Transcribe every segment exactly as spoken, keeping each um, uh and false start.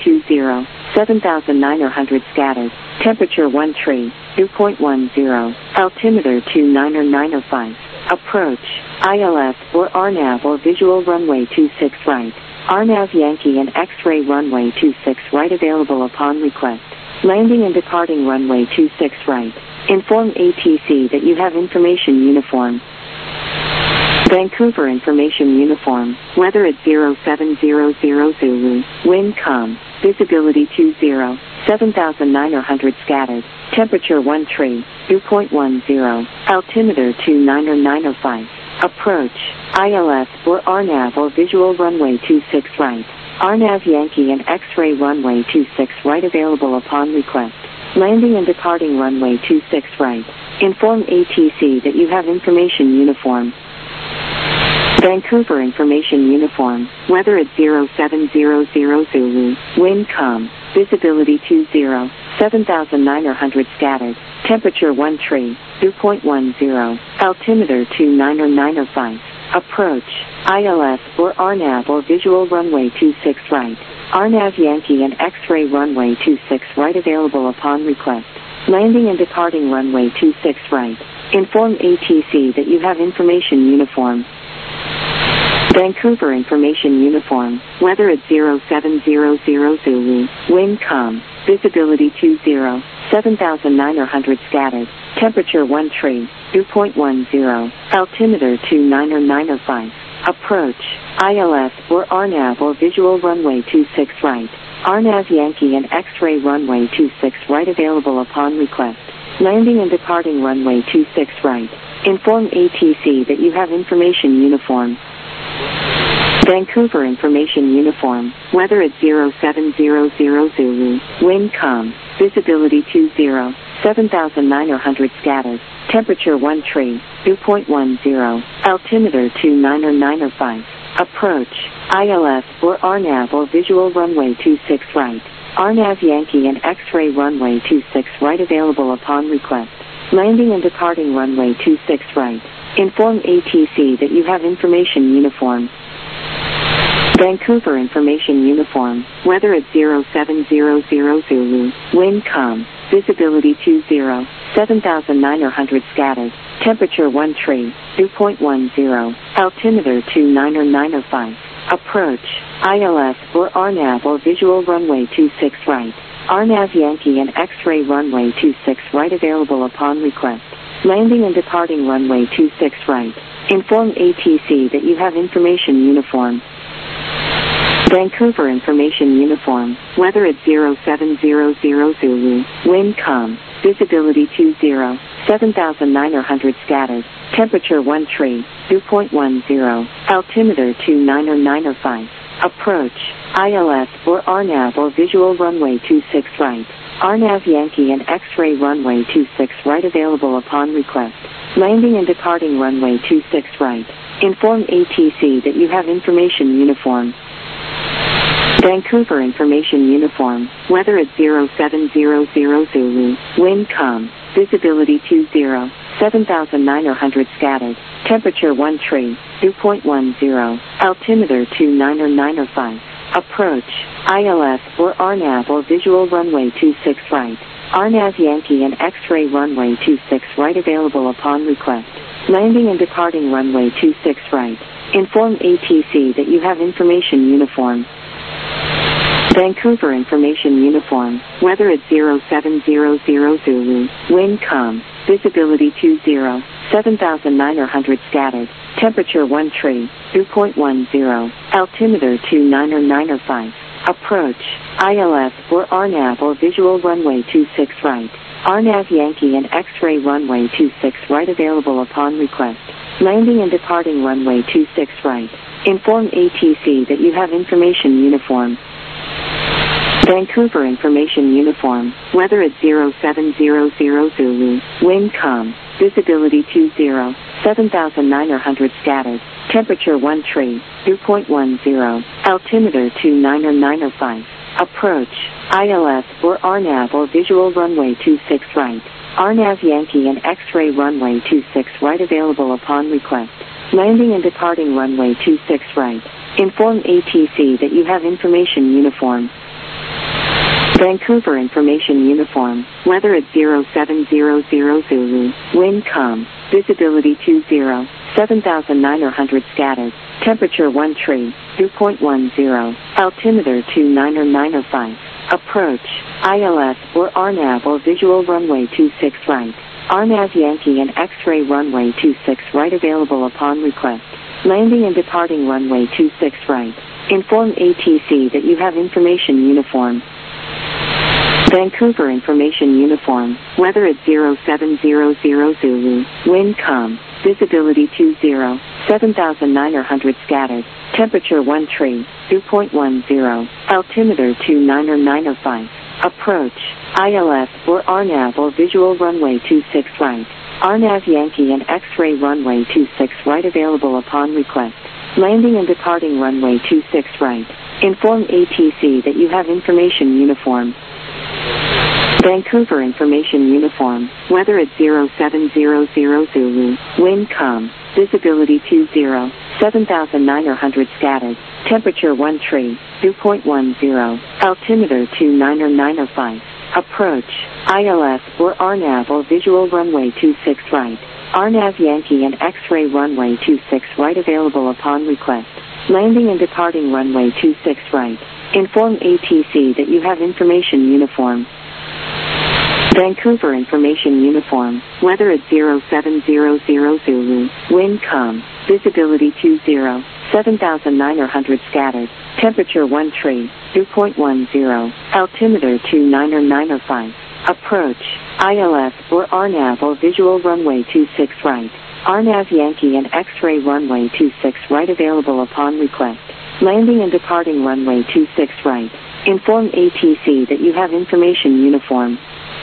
two zero, seven thousand nine hundred scattered, temperature one three, two point one zero, altimeter two nine nine five, approach, I L S or R NAV or visual runway two six right, R NAV Yankee and X-ray runway two six right available upon request, landing and departing runway two six right, inform A T C that you have information uniform. Vancouver information uniform, weather at zero seven zero zero Zulu, wind calm, visibility two zero, seven thousand nine hundred scattered, temperature one three, two point one zero, altimeter two nine nine five, approach, I L S or R NAV or visual runway two six right, R NAV Yankee and X-ray runway two six right available upon request, landing and departing runway two six right, inform A T C that you have information uniform. Vancouver information uniform, weather at zero seven zero zero Zulu, wind calm, visibility two zero, seven thousand nine hundred scattered, temperature one three, two point one zero, altimeter two nine nine five, approach, I L S or R NAV or visual runway two six right, R NAV Yankee and X-ray runway two six right available upon request, landing and departing runway two six right, inform A T C that you have information uniform. Vancouver information uniform, weather at zero seven zero zero Zulu, wind calm, visibility two zero, seven thousand nine hundred scattered, temperature one three, two point one zero, altimeter two nine nine five, approach, I L S or R NAV or visual runway two six right, R NAV Yankee and X-ray runway two six right available upon request, landing and departing runway two six right, inform A T C that you have information uniform. Vancouver information uniform, weather at zero seven zero zero Zulu, wind calm, visibility two zero, seven thousand nine hundred scattered, temperature one three, two point one zero, altimeter two nine nine five, approach, I L S or R NAV or visual runway two six right, R NAV Yankee and X-ray runway two six right available upon request, landing and departing runway two six right, inform A T C that you have information uniform. Vancouver information uniform, weather at zero seven zero zero Zulu, wind calm, visibility two zero, seven thousand nine hundred scattered, temperature one three, two point one zero, altimeter two nine nine five, approach, I L S or R NAV or visual runway two six right, R NAV Yankee and X-ray runway two six right available upon request, landing and departing runway two six right, inform A T C that you have information uniform. Vancouver information uniform, weather at zero seven zero zero Zulu, wind calm, visibility two zero, seven thousand nine hundred scattered, temperature one three, two point one zero, altimeter two nine nine five, approach, I L S or R NAV or visual runway two six right, R NAV Yankee and X-ray runway two six right available upon request, landing and departing runway two six right, inform A T C that you have information uniform. Vancouver information uniform, weather at zero seven zero zero Zulu, wind calm, visibility two zero, seven thousand nine hundred scattered, temperature one three, two point one zero, altimeter two nine nine five, approach, I L S or R NAV or visual runway two six right, R NAV Yankee and X-ray runway two six right available upon request, landing and departing runway two six right, inform A T C that you have information uniform. Vancouver information uniform, weather at zero seven zero zero Zulu, wind calm, visibility two zero, seven thousand nine hundred scattered, temperature one three, two point one zero, altimeter two nine nine five, approach, I L S or R NAV or visual runway two six right, R NAV Yankee and X-ray runway two six right available upon request, landing and departing runway two six right, inform A T C that you have information uniform. Vancouver information uniform, weather at zero seven zero zero Zulu, wind calm, visibility two zero, seven thousand nine hundred scattered, temperature one three, two point one zero, altimeter two nine nine five, approach, I L S or R NAV or visual runway two six right, R NAV Yankee and X-ray runway two six right available upon request, landing and departing runway two six right, inform A T C that you have information uniform. Vancouver Information Uniform, weather at zero seven zero zero Zulu, wind calm, visibility two zero, seven thousand nine hundred scattered, temperature one tree, dew point one zero, altimeter two nine nine five, approach, I L S or R NAV or visual runway two six right, R NAV Yankee and X-ray runway two six right available upon request, landing and departing runway two six right, inform A T C that you have information uniform. Vancouver Information Uniform, weather at zero seven zero zero Zulu, wind calm, visibility two zero, seven thousand nine hundred scattered, temperature one tree, dew point one zero, altimeter two nine nine five, approach, I L S or R NAV or visual runway two six right, R NAV Yankee and X-ray runway two six right available upon request, landing and departing runway two six right, inform A T C that you have information uniform. Vancouver Information Uniform, weather at zero seven zero zero Zulu, wind calm, visibility two zero, seven thousand nine hundred scattered, temperature one tree, dew point one zero, altimeter two nine nine five, approach, I L S or R NAV or visual runway two six right, R NAV Yankee and X-ray runway two six right available upon request, landing and departing runway two six right, inform A T C that you have information uniform. Vancouver Information Uniform, weather at zero seven zero zero Zulu, wind calm, visibility two zero, seven thousand nine hundred scattered, temperature one tree, dew point one zero, altimeter two nine nine five, approach, I L S or R NAV or visual runway two six right, R NAV Yankee and X-ray runway two six right available upon request, landing and departing runway two six right, inform A T C that you have information uniform.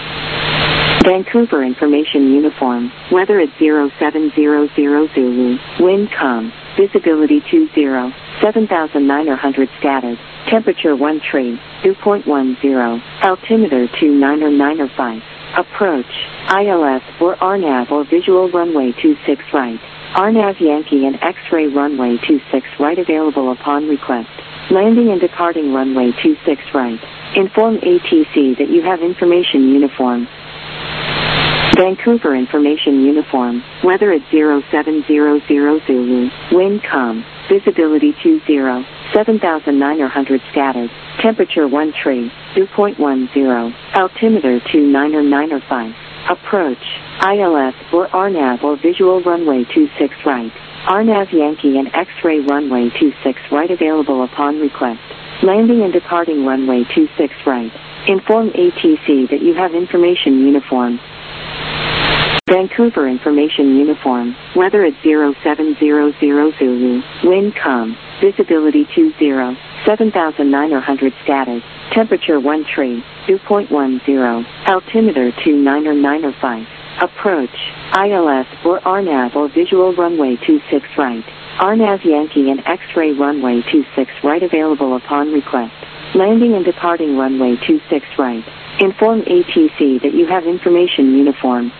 Vancouver Information Uniform, weather at zero seven zero zero Zulu, wind calm, visibility two zero, seven thousand nine hundred scattered, temperature one tree, dew point one zero, altimeter two nine nine five, approach, I L S or R NAV or visual runway two six right, R NAV Yankee and X-ray runway two six right available upon request, landing and departing runway two six right, inform A T C that you have information uniform. Vancouver Information Uniform, weather at zero seven zero zero Zulu, wind calm, visibility two zero, seven thousand nine hundred scattered, temperature one tree, dew point one zero, altimeter two nine nine five, approach, I L S or R NAV or visual runway two six right, R NAV Yankee and X-ray runway two six right available upon request, landing and departing runway two six right, inform A T C that you have information uniform. Vancouver Information Uniform, weather at zero seven zero zero Zulu, wind calm, visibility two zero, seven thousand nine hundred scattered, temperature one tree, dew point one zero, altimeter two nine nine five, approach, I L S or R NAV or visual runway two six right, R NAV Yankee and X-ray runway two six right available upon request, landing and departing runway two six right, inform A T C that you have information uniform.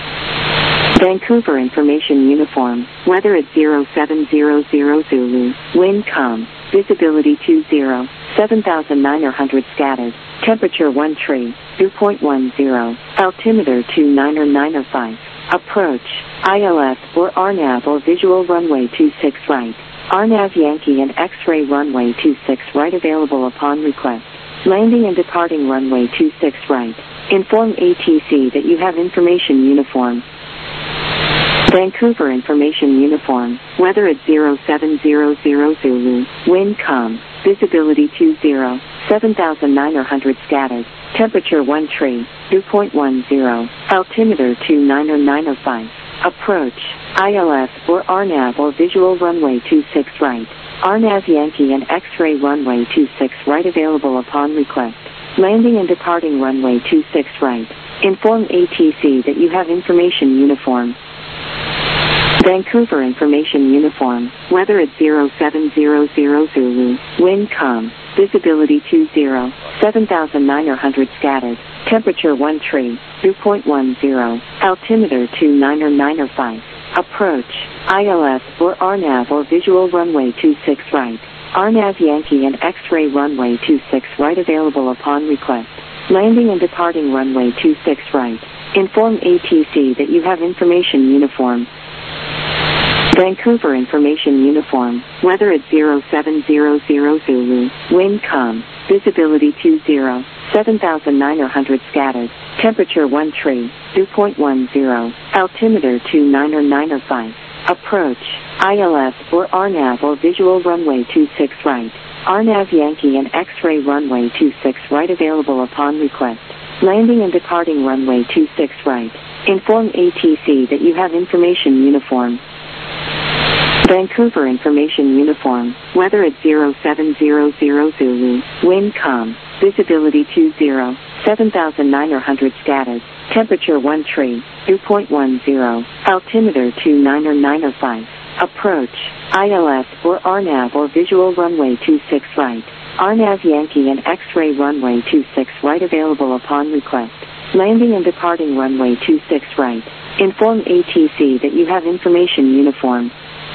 Vancouver Information Uniform, weather at zero seven zero zero Zulu, wind calm, visibility two zero, seven thousand nine hundred scattered, temperature one tree, dew point one zero, altimeter two nine nine five, approach, I L S or R NAV or visual runway two six right, R NAV Yankee and X-ray runway two six right available upon request, landing and departing runway two six right, inform A T C that you have information uniform. Vancouver Information Uniform, weather at zero seven zero zero Zulu, wind calm, visibility two zero, seven thousand nine hundred scattered, temperature one tree, dew point one zero, altimeter two nine nine five, approach, I L S or R NAV or visual runway two six right, R NAV Yankee and X-ray runway two six right available upon request, landing and departing runway two six right, inform A T C that you have information uniform. Vancouver Information Uniform, weather at zero seven zero zero Zulu, wind calm, visibility two zero, seven thousand nine hundred scattered, temperature one tree, dew point one zero, altimeter two nine nine five, approach, I L S or R NAV or visual runway two six right, R NAV Yankee and X-ray runway two six right available upon request, Landing and departing runway two six right. Inform A T C that you have information uniform. Vancouver information uniform. Weather at zero seven zero zero Zulu. Wind calm. Visibility two zero. seven thousand nine hundred scattered. Temperature one tree. Dew point one zero. Altimeter two nine nine five. Approach. I L S or R NAV or visual runway two six right. R NAV Yankee and X-ray runway two six right available upon request. Landing and departing runway two six right. Inform A T C that you have information uniform. Vancouver information uniform. Weather at zero seven zero zero Zulu. Wind calm. Visibility two zero. seven thousand nine hundred scattered. Temperature one tree. Dew point one zero. Altimeter two nine nine five. Approach. I L S or R NAV or visual runway two six right. R NAV Yankee and X-ray runway two six right available upon request. Landing and departing runway two six right. Inform A T C that you have information uniform.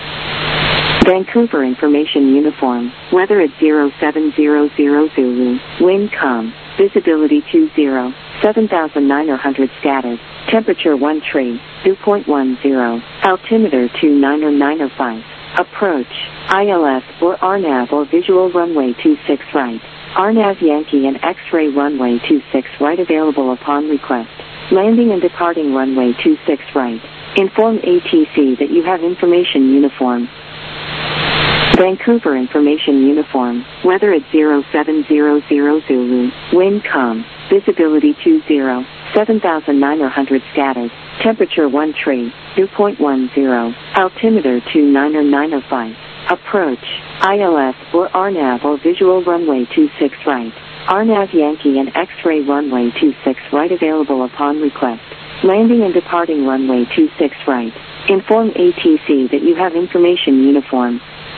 Vancouver information uniform. Weather at zero seven zero zero Zulu. Wind calm. Visibility two zero. seven thousand nine hundred scattered. Temperature one tree. Dew point one zero. Altimeter two nine nine five. Approach. I L S or R NAV or visual runway two six right. R NAV Yankee and X-ray runway two six right available upon request. Landing and departing runway two six right. Inform A T C that you have information uniform. Vancouver information uniform. Weather at zero seven zero zero Zulu. Wind calm. Visibility two zero. seven thousand nine hundred scattered. Temperature one tree. Dew point one zero. Altimeter two nine nine five. Approach. I L S or R NAV or visual runway two six right. R NAV Yankee and X-ray runway two six right available upon request. Landing and departing runway two six right. Inform A T C that you have information uniform.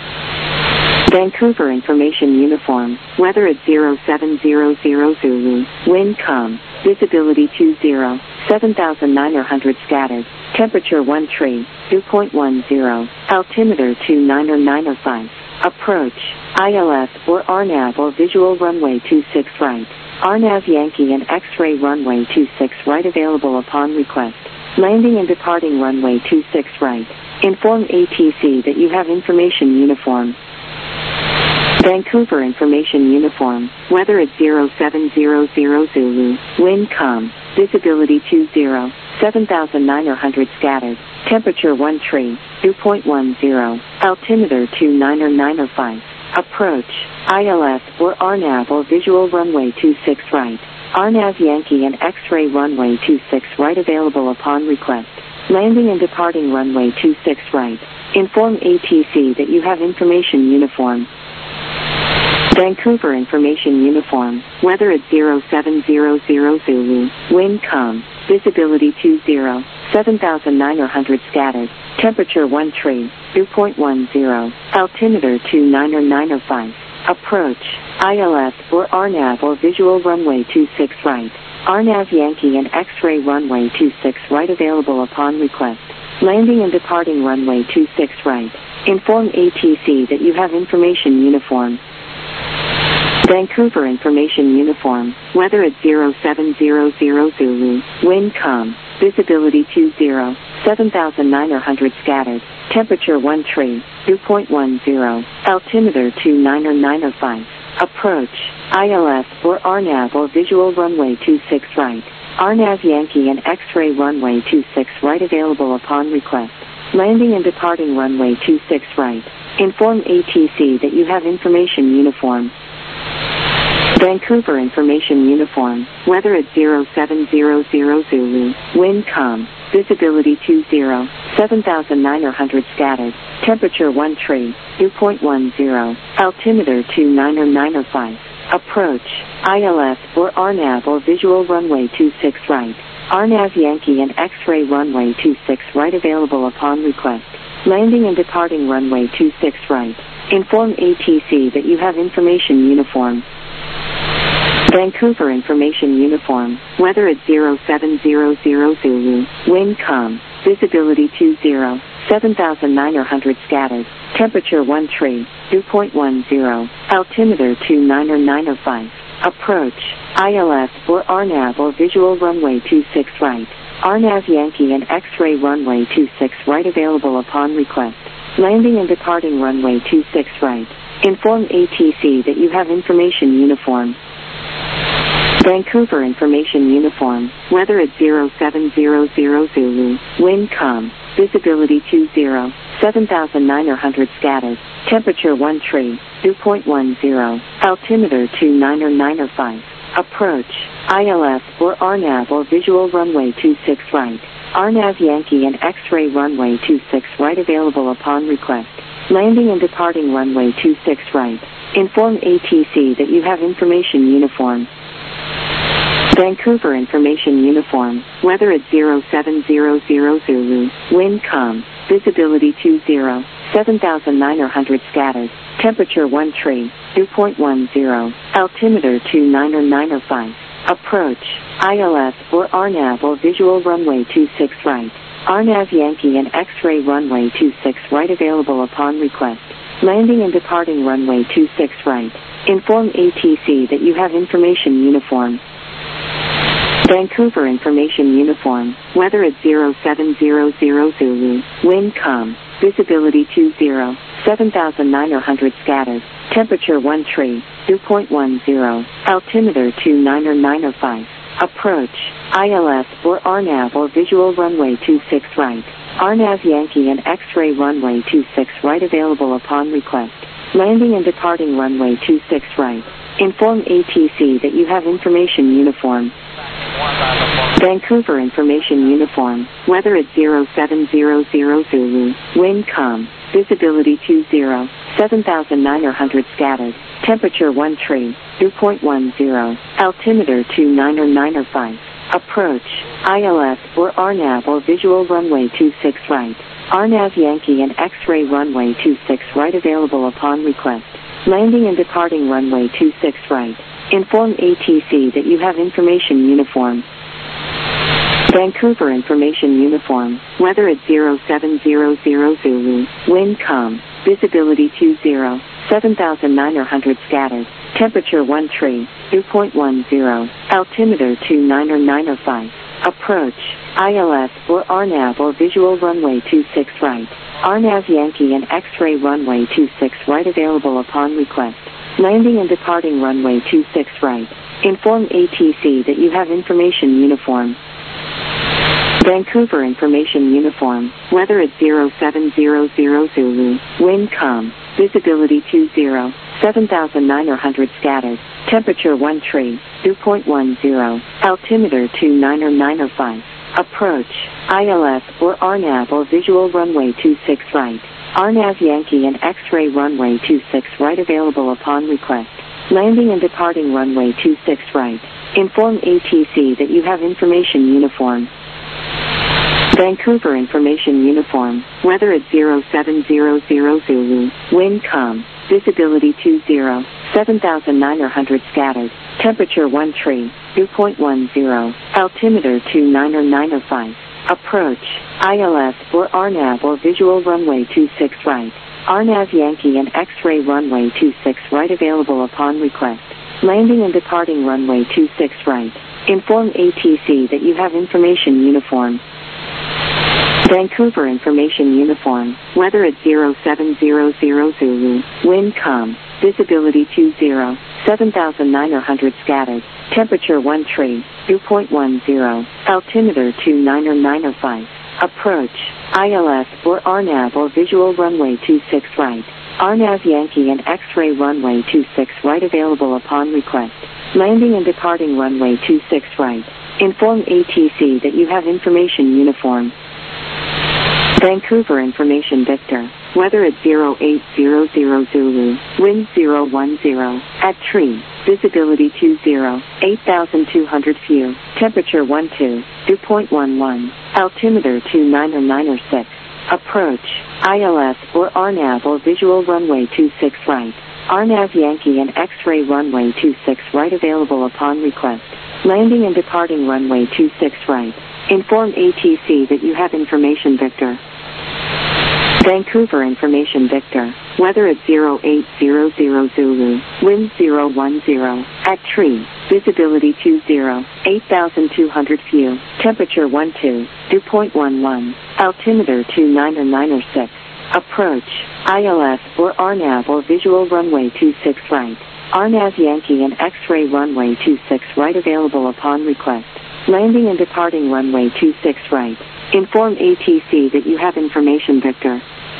Vancouver information uniform. Weather at zero seven zero zero Zulu. Wind calm. Visibility two zero. seven thousand nine hundred scattered. Temperature one tree. Dew point one zero. Altimeter two nine nine five. Approach. I L S or R NAV or visual runway two six right. R NAV Yankee and X-ray runway two six right available upon request. Landing and departing runway two six right. Inform A T C that you have information uniform. Vancouver information uniform. Weather at zero seven zero zero Zulu. Wind calm. Visibility two zero. seven thousand nine hundred scattered. Temperature one tree. Dew point one zero. Altimeter two nine nine five. Approach. I L S or R NAV or visual runway two six right. R NAV Yankee and X-ray runway two six right available upon request. Landing and departing runway two six right. Inform A T C that you have information uniform. Vancouver information uniform. Weather at zero seven zero zero Zulu. Wind calm. Visibility two zero. seven thousand nine hundred scattered. Temperature one tree. Dew point one zero. Altimeter two nine nine five. Approach. I L S or R NAV or visual runway two six right. R NAV Yankee and X-ray runway two six right available upon request. Landing and departing runway two six right. Inform A T C that you have information uniform. Vancouver information uniform. Weather at zero seven zero zero Zulu. Wind calm. Visibility two zero. seven thousand nine hundred scattered. Temperature one tree. Dew point one zero. Altimeter two nine nine five. Approach. I L S or R NAV or visual runway two six right. R NAV Yankee and X-ray runway two six right available upon request. Landing and departing runway two six right. Inform A T C that you have information uniform. Vancouver information uniform. Weather at zero seven zero zero Zulu. Wind calm. Visibility two zero. seven thousand nine hundred scattered. Temperature one tree. Dew point one zero. Altimeter two nine nine five. Approach. I L S or R NAV or visual runway two six right. R NAV Yankee and X-ray runway two six right available upon request. Landing and departing runway two six right. Inform A T C that you have information uniform. Vancouver information uniform. Weather at zero seven zero zero Zulu. Wind calm. Visibility two zero. seven thousand nine hundred scattered. Temperature one tree. Dew point one zero. Altimeter two nine nine five. Approach, I L S or R N A V or visual runway two six right. R N A V Yankee and X-ray runway two six right available upon request. Landing and departing runway two six right. Inform A T C that you have information uniform. Vancouver information uniform. Weather at zero seven zero zero Zulu. Wind calm. Visibility two zero. seven thousand nine hundred scatters. Temperature one tree. dew point one zero. Altimeter two nine nine five. Approach, I L S or R N A V or visual runway two six right. R N A V Yankee and X-ray runway two six right available upon request. Landing and departing runway two six right. Inform A T C that you have information uniform. Vancouver information uniform. Weather at zero seven zero zero Zulu. Wind calm. Visibility two zero. seven thousand nine hundred scatters. Temperature one tree. dew point one zero. Altimeter two nine nine five. Approach, I L S or R N A V or visual runway two six right. R N A V Yankee and X-ray runway two six right available upon request. Landing and departing runway two six right. Inform A T C that you have information uniform. Vancouver information uniform. Weather at zero seven zero zero Zulu. Wind calm. Visibility two zero. seven thousand nine hundred scatters. Temperature one tree. dew point one zero. Altimeter two nine nine five. Approach, I L S or R N A V or visual runway two six right. R N A V Yankee and X-ray runway two six right available upon request. Landing and departing runway two six right. Inform A T C that you have information uniform. Vancouver information uniform. Weather at zero seven zero zero Zulu. Wind calm. Visibility two zero. seven thousand nine hundred scatters. Temperature one tree. dew point one zero. Altimeter two nine nine five. Approach, I L S or R N A V or visual runway two six right. R N A V Yankee and X-ray runway two six right available upon request. Landing and departing runway two six right. Inform A T C that you have information uniform. Vancouver information uniform. Weather at zero seven zero zero Zulu. Wind calm. Visibility two zero. seven thousand nine hundred scatters. Temperature one tree. dew point one zero. Altimeter two nine nine five. Approach, I L S or R N A V or visual runway two six right. R N A V Yankee and X-ray runway two six right available upon request. Landing and departing runway two six right. Inform A T C that you have information uniform. Vancouver information uniform. Weather at zero seven zero zero Zulu. Wind calm. Visibility two zero. seven thousand nine hundred scatters. Temperature one tree. dew point one zero. Altimeter two nine nine five. Approach, I L S or R N A V or visual runway two six right. R N A V Yankee and X-ray runway two six right available upon request. Landing and departing runway two six right. Inform A T C that you have information uniform. Vancouver information uniform. Weather at zero seven zero zero Zulu. Wind calm. Visibility two zero. seven thousand nine hundred scatters. Temperature one tree. dew point one zero. Altimeter two nine nine five. Approach, I L S or R N A V or visual runway two six right. R N A V Yankee and X-ray runway two six right available upon request. Landing and departing runway two six right. Inform A T C that you have information uniform. Vancouver information uniform. Weather at zero seven zero zero Zulu. Wind calm. Visibility two zero. seven thousand nine hundred scatters. Temperature one tree. dew point one zero. Altimeter two nine nine five. Approach, I L S or R N A V or visual runway two six right. R N A V Yankee and X-ray runway two six right available upon request. Landing and departing runway two six right. Inform A T C that you have information uniform. Vancouver information Victor. Weather at zero eight zero zero Zulu. Wind zero one zero. At tree. Visibility two zero. eight thousand two hundred few. Temperature one two. dew point one one. Altimeter two nine nine six. Approach, I L S or R N A V or visual runway two six right. R N A V Yankee and X-ray runway two six right available upon request. Landing and departing runway two six right. Inform A T C that you have information Victor. Vancouver Information Victor. Weather at zero eight zero zero Zulu. Wind zero one zero. At tree. Visibility two zero. eight thousand two hundred view. Temperature one two. Dew point one one. Altimeter two nine or nine or six. Approach. I L S or R NAV or visual runway two six right. R NAV Yankee and X-ray runway two six right available upon request. Landing and departing runway two six right. Inform A T C that you have information Victor.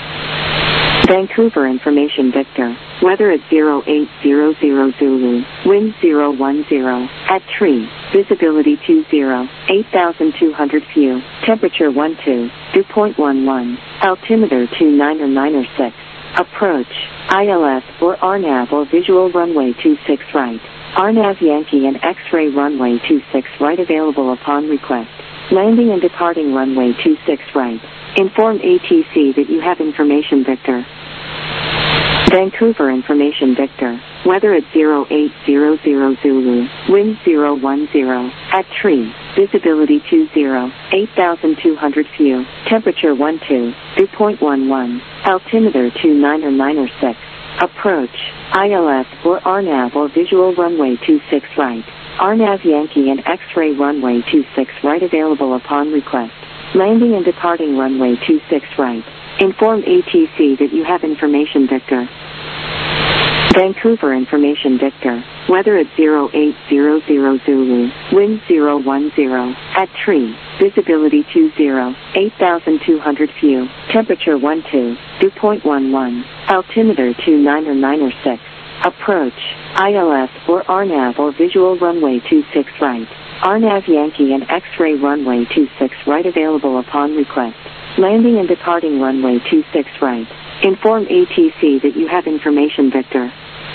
Vancouver Information Victor. Weather at zero eight zero zero Zulu. Wind zero one zero. At tree. Visibility two zero. eight thousand two hundred view. Temperature one two. Dew point one one. Altimeter two nine or nine or six. Approach. I L S or R NAV or visual runway two six right. R NAV Yankee and X-ray runway two six right available upon request. Landing and departing runway two six right. Inform A T C that you have information Victor. Vancouver Information Victor. Weather at zero eight zero zero Zulu. Wind zero one zero. At tree. Visibility two zero. eight thousand two hundred view. Temperature one two. Dew point one one. Altimeter two nine or nine or six. Approach. I L S or R NAV or visual runway two six right. R NAV Yankee and X-ray runway two six right available upon request. Landing and departing runway two six right. Inform A T C that you have information Victor. Vancouver Information Victor. Weather at zero eight zero zero Zulu. Wind zero one zero. At tree. Visibility two zero. eight thousand two hundred view. Temperature one two. Dew point one one. Altimeter two nine or nine or six. Approach. I L S or R NAV or visual runway two six right. R NAV Yankee and X-ray runway two six right available upon request. Landing and departing runway two six right. Inform A T C that you have information Victor.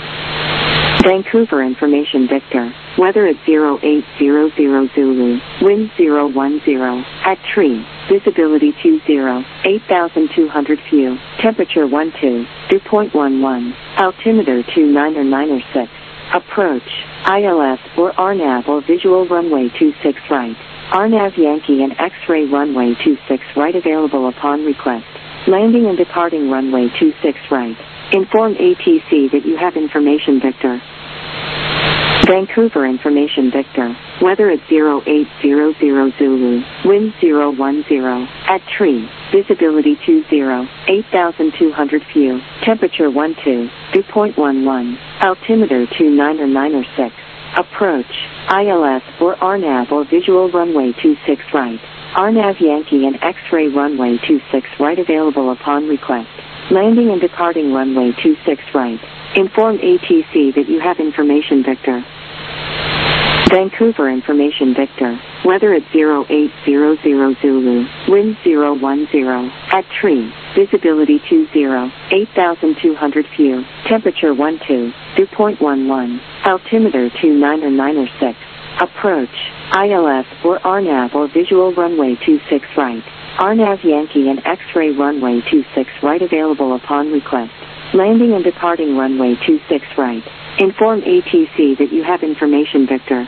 Vancouver Information Victor. Weather at zero eight zero zero Zulu. Wind zero one zero. At tree. Visibility two zero. eight thousand two hundred view. Temperature one two. Dew point one one. Altimeter two nine or nine or six. Approach. I L S or R NAV or visual runway two six right. R NAV Yankee and X-ray runway two six right available upon request. Landing and departing runway two six right. Inform A T C that you have information Victor. Vancouver Information Victor. Weather at zero eight zero zero Zulu. Wind zero one zero. At tree. Visibility two zero. eight thousand two hundred view. Temperature one two. Dew point one one. Altimeter two nine or nine or six. Approach. I L S or R NAV or visual runway two six right. R NAV Yankee and X-ray runway two six right available upon request. Landing and departing runway two six right. Inform A T C that you have information Victor. Vancouver Information Victor. Weather at zero eight zero zero Zulu. Wind zero one zero. At tree. Visibility two zero. eight thousand two hundred view. Temperature one two. Dew point one one. Altimeter two nine or nine or six. Approach. I L S or R NAV or visual runway two six right. R NAV Yankee and X-ray runway two six right available upon request. Landing and departing runway two six right. Inform A T C that you have information Victor.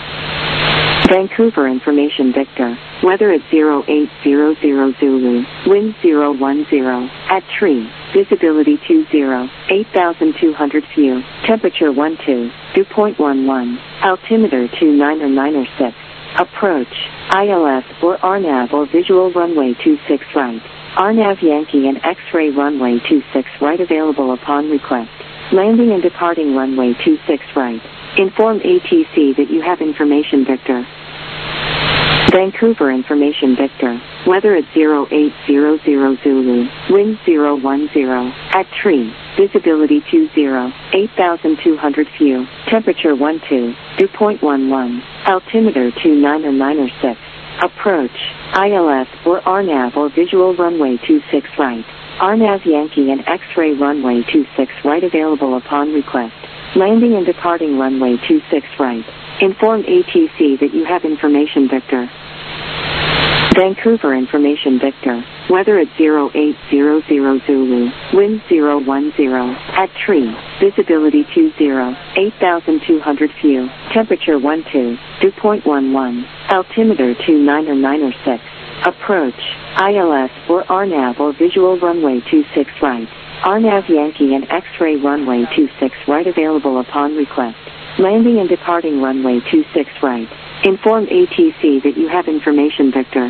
Vancouver Information Victor. Weather at zero eight zero zero Zulu. Wind zero one zero. At tree. Visibility two zero. eight thousand two hundred view. Temperature one two. Dew point one one. Altimeter two nine or nine or six. Approach. I L S or R NAV or visual runway two six right. R NAV Yankee and X-ray runway two six right available upon request. Landing and departing runway two six right. Inform A T C that you have information Victor. Vancouver Information Victor. Weather at zero eight zero zero Zulu. Wind zero one zero. At tree. Visibility two zero. eight thousand two hundred view. Temperature one two. Dew point one one. Altimeter two nine or nine or six. Approach. I L S or R NAV or visual runway two six right. R NAV Yankee and X-ray runway two six right available upon request. Landing and departing runway two six right. Inform A T C that you have information Victor. Vancouver Information Victor. Weather at zero eight zero zero Zulu. Wind zero one zero. At tree. Visibility two zero. eight thousand two hundred view. Temperature one two. Dew point one one. Altimeter two nine or nine or six. Approach, I L S or R NAV or visual runway two six right. R NAV Yankee and X-ray runway two six right available upon request. Landing and departing runway two six right. Inform A T C that you have information Victor.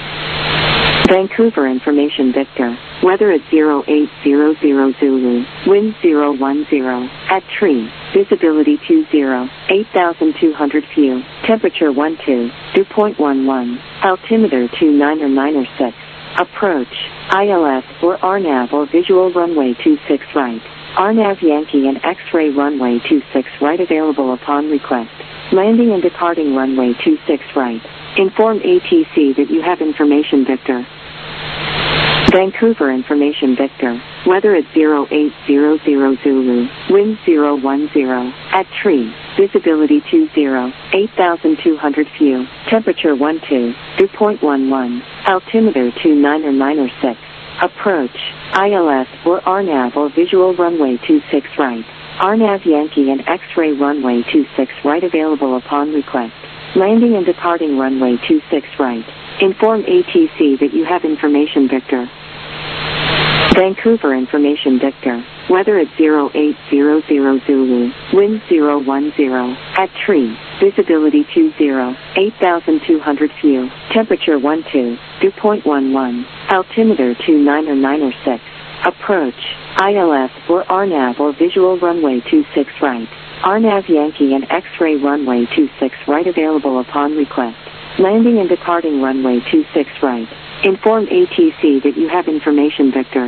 Vancouver information Victor. Weather at zero eight zero zero Zulu. Wind zero one zero. At tree. Visibility two zero. eight thousand two hundred few. Temperature one two. Dew point one one. Altimeter two nine or nine or six. Approach. I L S or R NAV or visual runway two six right. R NAV Yankee and X-ray runway two six right available upon request. Landing and departing runway two six right. Inform A T C that you have information Victor. Vancouver information Victor. Weather at zero eight zero zero Zulu. Wind zero one zero. At tree. Visibility two zero. eight thousand two hundred few. Temperature one two. Dew point one one. Altimeter two nine or nine or six. Approach. I L S or R NAV or visual runway two six right. R NAV Yankee and X-ray runway two six right available upon request. Landing and departing runway two six right. Inform A T C that you have information Victor. Vancouver information Victor. Weather at zero eight zero zero Zulu. Wind zero one zero. At tree. Visibility two zero. eight thousand two hundred few. Temperature one two. Dew point one one. Altimeter two nine or nine or six. Approach. I L S or R NAV or visual runway two six right. R NAV Yankee and X-ray runway two six right available upon request. Landing and departing runway two six right. Inform A T C that you have information Victor.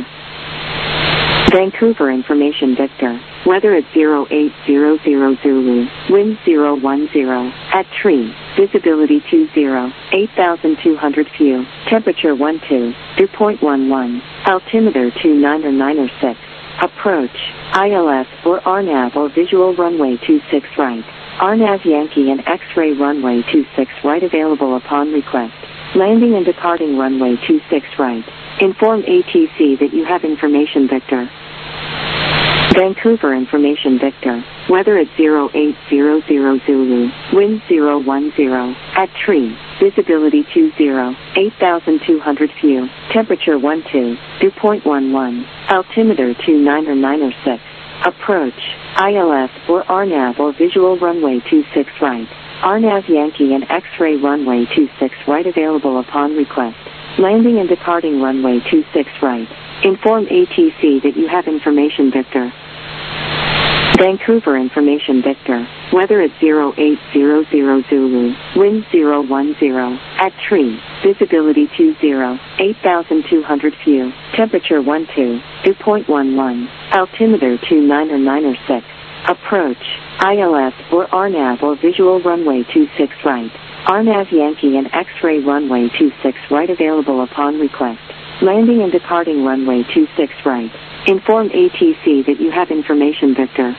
Vancouver information Victor. Weather at zero eight zero zero Zulu. Wind zero one zero. At tree. Visibility two zero. eight thousand two hundred few. Temperature one two. Dew point one one. Altimeter two nine or nine or six. Approach. I L S or R NAV or visual runway two six right. R NAV Yankee and X-ray runway two six right available upon request. Landing and departing runway two six right. Inform A T C that you have information Victor. Vancouver information Victor. Weather at zero eight zero zero Zulu. Wind zero one zero. At tree. Visibility two zero. eight thousand two hundred few. Temperature one two. Dew point one one. Altimeter two nine or nine or six. Approach. I L S or R NAV or visual runway two six right. R NAV Yankee and X-ray runway two six right available upon request. Landing and departing runway two six right. Inform A T C that you have information Victor. Vancouver information Victor. Weather at zero eight zero zero Zulu. Wind zero one zero. At tree. Visibility two zero. eight thousand two hundred few. Temperature one two. Dew point one one. Altimeter two nine or nine or six. Approach. I L S or R NAV or visual runway two six right. R NAV Yankee and X-ray runway two six right available upon request. Landing and departing runway two six right. Inform A T C that you have information Victor.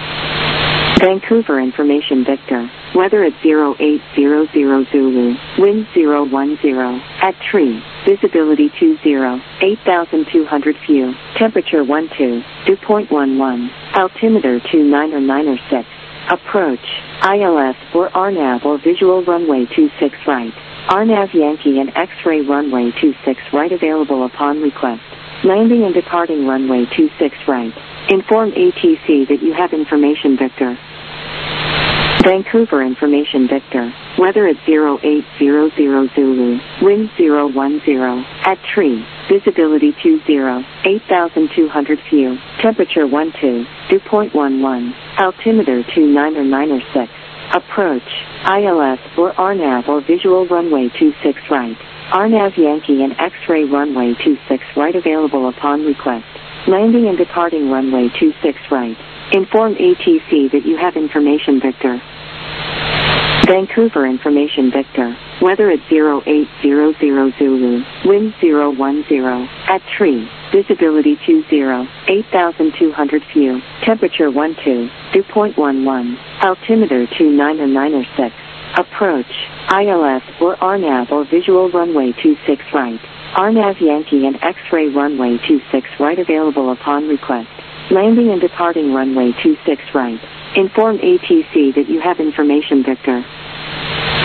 Vancouver information Victor. Weather at zero eight zero zero Zulu. Wind zero one zero. At tree. Visibility two zero. eight thousand two hundred few. Temperature one two. Dew point one one. Altimeter two nine or nine or six. Approach. I L S or R NAV or visual runway two six right. R NAV Yankee and X-ray runway two six right available upon request. Landing and departing runway two six right. Inform A T C that you have information Victor. Vancouver information Victor. Weather at zero eight zero zero Zulu. Wind zero one zero. At tree. Visibility two zero. eight thousand two hundred few. Temperature one two. Dew point one one. Altimeter two nine or nine or six. Approach. I L S or R NAV or visual runway two six right. R NAV Yankee and X-ray runway two six right available upon request. Landing and departing runway two six right. Inform A T C that you have information Victor. Vancouver information Victor. Weather at zero eight zero zero Zulu. Wind zero one zero. At tree. Visibility two zero. eight thousand two hundred few. Temperature one two. Dew point one one. Altimeter two nine or nine or six. Approach. I L S or R NAV or visual runway two six right. R NAV Yankee and X-ray runway two six right available upon request. Landing and departing runway two six right. Inform A T C that you have information Victor.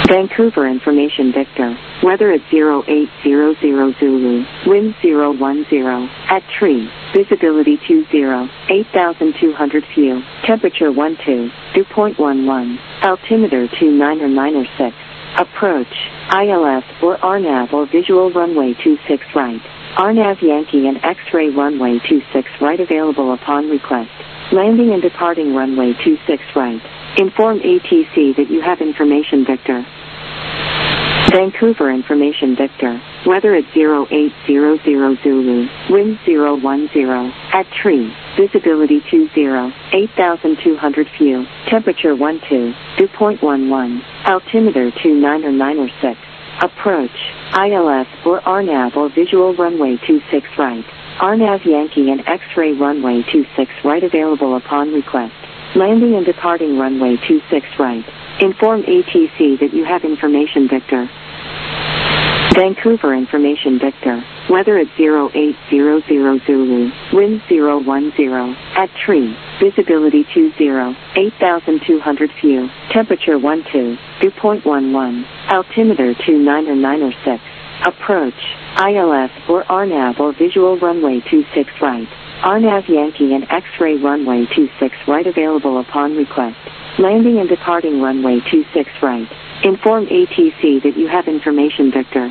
Vancouver Information Victor. Weather at zero eight zero zero Zulu. Wind zero one zero. At tree. Visibility two zero. eight thousand two hundred few. Temperature one two. Dew point one one. Altimeter two nine or nine or six. Approach. I L S or R NAV or visual runway two six right. R NAV Yankee and X-ray runway two six right available upon request. Landing and departing runway two six right. Inform A T C that you have information Victor. Vancouver Information Victor. Weather at zero eight zero zero Zulu. Wind zero one zero. At tree. Visibility two zero. eight thousand two hundred few. Temperature one two. Dew point one one. Altimeter two nine or nine or six. Approach. I L S or R NAV or visual runway two six right. R NAV Yankee and X-ray runway two six right available upon request. Landing and departing runway two six right. Inform A T C that you have information Victor. Vancouver Information Victor. Weather at zero eight zero zero Zulu. Wind zero one zero. At tree. Visibility two zero. eight thousand two hundred few. Temperature one two. Dew point one one. Altimeter two nine or nine or six. Approach. I L S or R NAV or visual runway two six right. R NAV Yankee and X-ray runway two six right available upon request. Landing and departing runway two six right. Inform A T C that you have information Victor.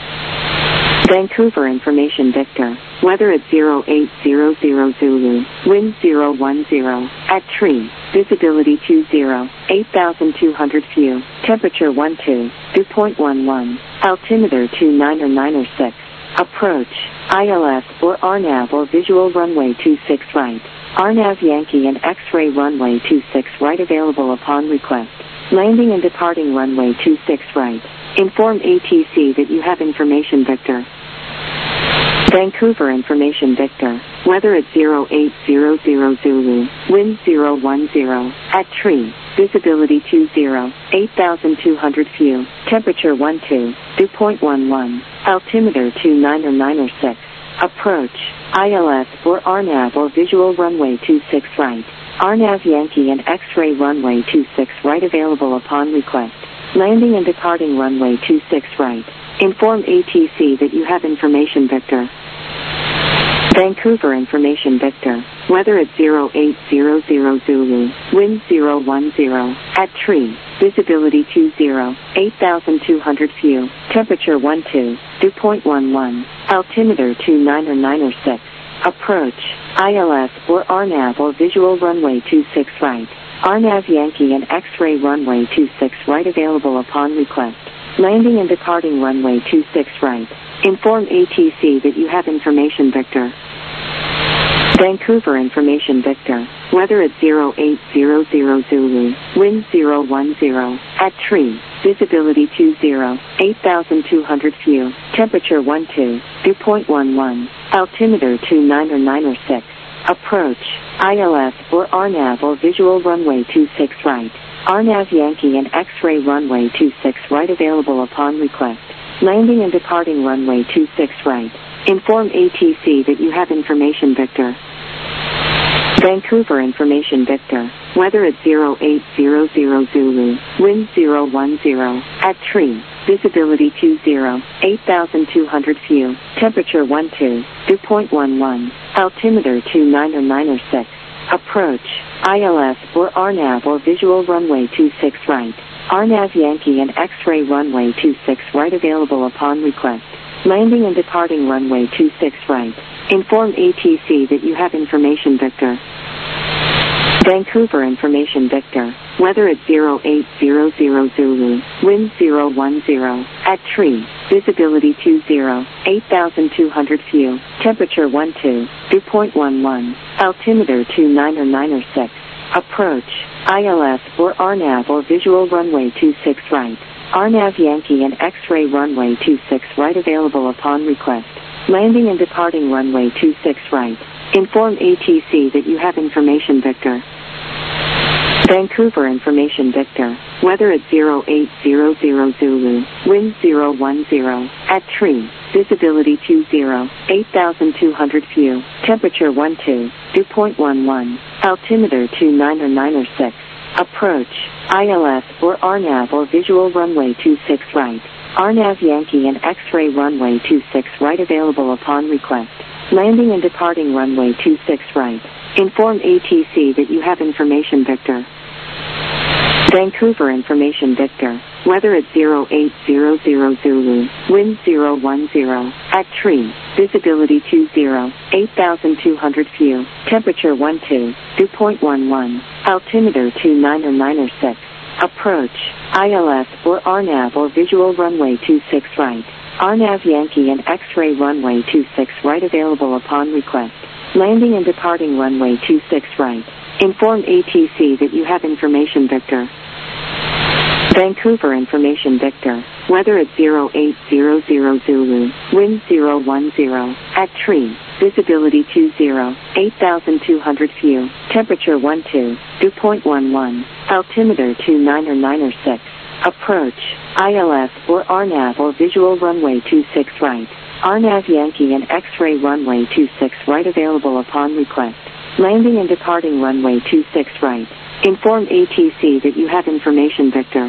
Vancouver Information Victor. Weather at zero eight zero zero Zulu. Wind zero one zero. At tree. Visibility two zero. eight thousand two hundred few. Temperature one two. Dew point one one. Altimeter two nine or nine or six. Approach. I L S or R NAV or visual runway two six right. R NAV Yankee and X-ray runway two six right available upon request. Landing and departing runway two six right. Inform A T C that you have information Victor. Vancouver Information Victor. Weather at zero eight zero zero Zulu. Wind zero one zero. At tree. Visibility two zero. eight thousand two hundred few. Temperature one two. Dew point one one. Altimeter two nine or nine or six. Approach. I L S or R NAV or visual runway two six right. R NAV Yankee and X-ray runway two six right available upon request. Landing and departing runway two six right. Inform A T C that you have information Victor. Vancouver Information Victor. Weather at zero eight zero zero Zulu. Wind zero one zero. At tree. Visibility two zero. eight thousand two hundred few. Temperature one two. Dew point one one. Altimeter two nine or nine or six. Approach. I L S or R NAV or visual runway two six right. R NAV Yankee and X-ray runway two six right available upon request. Landing and departing runway two six right. Inform A T C that you have information Victor. Vancouver Information Victor. Weather at zero eight zero zero Zulu. Wind zero one zero. At tree. Visibility two zero. eight thousand two hundred few. Temperature one two. Dew point one one. Altimeter two nine or nine or six. Approach. I L S or R NAV or visual runway two six right. R NAV Yankee and X-ray runway two six right available upon request. Landing and departing runway two six right. Inform A T C that you have information Victor. Vancouver Information Victor. Weather at zero eight zero zero Zulu. Wind zero one zero. At tree. Visibility two zero. eight thousand two hundred few. Temperature one two. Dew point one one. Altimeter two nine or nine or six. Approach. I L S or R NAV or visual runway two six right. R NAV Yankee and X-ray runway two six right available upon request. Landing and departing runway two six right. Inform A T C that you have information Victor. Vancouver Information Victor. Weather at zero eight zero zero Zulu. Wind zero one zero. At tree. Visibility two zero. eight thousand two hundred few. Temperature one two. Dew point one one. Altimeter two nine or nine or six. Approach. I L S or R NAV or visual runway two six right. R NAV Yankee and X-ray runway two six right available upon request. Landing and departing runway two six right. Inform A T C that you have information Victor. Vancouver Information Victor. Weather at zero eight zero zero Zulu. Wind zero one zero. At tree. Visibility two zero. eight thousand two hundred few. Temperature one two. Dew point one one. Altimeter two nine or nine or six. Approach, I L S or R N A V or visual runway two six right. R N A V Yankee and X-ray runway two six right available upon request. Landing and departing runway two six right. Inform A T C that you have information Victor. Vancouver information Victor. Weather at zero eight zero zero Zulu. Wind zero one zero. At tree. Visibility two zero. eight thousand two hundred view. Temperature one two. Dew point one one. Altimeter two nine or nine or six. Approach. I L S or R N A V or visual runway two six right. R N A V Yankee and X-ray runway two six right available upon request. Landing and departing runway two six right. Inform A T C that you have information Victor. Vancouver information Victor. Weather at zero eight zero zero Zulu. Wind zero one zero. At tree. Visibility two zero. eight thousand two hundred view. Temperature one two. Dew point one one. Altimeter two nine or nine or six. Approach. I L S or R N A V or visual runway two six right. R N A V Yankee and X-ray runway two six right available upon request. Landing and departing runway two six right. Inform A T C that you have information Victor.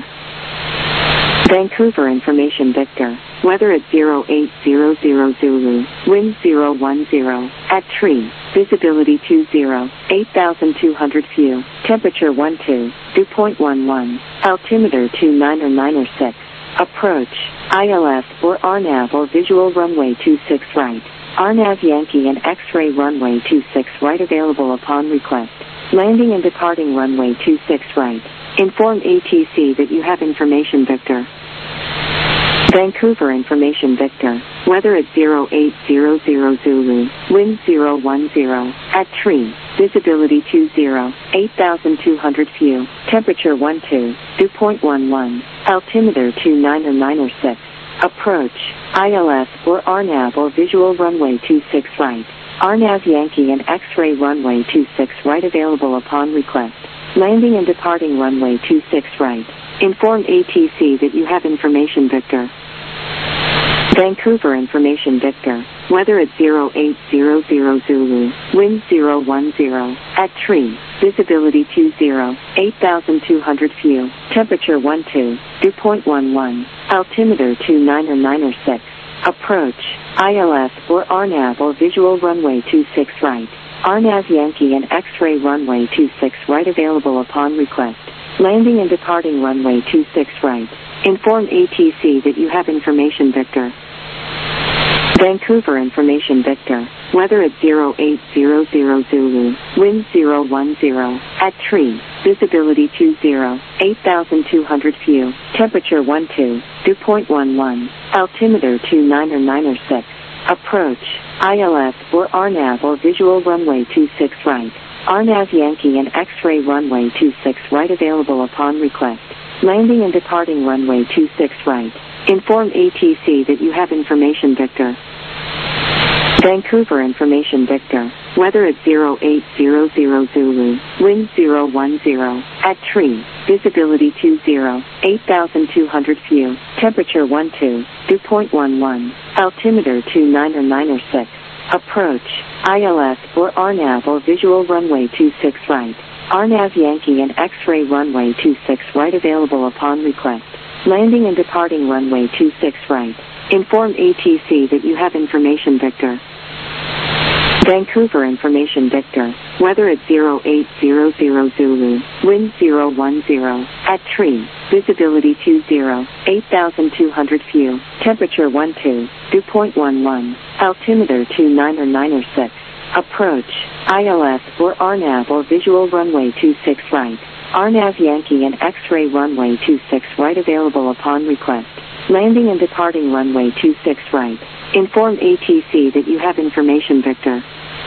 Vancouver information Victor. Weather at zero eight zero zero Zulu. Wind zero one zero. At tree. Visibility two zero. eight thousand two hundred view. Temperature one two. Dew point one one. Altimeter two nine or nine or six. Approach. I L S or R N A V or visual runway two six right. R N A V Yankee and X-ray runway two six right available upon request. Landing and departing runway two six right. Inform A T C that you have information Victor. Vancouver information Victor. Weather at zero eight zero zero Zulu. Wind zero one zero. At tree. Visibility two zero. eight thousand two hundred view. Temperature one two. Dew point one one. Altimeter two nine or nine or six. Approach. I L S or R N A V or visual runway two six right. R N A V Yankee and X-ray runway two six right available upon request. Landing and departing runway two six right. Inform A T C that you have information Victor. Vancouver information Victor. Weather at zero eight zero zero Zulu. Wind zero one zero. At tree. Visibility two zero. eight thousand two hundred view. Temperature one two. Dew point one one. Altimeter two nine or nine or six. Approach. I L S or R N A V or visual runway two six right. R N A V Yankee and X-ray runway two six right available upon request. Landing and departing runway two six right. Inform A T C that you have information Victor. Vancouver information Victor. Weather at zero eight zero zero Zulu. Wind zero one zero. At tree. Visibility two zero. eight thousand two hundred view. Temperature one two. Dew point one one. Altimeter two nine or nine or six. Approach. I L S or R N A V or visual runway two six right. R N A V Yankee and X-ray runway two six right available upon request. Landing and departing runway two six right. Inform A T C that you have information Victor. Vancouver information Victor. Weather at zero eight zero zero Zulu. Wind zero one zero. At tree. Visibility two zero. eight thousand two hundred view. Temperature one two. Dew point one one. Altimeter two nine or nine or six. Approach. I L S or R N A V or visual runway two six right. R N A V Yankee and X-ray runway two six right available upon request. Landing and departing runway two six right. Inform A T C that you have information Victor. Vancouver information Victor. Weather at zero eight zero zero Zulu. Wind zero one zero. At tree. Visibility two zero. eight thousand two hundred view. Temperature one two. Dew point one one. Altimeter two nine or nine or six. Approach. I L S or R N A V or visual runway two six right. R N A V Yankee and X-ray runway two six right available upon request. Landing and departing runway two six right. Inform A T C that you have information Victor.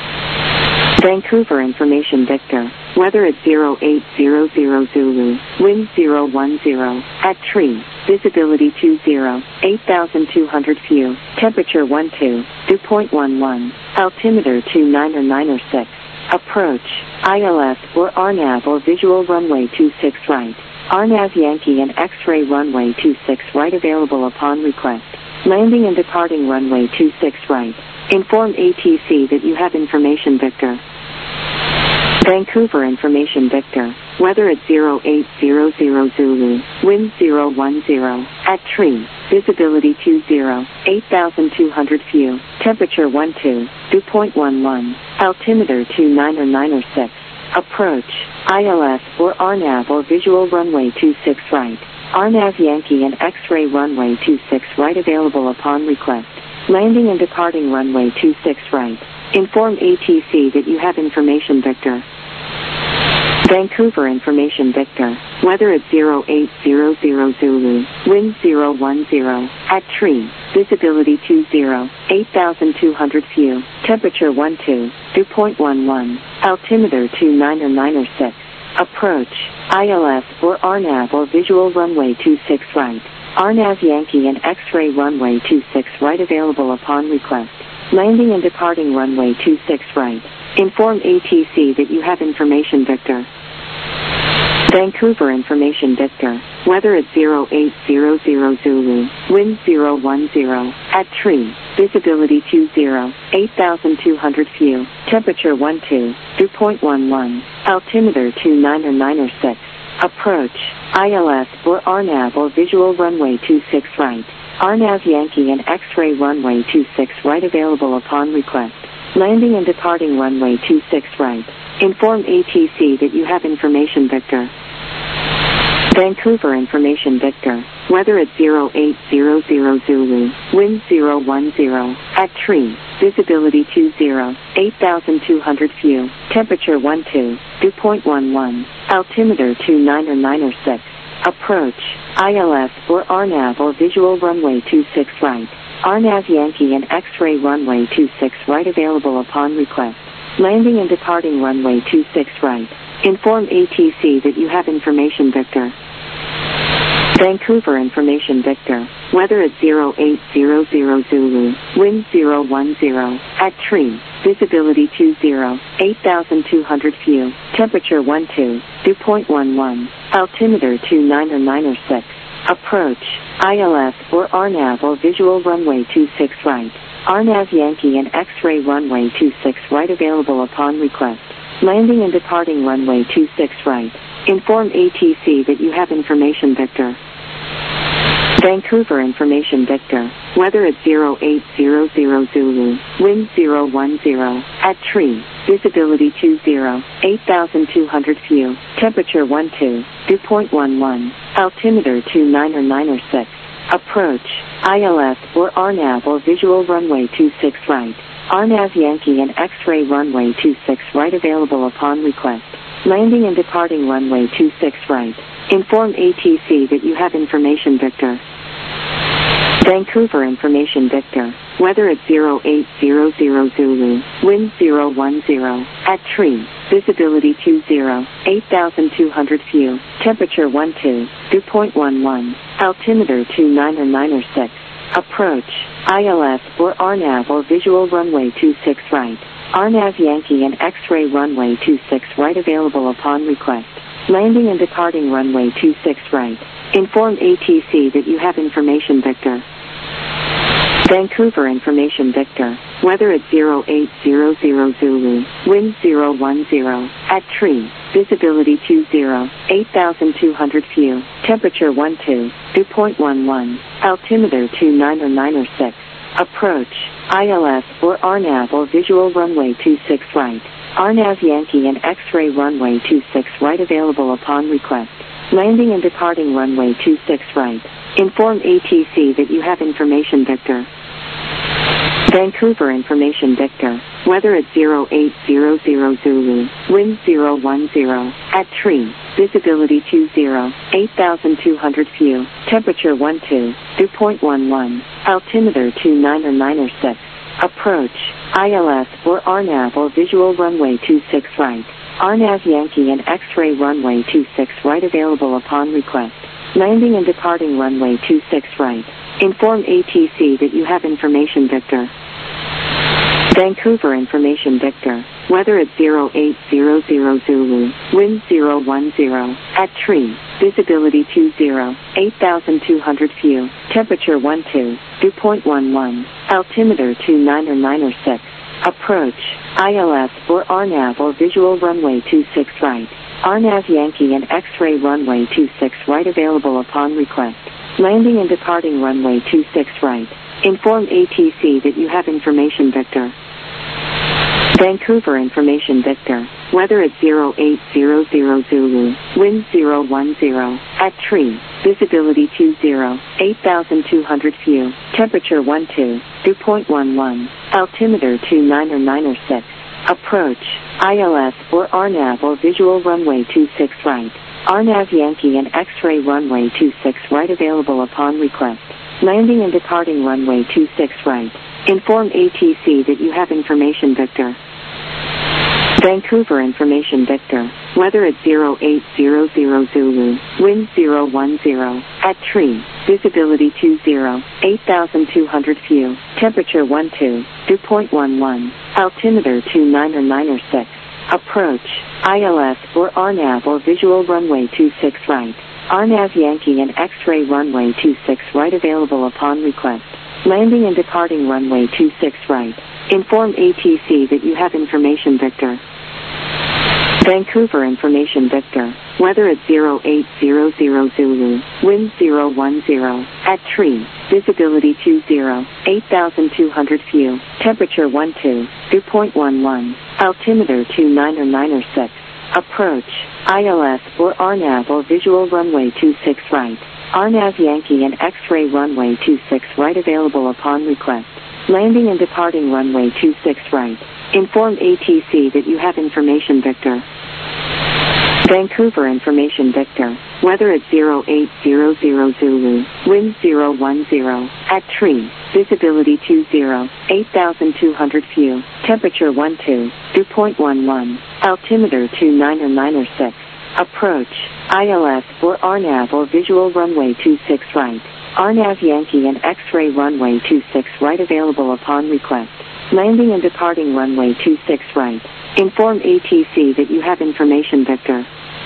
Vancouver information Victor. Weather at zero eight zero zero Zulu. Wind zero one zero. At tree. Visibility two zero. eight thousand two hundred view. Temperature one two. Dew point one one. Altimeter two nine or nine or six. Approach. I L S or R N A V or visual runway two six right. R N A V Yankee and X-ray runway two six right available upon request. Landing and departing runway two six right. Inform A T C that you have information Victor. Vancouver information Victor. weather at zero eight zero zero Zulu, wind zero one zero, at tree, visibility two zero, eight thousand two hundred view, temperature one two, dew point one one, altimeter two nine or nine or six, approach, I L S or R NAV or visual runway two six right, R NAV Yankee and X-ray runway two six right available upon request, landing and departing runway two six right, inform A T C that you have information Victor. Vancouver information Victor, weather at zero eight zero zero Zulu, wind zero one zero, at tree, visibility two zero, eight thousand two hundred view, temperature one two, dew point one one, altimeter two nine or nine or six, approach, I L S or R NAV or visual runway two six right, R NAV Yankee and X-ray runway two six right available upon request, landing and departing runway two six right, inform A T C that you have information Victor. Vancouver information Victor, weather at zero eight zero zero Zulu, wind zero one zero, at tree, visibility two zero, eight thousand two hundred view, temperature one two, dew point one one, altimeter two nine or nine or six, approach, I L S or R NAV or visual runway two six right, R NAV Yankee and X-ray runway two six right available upon request, landing and departing runway two six right, inform A T C that you have information Victor. Vancouver information Victor, weather at zero eight zero zero Zulu, wind zero one zero, at tree, visibility two zero, eight thousand two hundred view, temperature one two, dew point one one, altimeter two nine or nine or six, approach, I L S or R NAV or visual runway two six right, R NAV Yankee and X-ray runway two six right available upon request, landing and departing runway two six right, inform A T C that you have information Victor. Vancouver information Victor, weather at zero eight zero zero Zulu, wind zero one zero, at tree, visibility two zero, eight thousand two hundred view, temperature one two, dew point one one, altimeter two nine or nine or six, approach, I L S or R NAV or visual runway two six right, R NAV Yankee and X-ray runway two six right available upon request, landing and departing runway two six right, inform A T C that you have information Victor. Vancouver information Victor, weather at zero eight zero zero Zulu, wind zero one zero, at tree, visibility two zero, eight thousand two hundred view, temperature one two, dew point one one, altimeter two nine or nine or six, approach, I L S or R NAV or visual runway two six right, R NAV Yankee and X-ray runway two six right available upon request, landing and departing runway two six right, inform A T C that you have information Victor. Vancouver information Victor, weather at zero eight zero zero Zulu, wind zero one zero, at tree, visibility two zero, eight thousand two hundred view, temperature one two, dew point one one, altimeter two nine or nine or six, approach, I L S or R NAV or visual runway two six right, R NAV Yankee and X-ray runway two six right available upon request, landing and departing runway two six right, inform A T C that you have information Victor. Vancouver information Victor, weather at zero eight zero zero Zulu, wind zero one zero, at tree, visibility two zero, eight thousand two hundred view, temperature one two, dew point one one, altimeter two nine or nine or six, approach, I L S or R NAV or visual runway two six right, R NAV Yankee and X-ray runway two six right available upon request, landing and departing runway two six right, inform A T C that you have information Victor. Vancouver information Victor, weather at zero eight zero zero Zulu, wind zero one zero, at tree, visibility two zero, eight thousand two hundred view, temperature one two, dew point one one, altimeter two nine or nine or six, approach, I L S or R NAV or visual runway two six right, R NAV Yankee and X-ray runway two six right available upon request, landing and departing runway two six right, inform A T C that you have information Victor. Vancouver information Victor, weather at zero eight zero zero Zulu, wind zero one zero, at tree, visibility two zero, eight thousand two hundred view, temperature one two, dew point one one, altimeter two nine or nine or six, approach, I L S or R NAV or visual runway two six right, R N A V Yankee and X-ray runway two six right available upon request. Landing and departing runway two six right. Inform A T C that you have information Victor. Vancouver information Victor. Weather at zero eight zero zero Zulu. Wind zero one zero. At tree. Visibility two zero. eight thousand two hundred view. Temperature one two. Dew point one one. Altimeter two nine or nine or six. Approach. I L S or R N A V or visual runway two six right. R N A V Yankee and X-ray runway two six right available upon request. Landing and departing runway two six right. Inform A T C that you have information Victor. Vancouver information Victor. Weather at zero eight zero zero Zulu. Wind zero one zero. At tree. Visibility two zero. eight thousand two hundred view. Temperature one two. Dew point one one. Altimeter two nine or nine or six. Approach. I L S or R N A V or visual runway two six right. R N A V Yankee and X-ray runway two six right available upon request. Landing and departing runway two six right. Inform A T C that you have information Victor. Vancouver information Victor. Weather at zero eight zero zero Zulu. Wind zero one zero. At tree. Visibility two zero. eight thousand two hundred view. Temperature one two. Dew point one one. Altimeter two nine or nine or six. Approach. I L S or R N A V or visual runway two six right. R N A V Yankee and X-ray runway two six right available upon request. Landing and departing runway two six right. Inform A T C that you have information Victor. Vancouver information Victor. Weather at zero eight zero zero Zulu. Wind zero one zero. At tree. Visibility two zero. eight thousand two hundred view. Temperature one two. Dew point one one. Altimeter two nine or nine or six. Approach. I L S or R N A V or visual runway two six right. R N A V Yankee and X-ray runway two six right available upon request. Landing and departing runway two six right. Inform A T C that you have information Victor.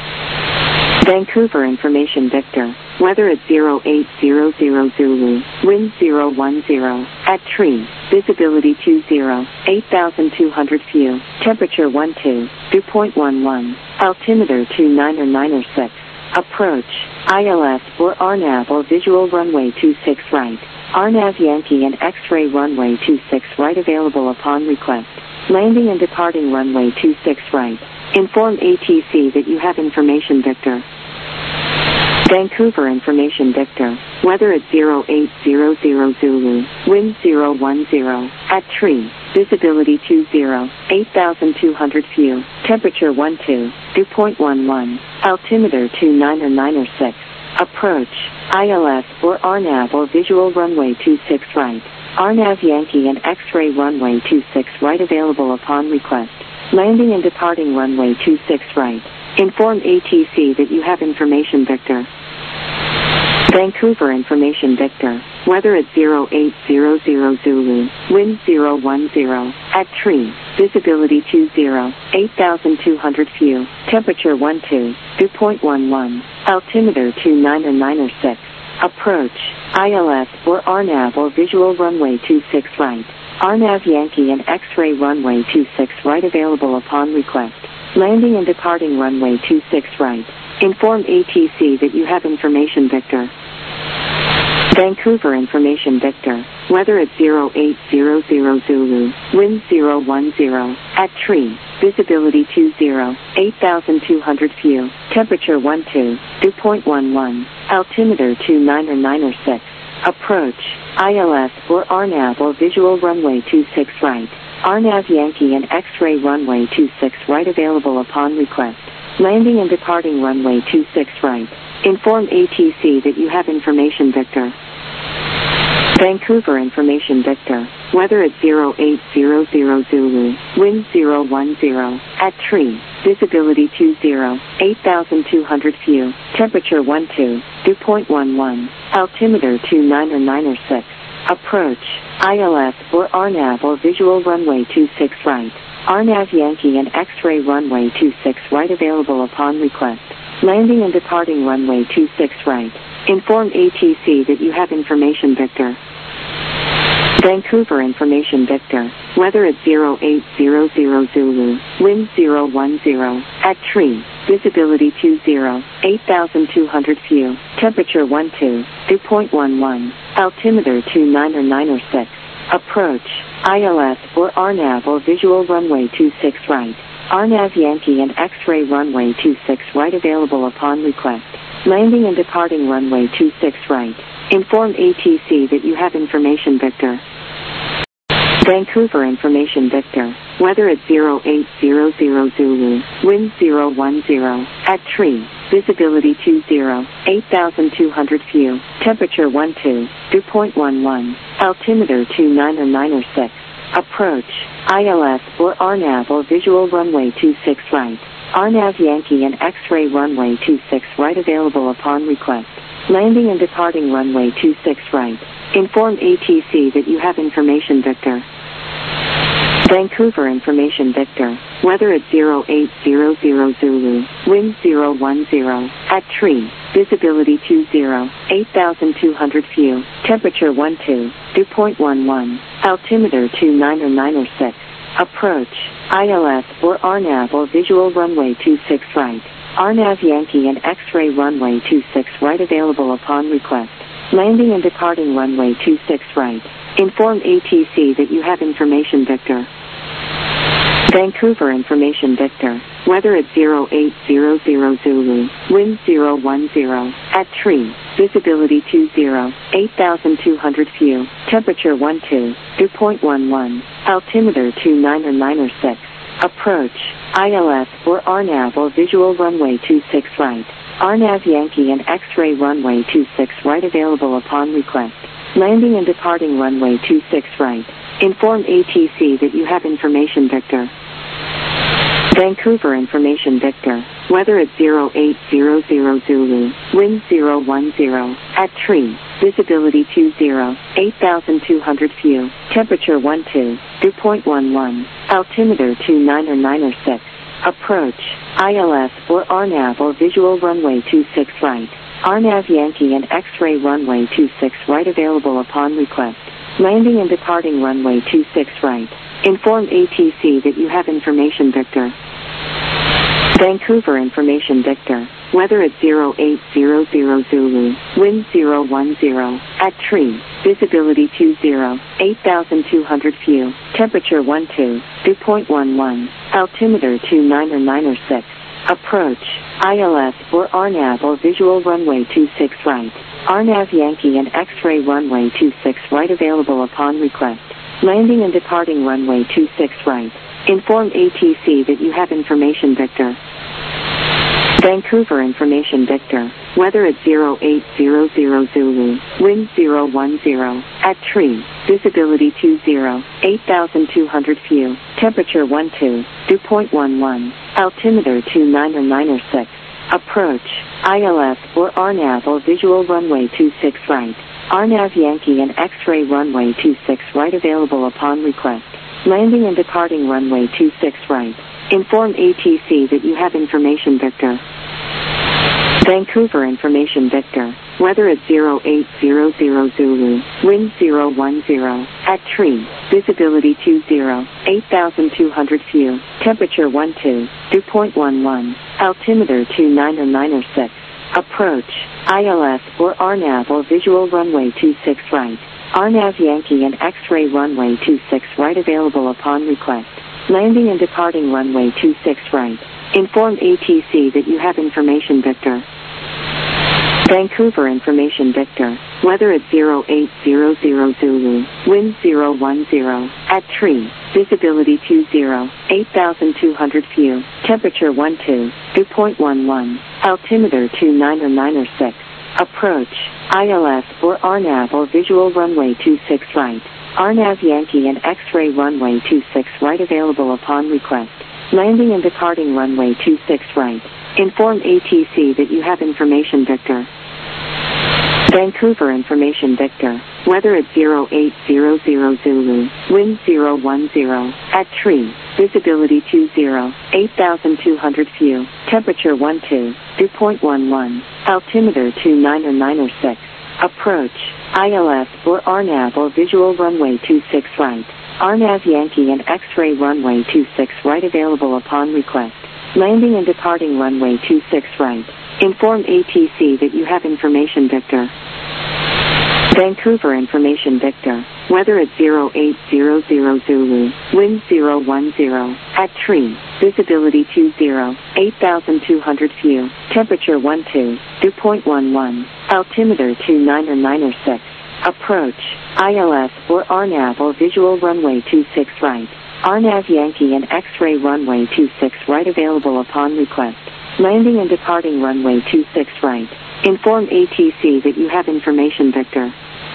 Vancouver information Victor. Weather at zero eight zero zero Zulu. Wind zero one zero. At tree. Visibility two zero. eight thousand two hundred view. Temperature one two. Dew point one one. Altimeter two nine or nine or six. Approach. I L S or R N A V or visual runway two six right. R N A V Yankee and X-ray runway two six right available upon request. Landing and departing runway two six right. Inform A T C that you have information Victor. Vancouver information Victor. Weather at zero eight zero zero Zulu. Wind zero one zero. At tree. Visibility two zero. eight thousand two hundred view. Temperature one two. Dew point one one. Altimeter two nine or nine or six. Approach. I L S or R N A V or visual runway two six right. R N A V Yankee and X-ray runway two six right available upon request. Landing and departing runway two six right. Inform A T C that you have information Victor. Vancouver information Victor. Weather at zero eight zero zero Zulu. Wind zero one zero. At tree. Visibility two zero. eight thousand two hundred view. Temperature one two. Dew point one one. Altimeter two nine or nine or six. Approach. I L S or R N A V or visual runway two six right. R N A V Yankee and X-ray runway two six right available upon request. Landing and departing runway two six right. Inform A T C that you have information Victor. Vancouver information Victor. Weather at zero eight zero zero Zulu. Wind zero one zero. At tree. Visibility two zero. eight thousand two hundred view. Temperature one two. Dew point one one. Altimeter two nine or nine or six. Approach. I L S or R N A V or visual runway two six right. R N A V Yankee and X-ray runway two six right available upon request. Landing and departing runway two six right. Inform A T C that you have information Victor. Vancouver information Victor. Weather at zero eight zero zero Zulu. Wind zero one zero. At tree. Visibility two zero. eight thousand two hundred view. Temperature one two. Dew point one one. Altimeter two nine or nine or six. Approach. I L S or R N A V or visual runway two six right. R N A V Yankee and X-ray runway two six right available upon request. Landing and departing runway two six right. Inform A T C that you have information Victor. Vancouver information Victor. Weather at zero eight zero zero Zulu. Wind zero one zero. At tree. visibility two zero, eight thousand two hundred view, temperature one two, dew point one one, altimeter two nine or nine or six, approach, I L S or R NAV or visual runway two six right, R NAV Yankee and X-ray runway two six right available upon request, landing and departing runway two six right, inform A T C that you have information Victor. Vancouver information Victor, weather at zero eight zero zero Zulu, wind zero one zero, at tree, visibility two zero, eight thousand two hundred view, temperature one two, dew point one one, altimeter two nine or nine or six, approach, I L S or R NAV or visual runway two six right, R NAV Yankee and X-ray runway two six right available upon request, landing and departing runway two six right, inform A T C that you have information Victor. Vancouver information Victor, weather at zero eight zero zero Zulu, wind zero one zero, at tree, visibility two zero, eight thousand two hundred view, temperature one two, dew point one one, altimeter two nine or nine or six, approach, I L S or R NAV or visual runway two six right, R NAV Yankee and X-ray runway two six right available upon request, landing and departing runway two six right, inform A T C that you have information Victor. Vancouver information Victor, weather at zero eight zero zero Zulu, wind zero one zero, at tree, visibility two zero, eight thousand two hundred view, temperature one two, dew point one one, altimeter two nine or nine or six, approach, I L S or R NAV or visual runway two six right, R NAV Yankee and X-ray runway two six right available upon request, landing and departing runway two six right, inform A T C that you have information Victor. Vancouver information Victor, weather at zero eight zero zero Zulu, wind zero one zero, at tree, visibility two zero, eight thousand two hundred view, temperature one two, dew point one one, altimeter two nine or nine or six, approach, I L S or R NAV or visual runway two six right, R NAV Yankee and X-ray runway two six right available upon request, landing and departing runway two six right, inform A T C that you have information Victor. Vancouver information Victor, weather at zero eight zero zero Zulu, wind zero one zero, at tree, visibility two zero, eight thousand two hundred view, temperature one two, dew point one one, altimeter two nine or nine or six, approach, I L S or R NAV or visual runway two six right, R NAV Yankee and X-ray runway two six right available upon request, landing and departing runway two six right, inform A T C that you have information Victor. Vancouver information Victor, weather at zero eight zero zero Zulu, wind zero one zero, at tree, visibility two zero, eight thousand two hundred view, temperature one two, dew point one one, altimeter two nine or nine or six, approach, I L S or R NAV or visual runway two six right, R NAV Yankee and X-ray runway two six right available upon request, landing and departing runway two six right, inform A T C that you have information Victor. Vancouver information Victor, weather at zero eight zero zero Zulu, wind zero one zero, at tree, visibility two zero, eight thousand two hundred view, temperature one two, dew point one one, altimeter two nine or nine or six, approach, I L S or R NAV or visual runway two six right, R NAV Yankee and X-ray runway two six right available upon request, landing and departing runway two six right, inform A T C that you have information Victor. Vancouver information Victor, weather at zero eight zero zero Zulu, wind zero one zero, at tree, visibility two zero, eight thousand two hundred view, temperature one two, dew point one one, altimeter two nine or nine or six, approach, I L S or R NAV or visual runway two six right, R NAV Yankee and X-ray runway two six right available upon request, landing and departing runway two six right, inform A T C that you have information Victor. Vancouver information Victor, weather at zero eight zero zero Zulu, wind zero one zero, at tree, visibility two zero, eight thousand two hundred view, temperature one two, dew point one one, altimeter two nine or nine or six, approach, I L S or R NAV or visual runway two six right, R NAV Yankee and X-ray runway two six right available upon request, Landing and departing runway two six right. Inform A T C that you have information Victor. Vancouver information Victor. Weather at zero eight zero zero Zulu. Wind zero one zero. At tree. Visibility two zero. eight thousand two hundred view. Temperature one two. Dew point one one. Altimeter two nine or nine or six. Approach. I L S or R NAV or visual runway two six right. R NAV Yankee and X-ray runway two six right available upon request. Landing and departing runway two six right. Inform A T C that you have information Victor.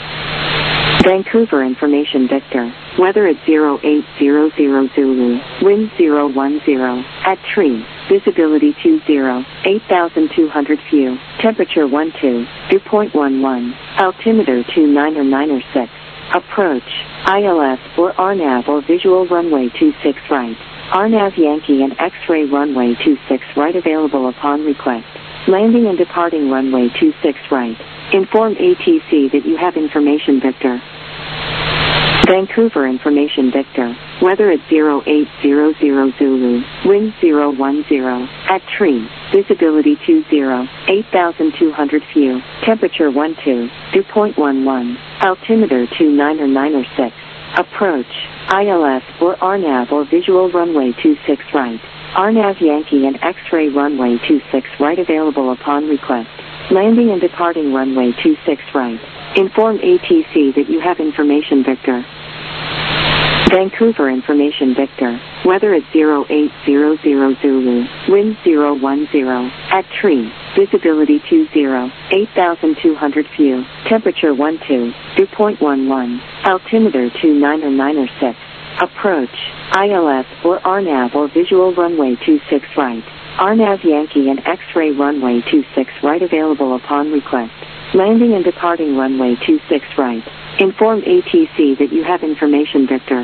Vancouver information Victor. Weather at zero eight zero zero Zulu. Wind zero one zero. At tree. Visibility two zero. eight thousand two hundred view. Temperature one two. Dew point one one. Altimeter two nine or nine or six. Approach. I L S or R NAV or visual runway two six right. R NAV Yankee and X-ray runway two six right available upon request. Landing and departing runway two six right. Inform A T C that you have information Victor. Vancouver information Victor. Weather at zero eight zero zero Zulu. Wind zero one zero. At tree. Visibility two zero. eight thousand two hundred view. Temperature one two. Dew point one one. Altimeter two nine or nine or six. Approach. I L S or R NAV or visual runway two six right. R NAV Yankee and X-ray runway two six right available upon request. Landing and departing runway two six right. Inform A T C that you have information Victor. Vancouver information Victor. Weather at zero eight zero zero Zulu. Wind zero one zero. At tree. Visibility two zero. eight thousand two hundred view. Temperature one two. Dew point one one. Altimeter two nine or nine or six. Approach. I L S or R NAV or visual runway two six right. R NAV Yankee and X-ray runway two six right available upon request. Landing and departing runway two six right. Inform A T C that you have information Victor.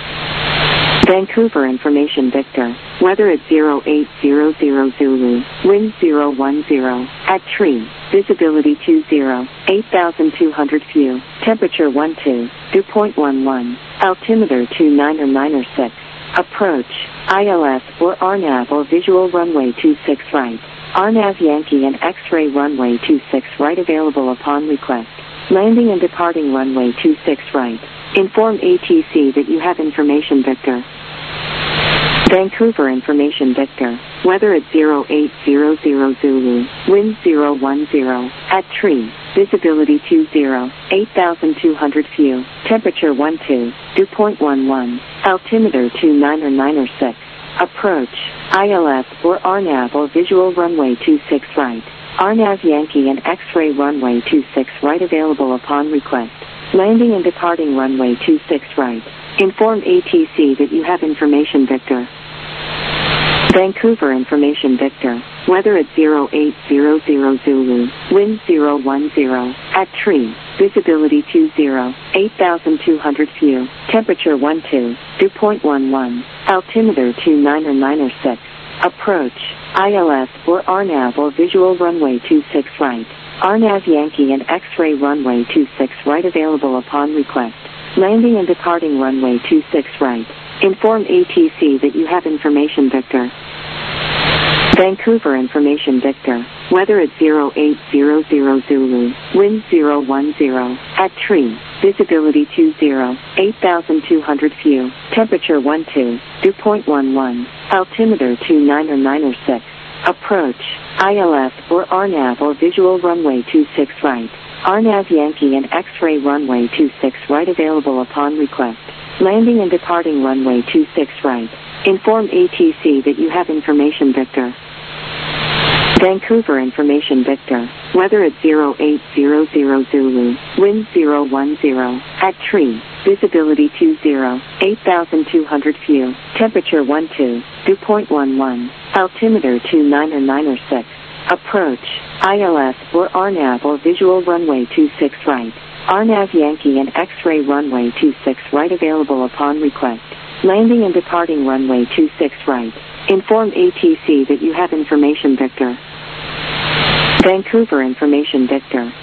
Vancouver information Victor. Weather at zero eight zero zero Zulu. Wind zero one zero. At tree. Visibility two zero. eight thousand two hundred view. Temperature one two. Dew point one one. Altimeter two nine or nine or six. Approach. I L S or R NAV or visual runway two six right. R NAV Yankee and X-ray runway two six right available upon request. Landing and departing runway two six right. Inform A T C that you have information Victor. Vancouver information Victor. Weather at zero eight zero zero Zulu. Wind zero one zero. At tree. Visibility two zero. eight thousand two hundred view. Temperature one two. Dew point one one. Altimeter two nine or nine or six. Approach. I L S or R NAV or visual runway two six right. R NAV Yankee and X-ray runway two six right available upon request. Landing and departing runway two six right. Inform A T C that you have information Victor. Vancouver information Victor. Weather at zero eight zero zero Zulu. Wind zero one zero. At tree. Visibility two zero. eight thousand two hundred view. Temperature one two. Dew point one one. Altimeter two nine or nine or six. Approach. I L S or R NAV or visual runway two six right. R NAV Yankee and X-ray runway two six right available upon request. Landing and departing runway two six right. Inform A T C that you have information Victor. Vancouver information Victor. Weather at zero eight zero zero Zulu. Wind zero one zero. At tree. Visibility two zero. eight thousand two hundred view. Temperature one two. Dew point one one. Altimeter two nine or nine or six. Approach. I L S or R NAV or visual runway two six right. R NAV Yankee and X-ray runway two six right available upon request. Landing and departing runway two six right. Inform A T C that you have information Victor. Vancouver information Victor. Weather at zero eight zero zero Zulu. Wind zero one zero. At tree. Visibility two zero. eight thousand two hundred view. Temperature one two. Dew point one one. Altimeter two nine or nine or six. Approach. I L S or R NAV or visual runway two six right. R NAV Yankee and X-ray runway two six right available upon request. Landing and departing runway two six right. Inform A T C that you have information Victor. Vancouver information Victor.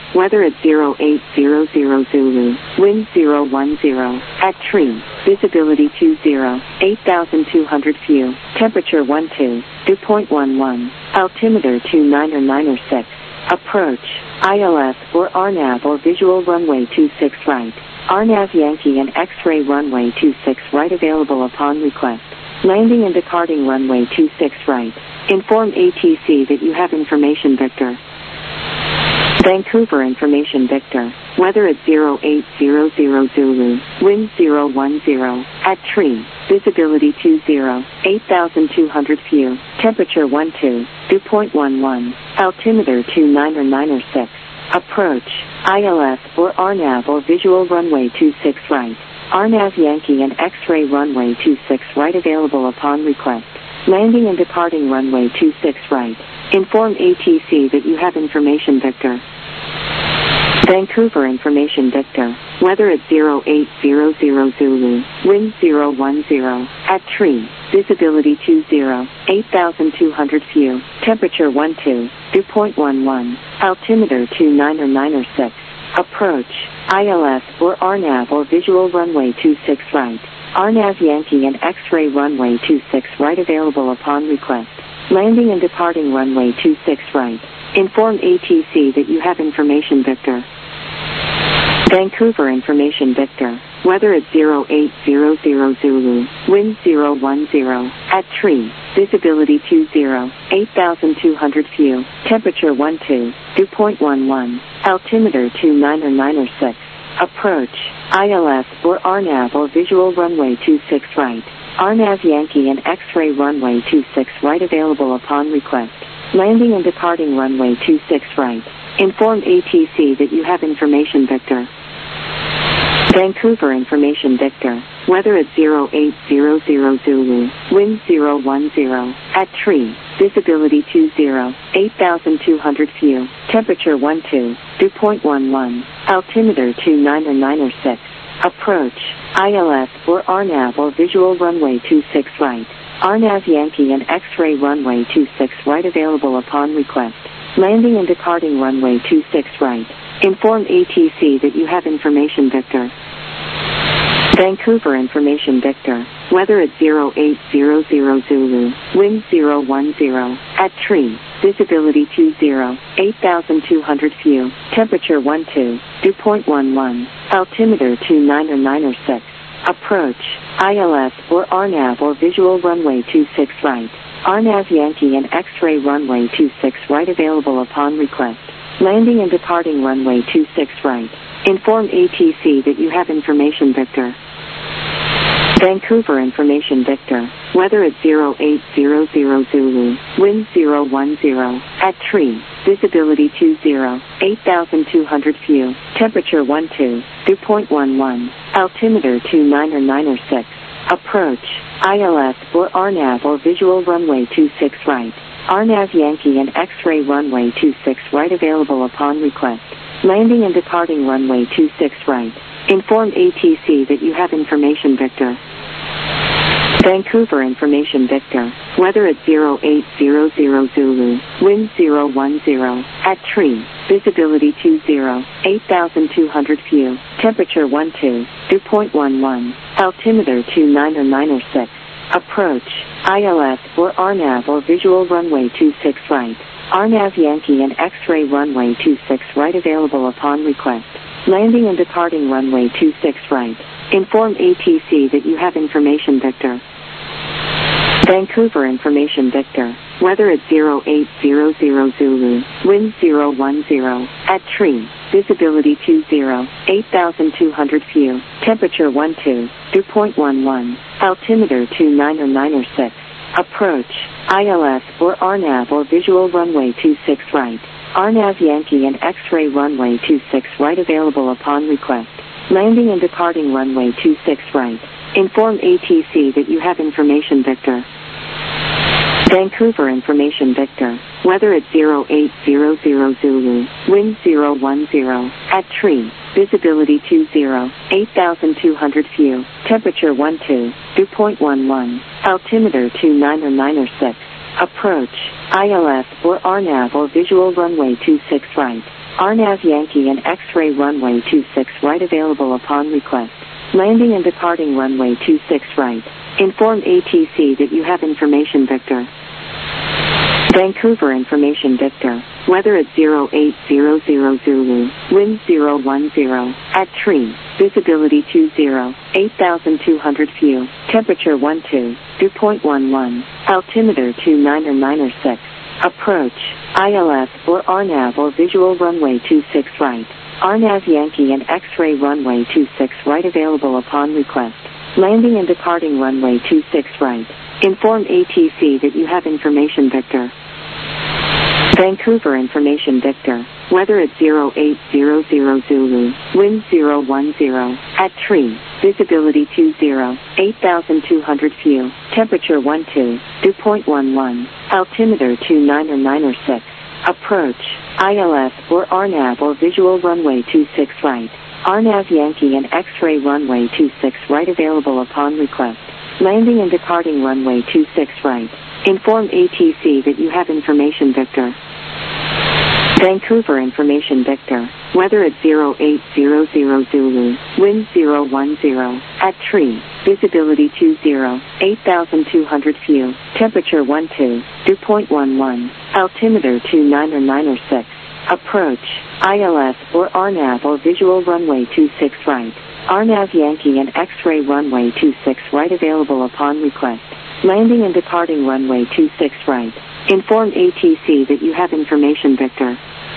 weather at zero eight zero zero Zulu, wind zero one zero, at tree, visibility two zero, eight thousand two hundred view, temperature one two, dew point one one, altimeter two nine or nine or six, approach, I L S or R NAV or visual runway two six right, R NAV Yankee and X-ray runway two six right available upon request, landing and departing runway two six right, inform A T C that you have information Victor. Vancouver information Victor, weather at zero eight zero zero Zulu, wind zero one zero, at tree, visibility two zero, eight thousand two hundred view, temperature one two, dew point one one, altimeter two nine or nine or six, approach, I L S or R NAV or visual runway two six right, R NAV Yankee and X-ray runway two six right available upon request, landing and departing runway two six right, inform A T C that you have information Victor. Vancouver information Victor, weather at zero eight zero zero Zulu, wind zero one zero, at tree, visibility two zero, eight thousand two hundred view, temperature one two, dew point one one, altimeter two nine or nine or six, approach, I L S or R NAV or visual runway two six right, R NAV Yankee and X-ray runway two six right available upon request, landing and departing runway two six right, inform A T C that you have information Victor. Vancouver information Victor, weather at zero eight zero zero Zulu, wind zero one zero, at tree, visibility two zero, eight thousand two hundred view, temperature one two, dew point one one, altimeter two nine or nine or six, approach, I L S or R NAV or visual runway two six right, R NAV Yankee and X-ray runway two six right available upon request, landing and departing runway two six right, inform A T C that you have information Victor. Vancouver information Victor, weather at zero eight zero zero Zulu, wind zero one zero, at tree, visibility two zero, eight thousand two hundred view, temperature one two, dew point one one, altimeter two nine or nine or six, approach, I L S or R NAV or visual runway two six right, R NAV Yankee and X-ray runway two six right available upon request, landing and departing runway two six right, inform A T C that you have information Victor. Vancouver information Victor, weather at zero eight zero zero Zulu, wind zero one zero, at tree, visibility two zero, eight thousand two hundred view, temperature one two, dew point one one, altimeter two nine or nine or six, approach, I L S or R NAV or visual runway two six right, R NAV Yankee and X-ray runway two six right available upon request, landing and departing runway two six right, inform A T C that you have information Victor. Vancouver information Victor, weather at zero eight zero zero Zulu, wind zero one zero, at tree, visibility two zero, eight thousand two hundred view, temperature one two, dew point one one, altimeter two nine or nine or six, approach, I L S or R NAV or visual runway two six right, R NAV Yankee and X-ray runway two six right available upon request, landing and departing runway two six right, inform A T C that you have information Victor. Vancouver information Victor, weather at zero eight zero zero Zulu, wind zero one zero, at tree, visibility two zero, eight thousand two hundred view, temperature one two, dew point one one, altimeter two nine or nine or six, approach, I L S or R NAV or visual runway two six right, R NAV Yankee and X-ray runway two six right available upon request, landing and departing runway two six right, inform A T C that you have information Victor. Vancouver information Victor, weather at zero eight zero zero Zulu, wind zero one zero, at tree, visibility two zero, eight thousand two hundred view, temperature one two, dew point one one, altimeter two nine or nine or six, approach, I L S or R NAV or visual runway two six right, R NAV Yankee and X-ray runway two six right available upon request, landing and departing runway two six right, inform A T C that you have information Victor. Vancouver information Victor, weather at zero eight zero zero Zulu, wind zero one zero, at tree, visibility two zero, eight thousand two hundred view, temperature one two, dew point one one, altimeter two nine or nine or six, approach, I L S or R NAV or visual runway two six right, R N A V Yankee and X-ray runway two six right available upon request. Landing and departing runway two six right. Inform A T C that you have information Victor. Vancouver information Victor. Weather at zero eight zero zero Zulu. Wind zero one zero. At tree. Visibility two zero. eight thousand two hundred view. Temperature one two. Dew point one one. Altimeter two nine or nine or six. Approach. I L S or R N A V or visual runway two six right. R N A V Yankee and X-ray runway two six right available upon request. Landing and departing runway two six right. Inform A T C that you have information Victor. Vancouver information Victor. Weather at zero eight zero zero Zulu. Wind zero one zero. At tree. Visibility two zero. eight thousand two hundred view. Temperature one two. Dew point one one. Altimeter two nine or nine or six. Approach. I L S or R N A V or visual runway two six right. R N A V Yankee and X-ray runway two six right available upon request. Landing and departing runway two six right. Inform A T C that you have information Victor. Vancouver information Victor. Weather at zero eight zero zero Zulu. Wind zero one zero. At tree. Visibility two zero. eight thousand two hundred view. Temperature one two. Dew point one one. Altimeter two nine or nine or six. Approach. I L S or R N A V or visual runway two six right. R N A V Yankee and X-ray runway two six right available upon request. Landing and departing runway two six right. Inform A T C that you have information Victor.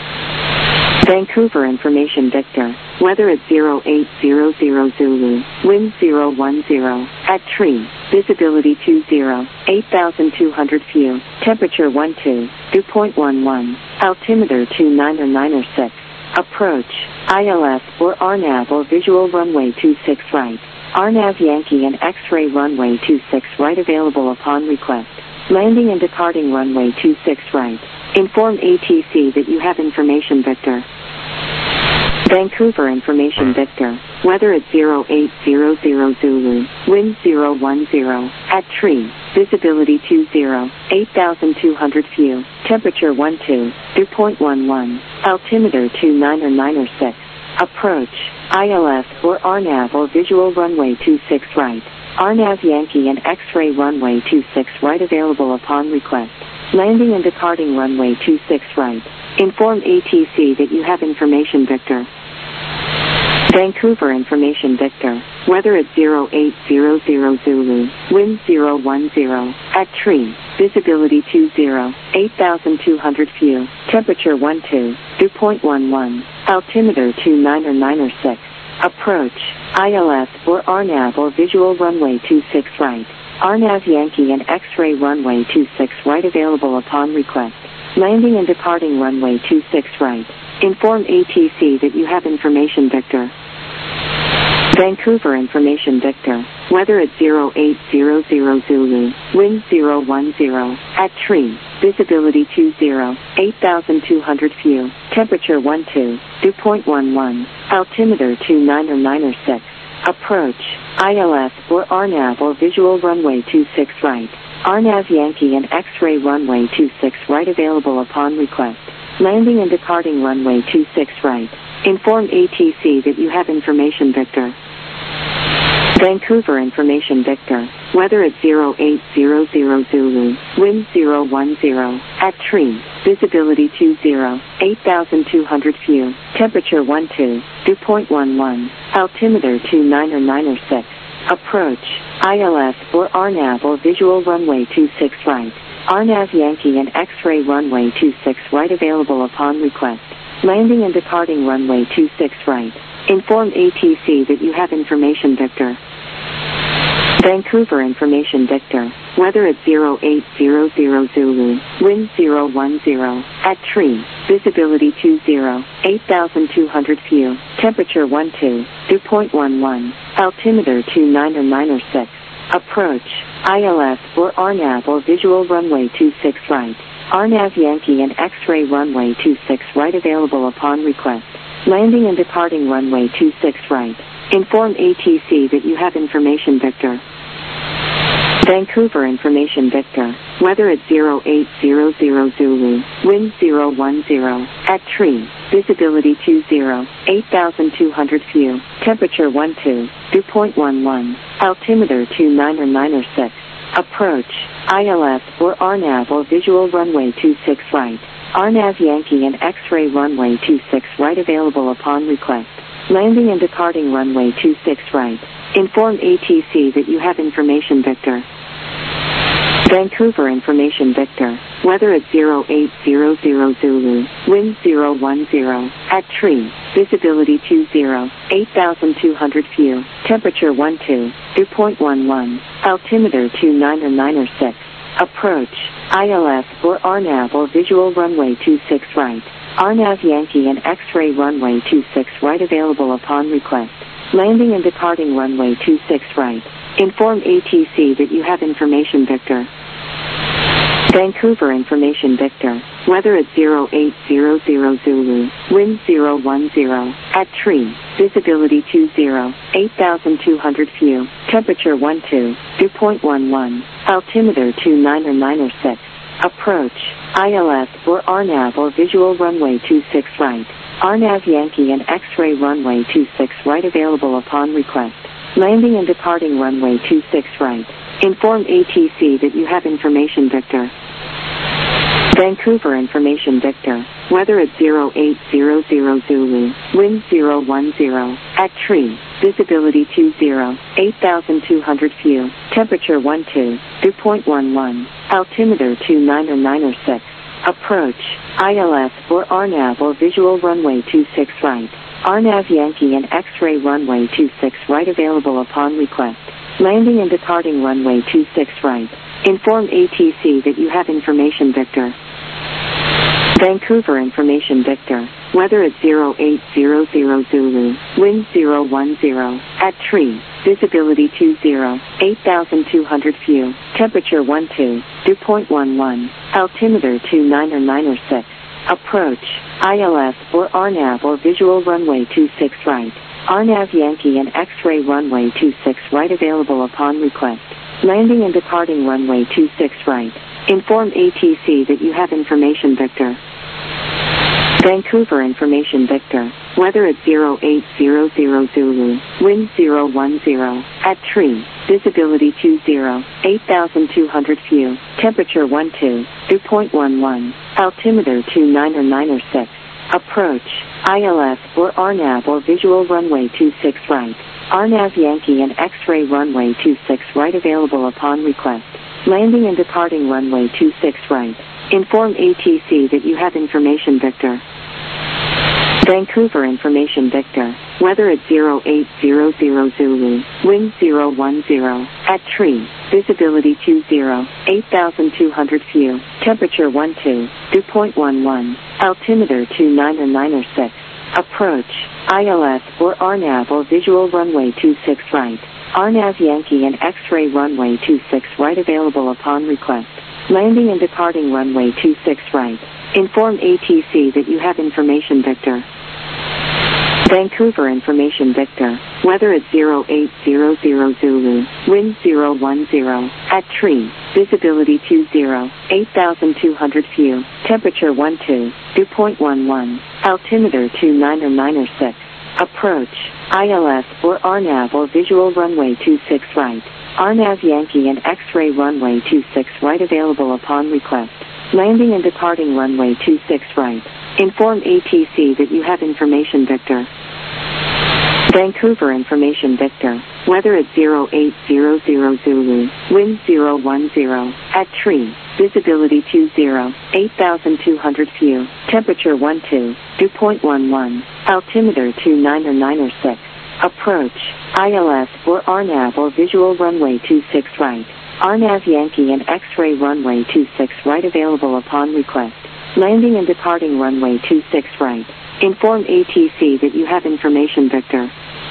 Vancouver information Victor. Weather at zero eight zero zero Zulu. Wind zero one zero. At tree. Visibility two zero. eight thousand two hundred view. Temperature one two. Dew point one one. Altimeter two nine or nine or six. Approach. I L S or R N A V or visual runway two six right. R N A V Yankee and X-ray runway two six right available upon request. Landing and departing runway two six right. Inform A T C that you have information Victor. Vancouver information Victor. Weather at zero eight zero zero Zulu. Wind zero one zero. At tree. Visibility two zero. eight thousand two hundred view. Temperature one two. Dew point one one. Altimeter two nine or nine or six. Approach. I L S or R N A V or visual runway two six right. R N A V Yankee and X-ray runway two six right available upon request. Landing and departing runway two six right. Inform A T C that you have information Victor. Vancouver information Victor. Weather at zero eight zero zero Zulu. Wind zero one zero. At tree. Visibility two zero. eight thousand two hundred view. Temperature one two. Dew point one one. Altimeter two nine or nine or six. Approach. I L S or R N A V or visual runway two six right. R N A V Yankee and X-ray runway two six right available upon request. Landing and departing runway two six right. Inform A T C that you have information Victor. Vancouver information Victor. Weather at zero eight zero zero Zulu. Wind zero one zero. At tree. Visibility two zero. eight thousand two hundred view. Temperature one two. Dew point one one. Altimeter two nine or nine or six. Approach. I L S or R N A V or visual runway two six right. R N A V Yankee and X-ray runway two six right available upon request. Landing and departing runway two six right. Inform A T C that you have information Victor. Vancouver information Victor. Weather at zero eight zero zero Zulu. Wind zero one zero. At tree. Visibility two zero. eight thousand two hundred view. Temperature one two. Dew point one one. Altimeter two nine or nine or six. Approach. I L S or R N A V or visual runway two six right. R N A V Yankee and X-ray runway two six right available upon request. Landing and departing runway two six right. Inform A T C that you have information Victor. Vancouver information Victor. Weather at zero eight zero zero Zulu. Wind zero one zero. At tree. Visibility two zero. eight thousand two hundred view. Temperature one two. Dew point one one. Altimeter two nine or nine or six. Approach. I L S or R N A V or visual runway two six right. R N A V Yankee and X-ray runway two six right available upon request. Landing and departing runway two six right. Inform A T C that you have information Victor. Vancouver information Victor. Weather at zero eight zero zero Zulu. Wind zero one zero. At tree. visibility two zero, eight thousand two hundred view, temperature one two, dew point one one, altimeter two niner niner six, approach, I L S or R NAV or visual runway two six right, R NAV Yankee and X-ray runway two six right available upon request, landing and departing runway two six right, inform A T C that you have information Victor. Vancouver information Victor, weather at zero eight zero zero Zulu, wind zero one zero, at tree, visibility two zero, eight thousand two hundred view, temperature one two, dew point one one, altimeter two niner niner six, approach, I L S or R NAV or visual runway two six right, R NAV Yankee and X-ray runway two six right available upon request, landing and departing runway two six right, inform A T C that you have information Victor. Vancouver information Victor, weather at zero eight zero zero Zulu, wind zero one zero, at tree, visibility two zero, eight thousand two hundred view, temperature one two, dew point one one, altimeter two niner niner six, approach, I L S or R NAV or visual runway two six right, R NAV Yankee and X-ray runway two six right available upon request, landing and departing runway two six right, inform A T C that you have information Victor. Vancouver information Victor, weather at zero eight zero zero Zulu, wind zero one zero, at tree, visibility two zero, eight thousand two hundred view, temperature one two, dew point one one, altimeter two niner niner six, approach, I L S or R NAV or visual runway two six right, R NAV Yankee and X-ray runway two six right available upon request, landing and departing runway two six right, inform A T C that you have information Victor. Vancouver information Victor, weather at zero eight zero zero Zulu, wind zero one zero, at tree, visibility two zero, eight thousand two hundred view, temperature one two, dew point one one, altimeter two niner niner six, approach, I L S or R NAV or visual runway two six right, R NAV Yankee and X-ray runway two six right available upon request, landing and departing runway two six right, inform A T C that you have information Victor. Vancouver information Victor, weather at zero eight zero zero Zulu, wind zero one zero, at tree, visibility two zero, eight thousand two hundred view, temperature one two, dew point one one, altimeter two niner niner six, approach, I L S or R NAV or visual runway two six right, R NAV Yankee and X-ray runway two six right available upon request, landing and departing runway two six right, inform A T C that you have information Victor. Vancouver information Victor, weather at zero eight zero zero Zulu, wind zero one zero, at tree, visibility two zero, eight thousand two hundred view, temperature one two, dew point one one, altimeter two niner niner six, approach, I L S or R NAV or visual runway two six right, R NAV Yankee and X-ray runway two six right available upon request, landing and departing runway two six right, inform A T C that you have information Victor. Vancouver information Victor, weather at zero eight zero zero Zulu, wind zero one zero, at tree, visibility two zero, eight thousand two hundred view, temperature one two, dew point one one, altimeter two niner niner six, approach, I L S or R NAV or visual runway two six right, R NAV Yankee and X-ray runway two six right available upon request, landing and departing runway two six right, inform A T C that you have information Victor. Vancouver information Victor, weather at zero eight zero zero Zulu, wind zero one zero, at tree, visibility two zero, eight thousand two hundred view, temperature one two, dew point one one, altimeter two niner niner six, approach, I L S or R NAV or visual runway two six right, R NAV Yankee and X-ray runway two six right available upon request, landing and departing runway two six right, inform A T C that you have information Victor.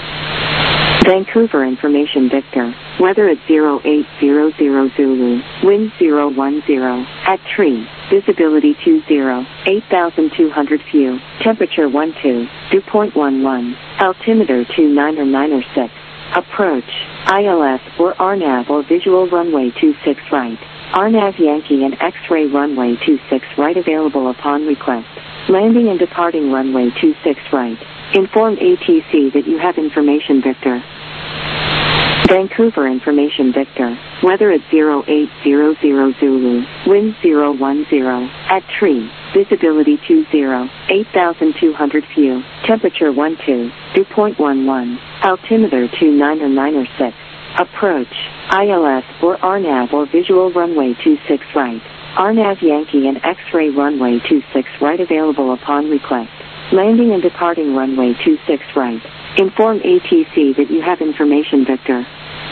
Vancouver information Victor, weather at zero eight zero zero Zulu, wind zero one zero, at tree, visibility two zero, eight thousand two hundred view, temperature one two, dew point one one, altimeter two niner niner six, approach, I L S or R NAV or visual runway two six right, R NAV Yankee and X-ray runway two six right available upon request, Landing and departing runway two six right. Inform A T C that you have information Victor. Vancouver information Victor. Weather at zero eight zero zero Zulu. Wind zero one zero. At tree. Visibility two zero. eight thousand two hundred view. Temperature one two. Dew point one one. Altimeter two nine or nine or six. Approach. I L S or R NAV or visual runway two six right. R NAV Yankee and X-ray runway two six right available upon request. Landing and departing runway two six right. Inform A T C that you have information Victor.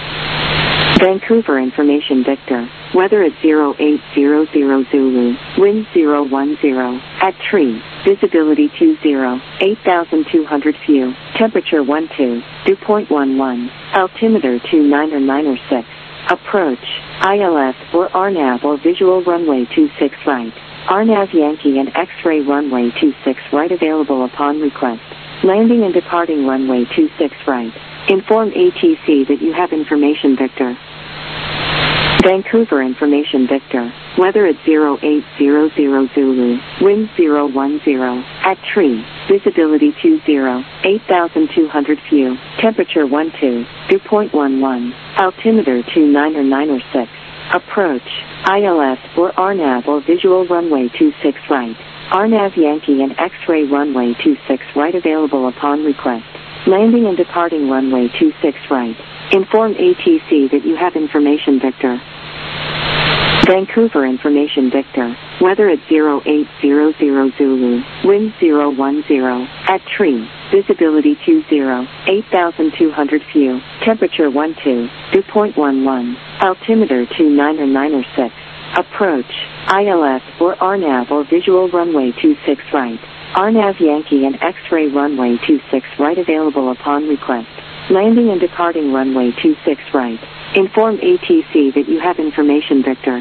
Vancouver information Victor. Weather at zero eight zero zero Zulu. Wind zero one zero. At tree. Visibility two zero. eight thousand two hundred view. Temperature one two. Dew point one one. Altimeter two nine or nine or six. Approach. I L S or R NAV or visual runway two six right. R NAV Yankee and X-ray runway two six right available upon request. Landing and departing runway two six right. Inform A T C that you have information Victor. Vancouver information Victor. Weather at zero eight zero zero Zulu. Wind zero one zero. At tree. Visibility two zero. eight thousand two hundred view. Temperature one two. Dew point one one. Altimeter two nine or nine or six. Approach. I L S or R NAV or visual runway two six right. R NAV Yankee and X-ray runway two six right available upon request. Landing and departing runway two six right. Inform A T C that you have information Victor. Vancouver information Victor. Weather at zero eight zero zero Zulu. Wind zero one zero. At tree. Visibility two zero. eight thousand two hundred view. Temperature one two. Dew point one one. Altimeter two nine or nine or six. Approach. I L S or R NAV or visual runway two six right. R NAV Yankee and X-ray runway two six right available upon request. Landing and departing runway two six right. Inform A T C that you have information Victor.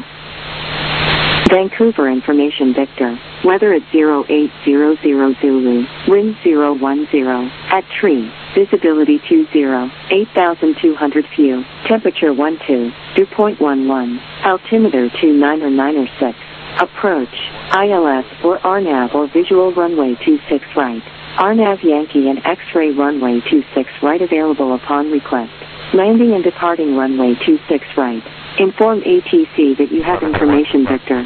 Vancouver information Victor. Weather at zero eight zero zero Zulu. Wind zero one zero. At tree. Visibility two zero. eight thousand two hundred view. Temperature one two. Dew point one one. Altimeter two nine or nine or six. Approach. I L S or R NAV or visual runway two six right. R NAV Yankee and X-ray runway two six right available upon request. Landing and departing runway two six right. Inform A T C that you have information Victor.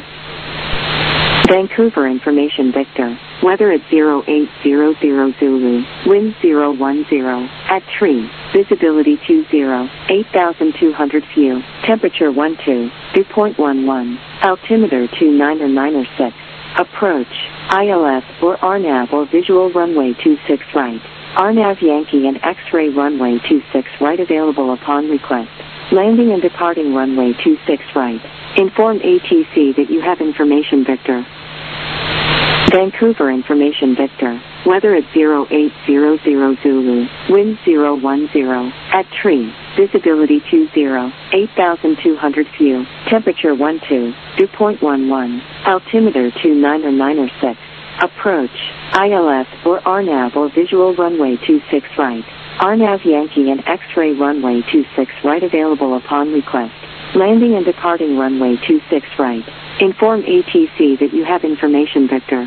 Vancouver information Victor. Weather at zero eight zero zero Zulu. Wind zero one zero. At tree. Visibility two zero. eight thousand two hundred view. Temperature one two. Dew point one one. Altimeter two nine or nine or six. Approach. I L S or R NAV or visual runway two six right. R NAV Yankee and X-ray runway two six right available upon request. Landing and departing runway two six right. Inform A T C that you have information Victor. Vancouver information Victor. Weather at zero eight zero zero Zulu. Wind zero one zero. At tree. Visibility two zero. eight thousand two hundred view. Temperature one two. Dew point one one. Altimeter two nine or nine or six. Approach. I L S or R NAV or visual runway two six right. R NAV Yankee and X-ray runway two six right available upon request. Landing and departing runway two six right. Inform A T C that you have information Victor.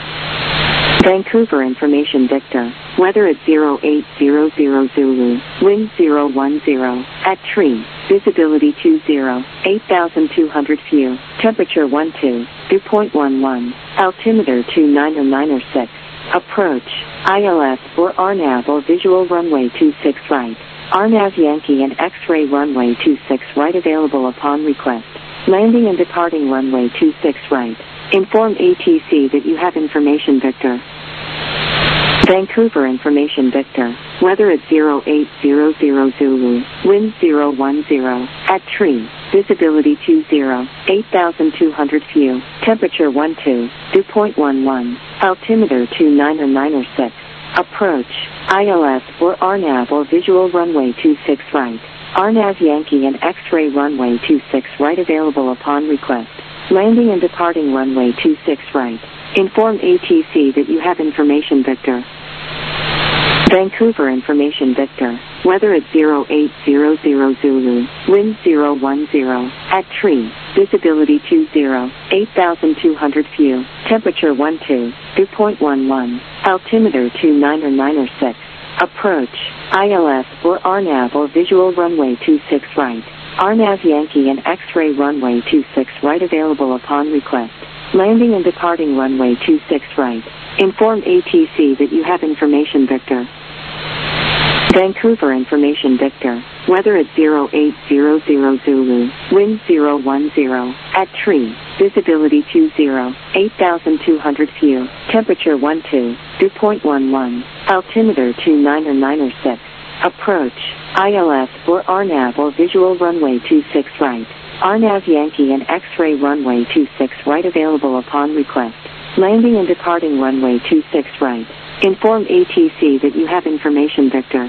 Vancouver information Victor. Weather at zero eight zero zero Zulu. Wind zero one zero. At tree. Visibility two zero. eight thousand two hundred view. Temperature one two. Dew point one one. Altimeter two nine or nine or six. Approach. I L S or R NAV or visual runway two six right. R NAV Yankee and X-ray runway two six right available upon request. Landing and departing runway two six right. Inform A T C that you have information Victor. Vancouver information Victor. Weather at zero eight zero zero Zulu. Wind zero one zero. At tree. Visibility two zero. eight thousand two hundred view. Temperature one two. Dew point one one. Altimeter two nine or nine or six. Approach. I L S or R NAV or visual runway two six right. R NAV Yankee and X-ray runway two six right available upon request. Landing and departing runway two six right. Inform A T C that you have information Victor. Vancouver Information Victor. Weather at zero eight zero zero Zulu. Wind zero one zero. At tree. Visibility two zero. eight thousand two hundred few. Temperature one two. dew point one one. Altimeter two nine or nine or six. Approach. I L S or R NAV or visual runway two six right. R NAV Yankee and X-ray runway two six right available upon request. Landing and departing runway two six right. Inform A T C that you have information Victor. Vancouver Information Victor. Weather at zero eight zero zero Zulu. Wind zero one zero. At tree. Visibility two zero. eight thousand two hundred few. Temperature one two. dew point one one. Altimeter two nine or nine or six. Approach. I L S or R NAV or visual runway two six right. R NAV Yankee and X-ray runway two six right available upon request. Landing and departing runway two six right. Inform A T C that you have information Victor.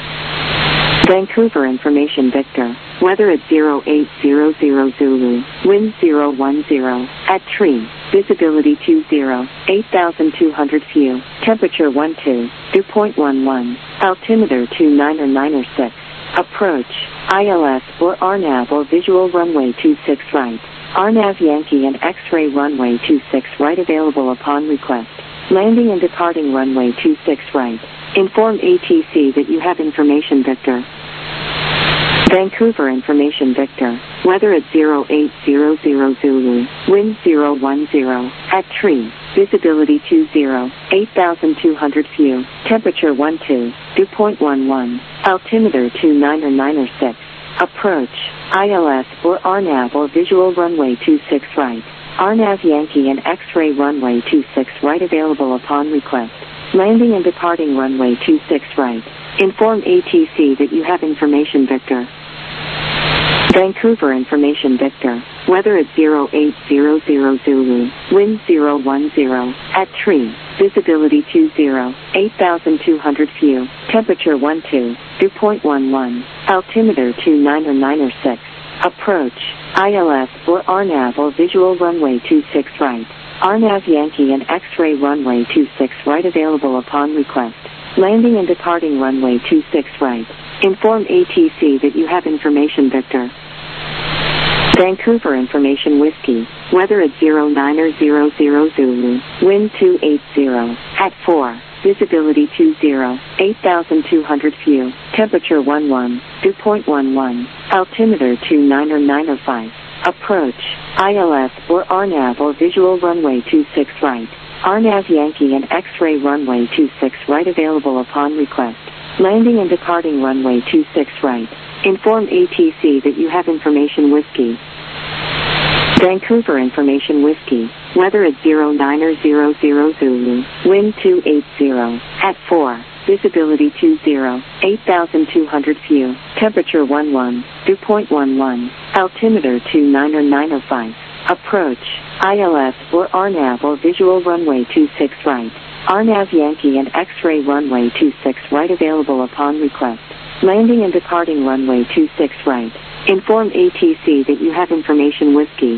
Vancouver Information Victor. Weather at zero eight zero zero Zulu. Wind zero one zero. At tree. Visibility two zero. eight thousand two hundred few. Temperature one two. dew point one one. Altimeter two nine or nine or six. Approach. I L S or R NAV or visual runway two six right. R NAV Yankee and X-ray runway two six right available upon request. Landing and departing runway two six right. Inform A T C that you have information Victor. Vancouver Information Victor. Weather at zero eight zero zero Zulu. Wind zero one zero. At tree. Visibility two zero. eight thousand two hundred few. Temperature one two. dew point one one. Altimeter two nine or nine or six. Approach. I L S or R NAV or visual runway two six right. R NAV Yankee and X-ray runway two six right available upon request. Landing and departing runway two six right. Inform A T C that you have information Victor. Vancouver Information Victor. Weather at zero eight zero zero Zulu. Wind zero one zero. At tree. Visibility two zero. eight thousand two hundred few. Temperature one two. dew point one one. Altimeter two nine or nine or six. Approach. I L S or R NAV or visual runway two six right. R NAV Yankee and X-ray runway two six right available upon request. Landing and departing runway two six right. Inform A T C that you have information Victor. Vancouver Information Whiskey. Weather at zero nine or zero zero Zulu. Wind two eight zero. At four. Visibility two zero. eight thousand two hundred few. Temperature one one. dew point one one. Altimeter two nine or nine or five. Approach. I L S or R NAV or visual runway two six right. R NAV Yankee and X-ray runway two six right available upon request. Landing and departing runway two six right. Inform A T C that you have information Whiskey. Vancouver Information Whiskey. Weather at zero nine or zero zero Zulu. Wind two eight zero. At four. Visibility two zero. eight thousand two hundred few. Temperature one one. dew point one one. Altimeter two nine or nine or five. Approach. I L S or R NAV or visual runway two six right. R NAV Yankee and X-ray runway two six right available upon request. Landing and departing runway two six right. Inform A T C that you have information Whiskey.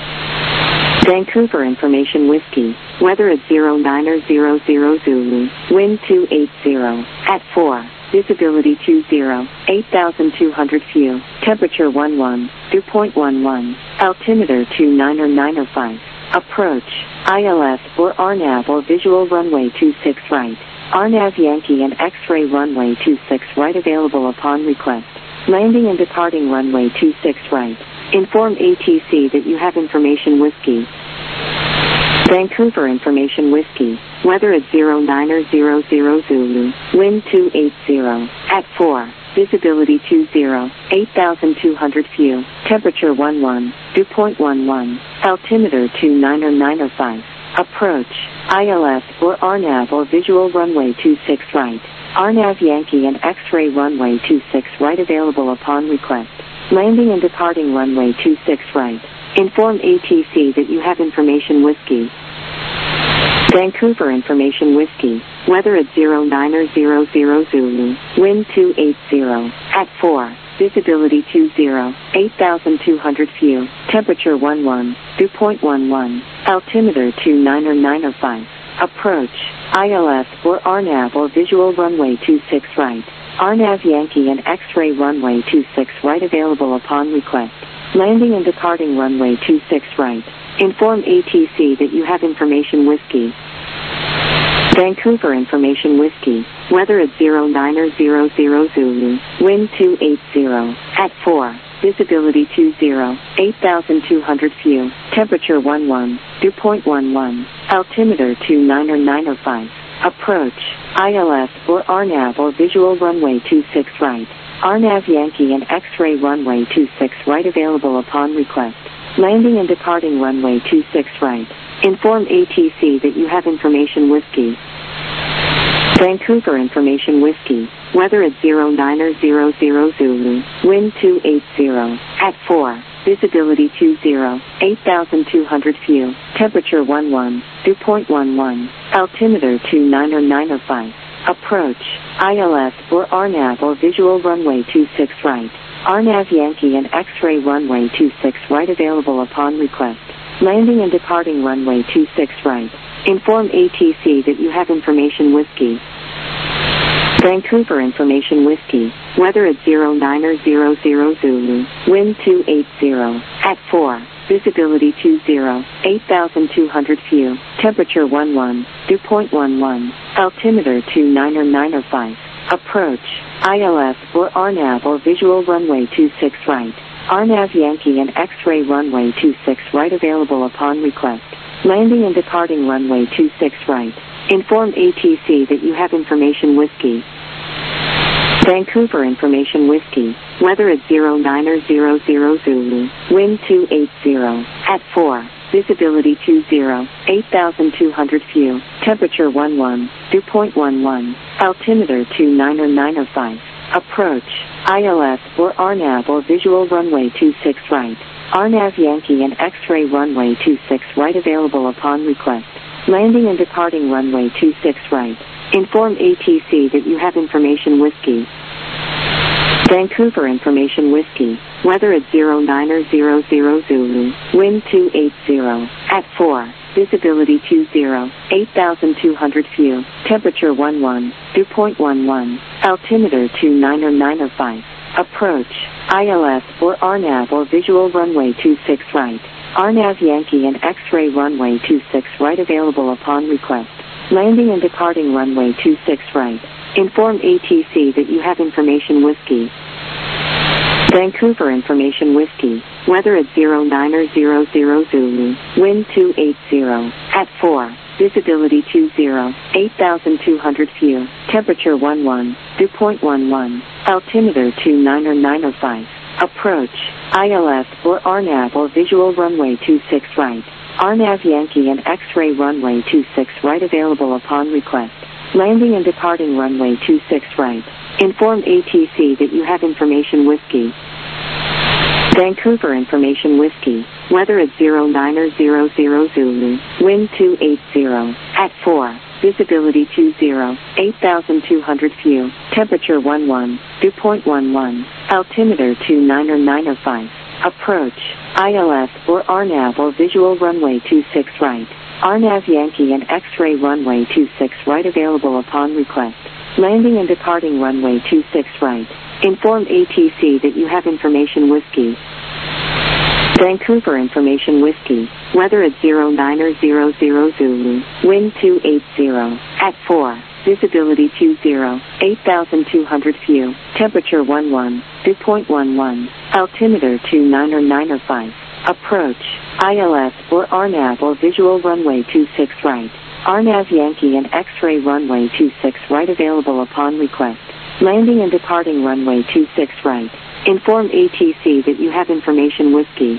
Vancouver Information Whiskey. Weather at zero nine or zero zero Zulu. Wind two eight zero. At four. Visibility two zero. eight thousand two hundred few. Temperature one one. dew point one one. Altimeter two nine or nine or five. Approach. I L S or R NAV or visual runway two six right. R NAV Yankee and X-ray runway two six right available upon request. Landing and departing runway two six right. Inform A T C that you have information Whiskey. Vancouver Information Whiskey. Weather at zero nine or zero zero Zulu. Wind two eight zero. At four. Visibility two zero. eight thousand two hundred few. Temperature one one. dew point one one. Altimeter two nine or nine or five. Approach. I L S or R NAV or visual runway two six right. R NAV Yankee and X-ray runway two six right available upon request. Landing and departing runway two six right. Inform A T C that you have information Whiskey. Vancouver Information Whiskey. Weather at zero nine or zero zero Zulu. Wind two eight zero. At four. Visibility two zero. eight thousand two hundred few. Temperature one one. dew point one one. Altimeter two nine or nine or five. Approach. I L S or R N A V or visual runway two six right. R N A V Yankee and X-ray runway two six right available upon request. Landing and departing runway two six right. Inform A T C that you have information whiskey. Vancouver Information Whiskey. Weather at zero niner zero zero Zulu. Wind two eight zero. At four. Visibility two zero. eight thousand two hundred few. Temperature one one. Dew point one one. Altimeter two niner niner five. Approach. I L S or R N A V or visual runway two six right. R N A V Yankee and X-ray runway two six right available upon request. Landing and departing runway two six right. Inform A T C that you have information whiskey. Vancouver Information Whiskey. Weather at zero niner zero zero Zulu. Wind two eight zero. At four. Visibility two zero. eight thousand two hundred few. Temperature one one. Dew point one one. Altimeter two niner niner five. Approach. I L S or R N A V or visual runway two six right. R N A V Yankee and X-ray runway two six right available upon request. Landing and departing runway two six right. Inform A T C that you have information whiskey. Vancouver Information Whiskey. Weather at zero niner zero zero Zulu. Wind two eight zero. At four. Visibility two zero. eight thousand two hundred few. Temperature one one. Dew point one one. Altimeter two niner niner five. Approach. I L S or R N A V or visual runway two six right. R N A V Yankee and X-ray runway two six right available upon request. Landing and departing runway two six right. Inform A T C that you have information whiskey. Vancouver Information Whiskey. Weather at zero niner zero zero Zulu. Wind two eight zero. At four. Visibility two zero. eight thousand two hundred few. Temperature one one. Dew point one one. Altimeter two niner niner five. Approach. I L S or R N A V or visual runway two six right. R N A V Yankee and X-ray runway two six right available upon request. Landing and departing runway two six right. Inform A T C that you have information whiskey. Vancouver Information Whiskey. Weather at zero niner zero zero Zulu. Wind two eight zero. At four. Visibility two zero. eight thousand two hundred few. Temperature one one. Dew point one one. Altimeter two niner niner five. Approach. I L S or R N A V or visual runway two six right. R N A V Yankee and X-ray runway two six right available upon request. Landing and departing runway two six right. Inform A T C that you have information whiskey. Vancouver Information Whiskey. Weather at zero niner zero zero Zulu. Wind two eight zero. At four. Visibility two zero. eight thousand two hundred few. Temperature one one. Dew point one one. Altimeter two niner niner five. Approach. I L S or R N A V or visual runway two six right. R N A V Yankee and X-ray runway two six right available upon request. Landing and departing runway two six right. Inform A T C that you have information whiskey. Vancouver Information Whiskey. Weather at zero niner zero zero Zulu. Wind two eight zero. At four. Visibility two zero. eight thousand two hundred few. Temperature one one. Dew point one one. Altimeter two niner niner five. Approach. I L S or R N A V or visual runway two six right. R N A V Yankee and X-ray runway two six right available upon request. Landing and departing runway two six right. Inform A T C that you have information whiskey. Vancouver Information Whiskey. Weather at zero niner zero zero Zulu. Wind two eight zero. At four. Visibility two zero. eight thousand two hundred few. Temperature one one. Dew point one one. Altimeter two niner niner five. Approach. I L S or R N A V or visual runway two six right. R N A V Yankee and X-ray runway two six right available upon request. Landing and departing runway two six right. Inform A T C that you have information whiskey.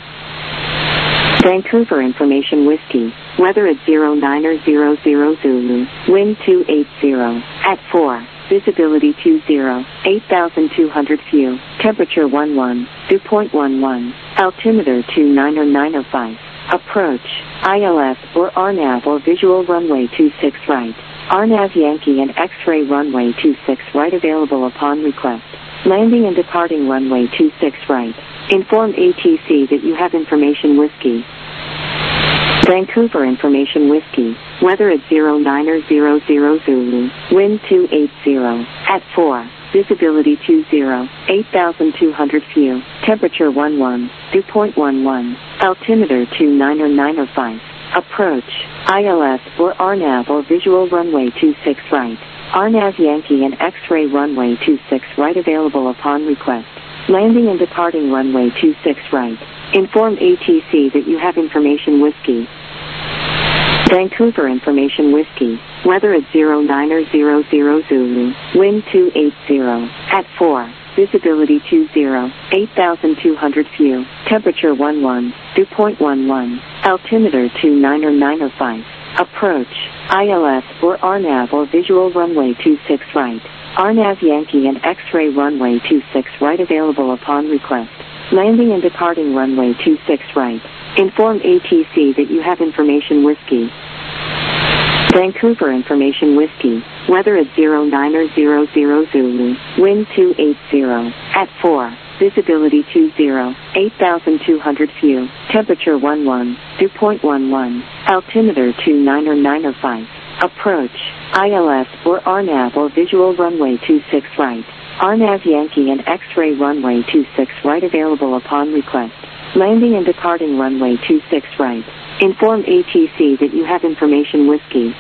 Vancouver Information Whiskey. Weather at zero niner zero zero Zulu. Wind two eight zero. At four. Visibility two zero. eight thousand two hundred few. Temperature one one. Dew point one one. Altimeter two niner niner five. Approach. I L S or R N A V or visual runway two six right. R N A V Yankee and X-ray runway two six right available upon request. Landing and departing runway two six right. Inform A T C that you have information whiskey. Vancouver Information Whiskey, weather at zero niner zero zero Zulu, wind two eight zero, at four, visibility two zero, eight thousand two hundred view, temperature one one, dew point one one, altimeter two niner niner five, approach, I L S or R NAV or visual runway two six right, R NAV Yankee and X-ray runway two six right available upon request, landing and departing runway two six right. Inform A T C that you have information whiskey. Vancouver Information Whiskey, weather at zero niner zero zero Zulu, wind two eight zero, at four, visibility two zero, eight thousand two hundred view, temperature one one, dew point one one, altimeter two niner niner five, approach, I L S or R NAV or visual runway two six right, R NAV Yankee and X-ray runway two six right available upon request. Landing and departing runway two six right. Inform A T C that you have information whiskey. Vancouver Information Whiskey, weather at zero niner zero zero Zulu, wind two eight zero, at four, visibility two zero, eight thousand two hundred view, temperature one one, dew point one one, altimeter two niner niner five, approach, I L S or R NAV or visual runway two six right. R NAV Yankee and X-ray runway two six right available upon request. Landing and departing runway two six right. Inform A T C that you have information whiskey.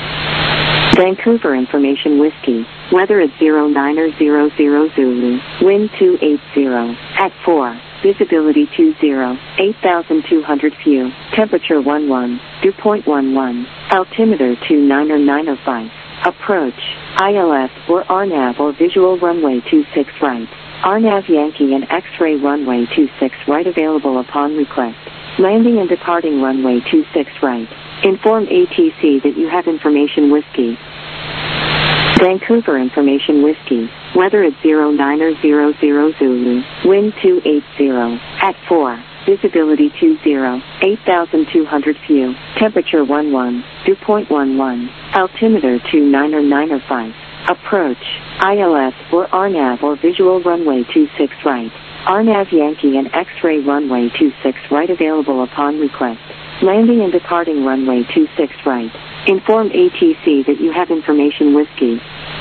Vancouver Information Whiskey, weather at zero niner zero zero Zulu, wind two eight zero, at four, visibility two zero, eight thousand two hundred view, temperature one one, dew point one one, altimeter two niner niner five, approach, I L S or R NAV or visual runway two six right, R NAV Yankee and X-ray runway two six right available upon request, landing and departing runway two six right. Inform A T C that you have information whiskey. Vancouver Information Whiskey, weather at zero niner zero zero Zulu, wind two eight zero, at four, visibility two zero, eight thousand two hundred view, temperature one one, dew point one one, altimeter two niner niner five, approach, I L S or R NAV or visual runway two six right, R NAV Yankee and X-ray runway two six right available upon request, landing and departing runway two six right. Inform A T C that you have information whiskey.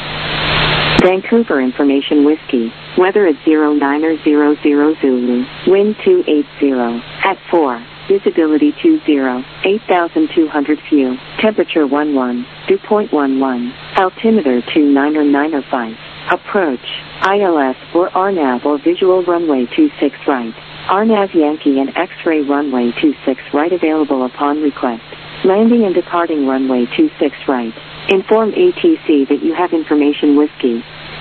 Vancouver Information Whiskey, weather at zero niner zero zero Zulu, wind two eight zero, at four, visibility two zero, eight thousand two hundred view, temperature one one, dew point one one, altimeter two niner niner five, approach, I L S or R NAV or visual runway two six right, R NAV Yankee and X-ray runway two six right available upon request, landing and departing runway two six right. Inform A T C that you have information whiskey.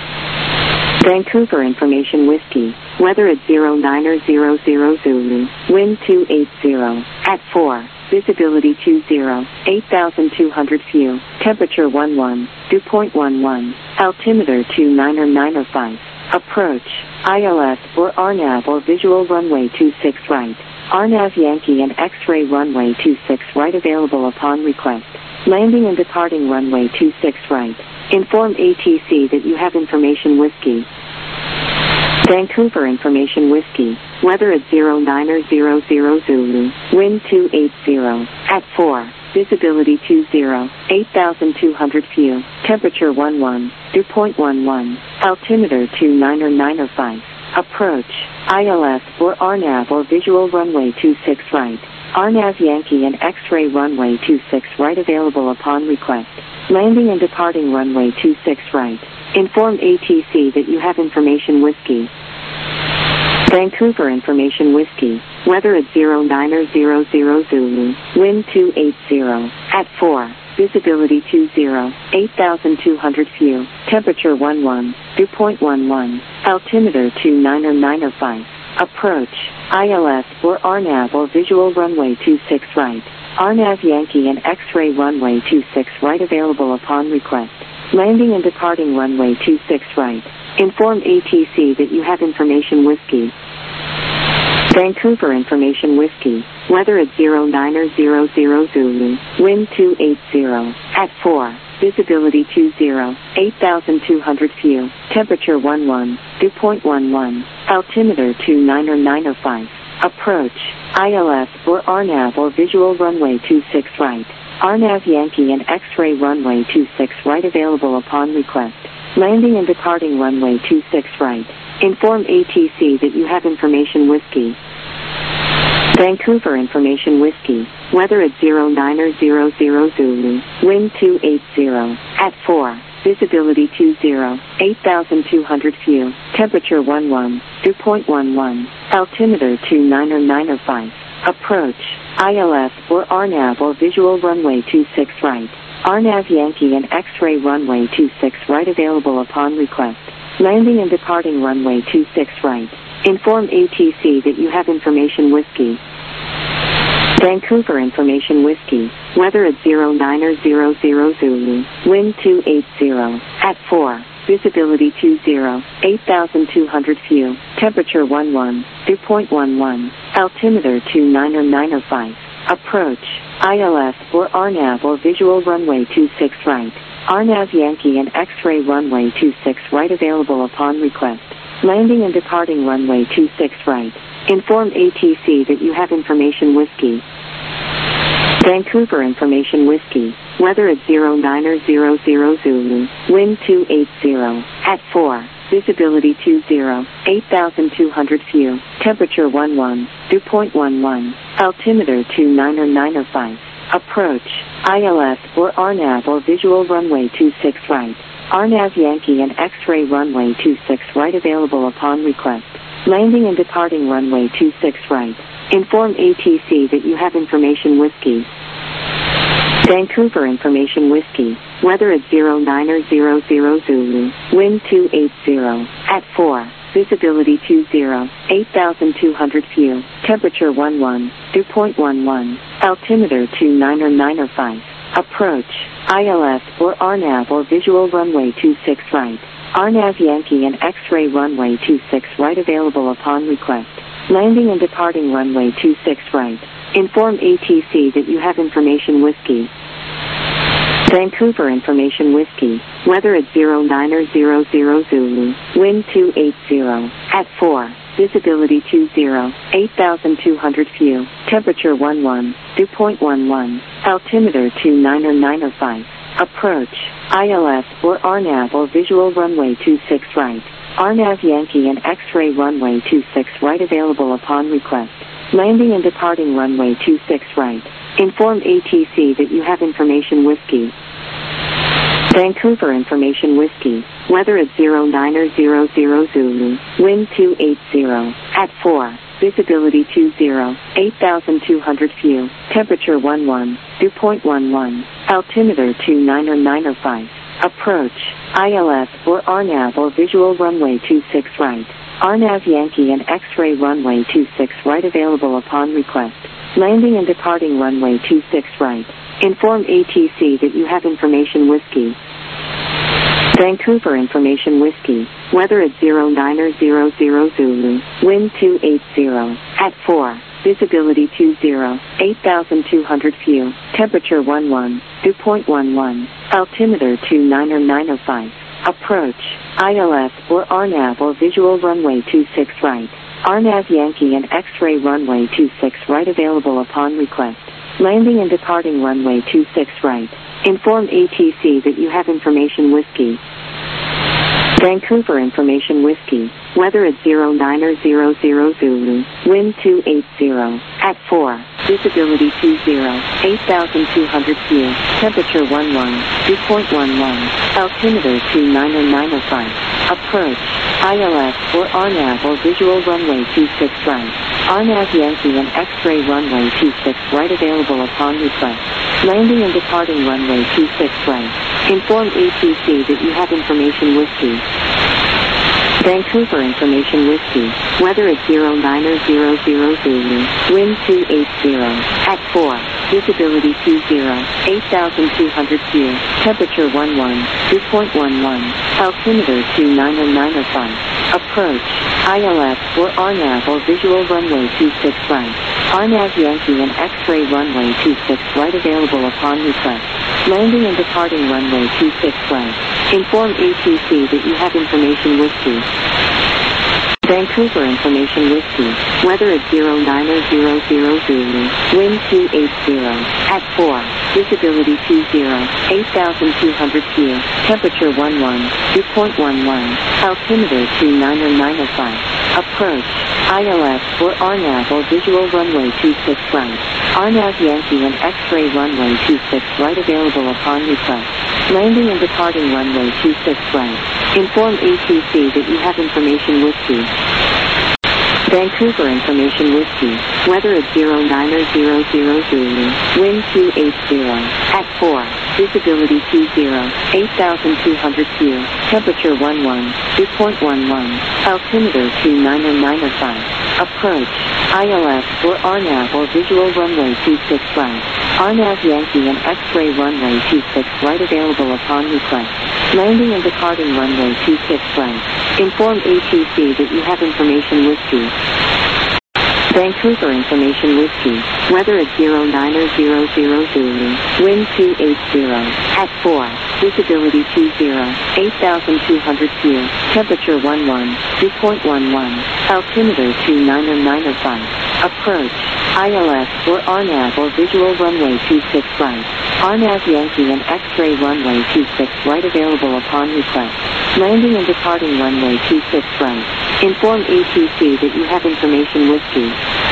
Vancouver Information Whiskey, weather at zero niner zero zero Zulu, wind two eight zero, at four, visibility two zero, eight thousand two hundred view, temperature one one, dew point one one, altimeter two niner niner five, approach, I L S or R NAV or visual runway two six right, R NAV Yankee and X-ray runway two six right available upon request, landing and departing runway two six right. Inform A T C that you have information whiskey. Vancouver Information Whiskey, weather at zero niner zero zero Zulu, wind two eight zero, at four, visibility two zero, eight thousand two hundred view, temperature one one, dew point one one, altimeter two niner niner five, approach, I L S or R NAV or visual runway two six right, R NAV Yankee and X-ray runway two six right available upon request, landing and departing runway two six right. Inform A T C that you have information whiskey. Vancouver Information Whiskey, weather at zero niner zero zero Zulu, wind two eight zero, at four, visibility two zero, eight thousand two hundred view, temperature one one, dew point one one, altimeter two niner niner five, approach, I L S or R NAV or visual runway two six right, R NAV Yankee and X-ray runway two six right available upon request, landing and departing runway two six right. Inform A T C that you have information whiskey. Vancouver Information Whiskey, weather at zero niner zero zero Zulu, wind two eight zero, at four, visibility two zero, eight thousand two hundred view, temperature one one, dew point one one, altimeter two niner niner five, Approach, I L S or R NAV or visual runway two six right. R NAV Yankee and X-ray runway two six right available upon request. Landing and departing runway two six right. Inform A T C that you have information whiskey. Vancouver information whiskey. Weather at zero niner zero zero Zulu. Wind two eight zero. At four. Visibility two zero. eight thousand two hundred few. Temperature one one. dew point one one. Altimeter two niner niner five. Approach, I L S or R NAV or visual runway two six right. R NAV Yankee and X-ray runway two six right available upon request. Landing and departing runway two six right. Inform A T C that you have information whiskey. Vancouver information whiskey. Weather at zero niner zero zero Zulu. Wind two eight zero. At four. Visibility two zero. eight thousand two hundred few. Temperature one one. dew point one one. Altimeter two niner niner five. Approach, I L S or R NAV or visual runway two six right. R NAV Yankee and X-ray runway two six right available upon request. Landing and departing runway two six right. Inform A T C that you have information whiskey. Vancouver information whiskey. Weather at zero niner zero zero Zulu. Wind two eight zero. At four. Visibility two zero. eight thousand two hundred few. Temperature one one. dew point one one. Altimeter two niner niner five. Approach, I L S or R NAV or visual runway two six right. R NAV Yankee and X-ray runway two six right available upon request. Landing and departing runway two six right. Inform A T C that you have information whiskey. Vancouver information whiskey. Weather at zero niner zero zero Zulu. Wind two eight zero. At four. Visibility two zero. eight thousand two hundred few. Temperature one one. dew point one one. Altimeter two niner niner five. Approach, I L S or R NAV or visual runway two six right. R NAV Yankee and X-ray runway two six right available upon request. Landing and departing runway two six right. Inform A T C that you have information whiskey. Vancouver information whiskey. Weather at zero niner zero zero Zulu. Wind two eight zero. At four. Visibility two zero. eight thousand two hundred few. Temperature one one. dew point one one. Altimeter two niner niner five. Approach, I L S or R NAV or visual runway two six right. R NAV Yankee and X-ray runway two six right available upon request. Landing and departing runway two six right. Inform A T C that you have information whiskey. Vancouver information whiskey. Weather at zero niner zero zero Zulu. Wind two eight zero. At four. Visibility two zero. eight thousand two hundred few. Temperature one one. dew point one one. Altimeter two niner niner five. Approach, I L S or R NAV or visual runway two six right. R NAV Yankee and X-ray runway two six right available upon request. Landing and departing runway two six right. Inform A T C that you have information whiskey. Vancouver information whiskey. Weather at zero niner zero zero Zulu. Wind two eight zero. At four. Visibility two zero. eight thousand two hundred few. Temperature one one. dew point one one. Altimeter two niner niner five. Approach, I L S or R NAV or visual runway two six right. R NAV Yankee and X-ray runway two six right available upon request. Landing and departing runway two six right. Inform A T C that you have information whiskey. Vancouver information whiskey. Weather at zero niner zero zero Zulu. Wind two eight zero. At four. Visibility two zero. eight thousand two hundred few. Temperature one one. dew point one one. Altimeter two niner niner five. Approach, I L S or R NAV or visual runway two six right. R NAV Yankee and X-ray runway two six right available upon request. Landing and departing runway two six right. Inform A T C that you have information whiskey. Vancouver information whiskey. Weather at zero niner zero zero Zulu. Wind two eight zero. At four. Visibility two zero. eight thousand two hundred few. Temperature one one. dew point one one. Altimeter two niner niner five. Approach, I L S or R NAV or visual runway two six right. R NAV Yankee and X-ray runway two six right available upon request. Landing and departing runway two six right. Inform A T C that you have information whiskey. Vancouver Information Whiskey, weather at zero nine zero zero Zulu, wind two eight zero, at four, visibility two zero, eight thousand two hundred feet, temperature one one, dew point one one, altimeter two nine nine five, approach, I L S or R NAV or visual runway two six right, R NAV Yankee and X-ray runway two six right available upon request, landing and departing runway two six right, inform A T C that you have information whiskey. Vancouver Information Whiskey, weather at zero nine zero zero Zulu, wind two eight zero, at four, visibility two zero, eight thousand two hundred feet, temperature one one, dew point one one, altimeter two nine nine five, approach, I L S or R NAV or visual runway two six right, R NAV Yankee and X-ray runway two six right available upon request, landing and departing runway two six right, inform A T C that you have information whiskey. Vancouver Information Whiskey, weather at zero nine zero zero Zulu, wind two eight zero, at four, visibility two zero, eight thousand two hundred feet, temperature one one, dew point one one, altimeter two nine nine five, approach, I L S or R NAV or visual runway two six right, R NAV Yankee and X-ray runway two six right available upon request, landing and departing runway two six right, inform A T C that you have information whiskey.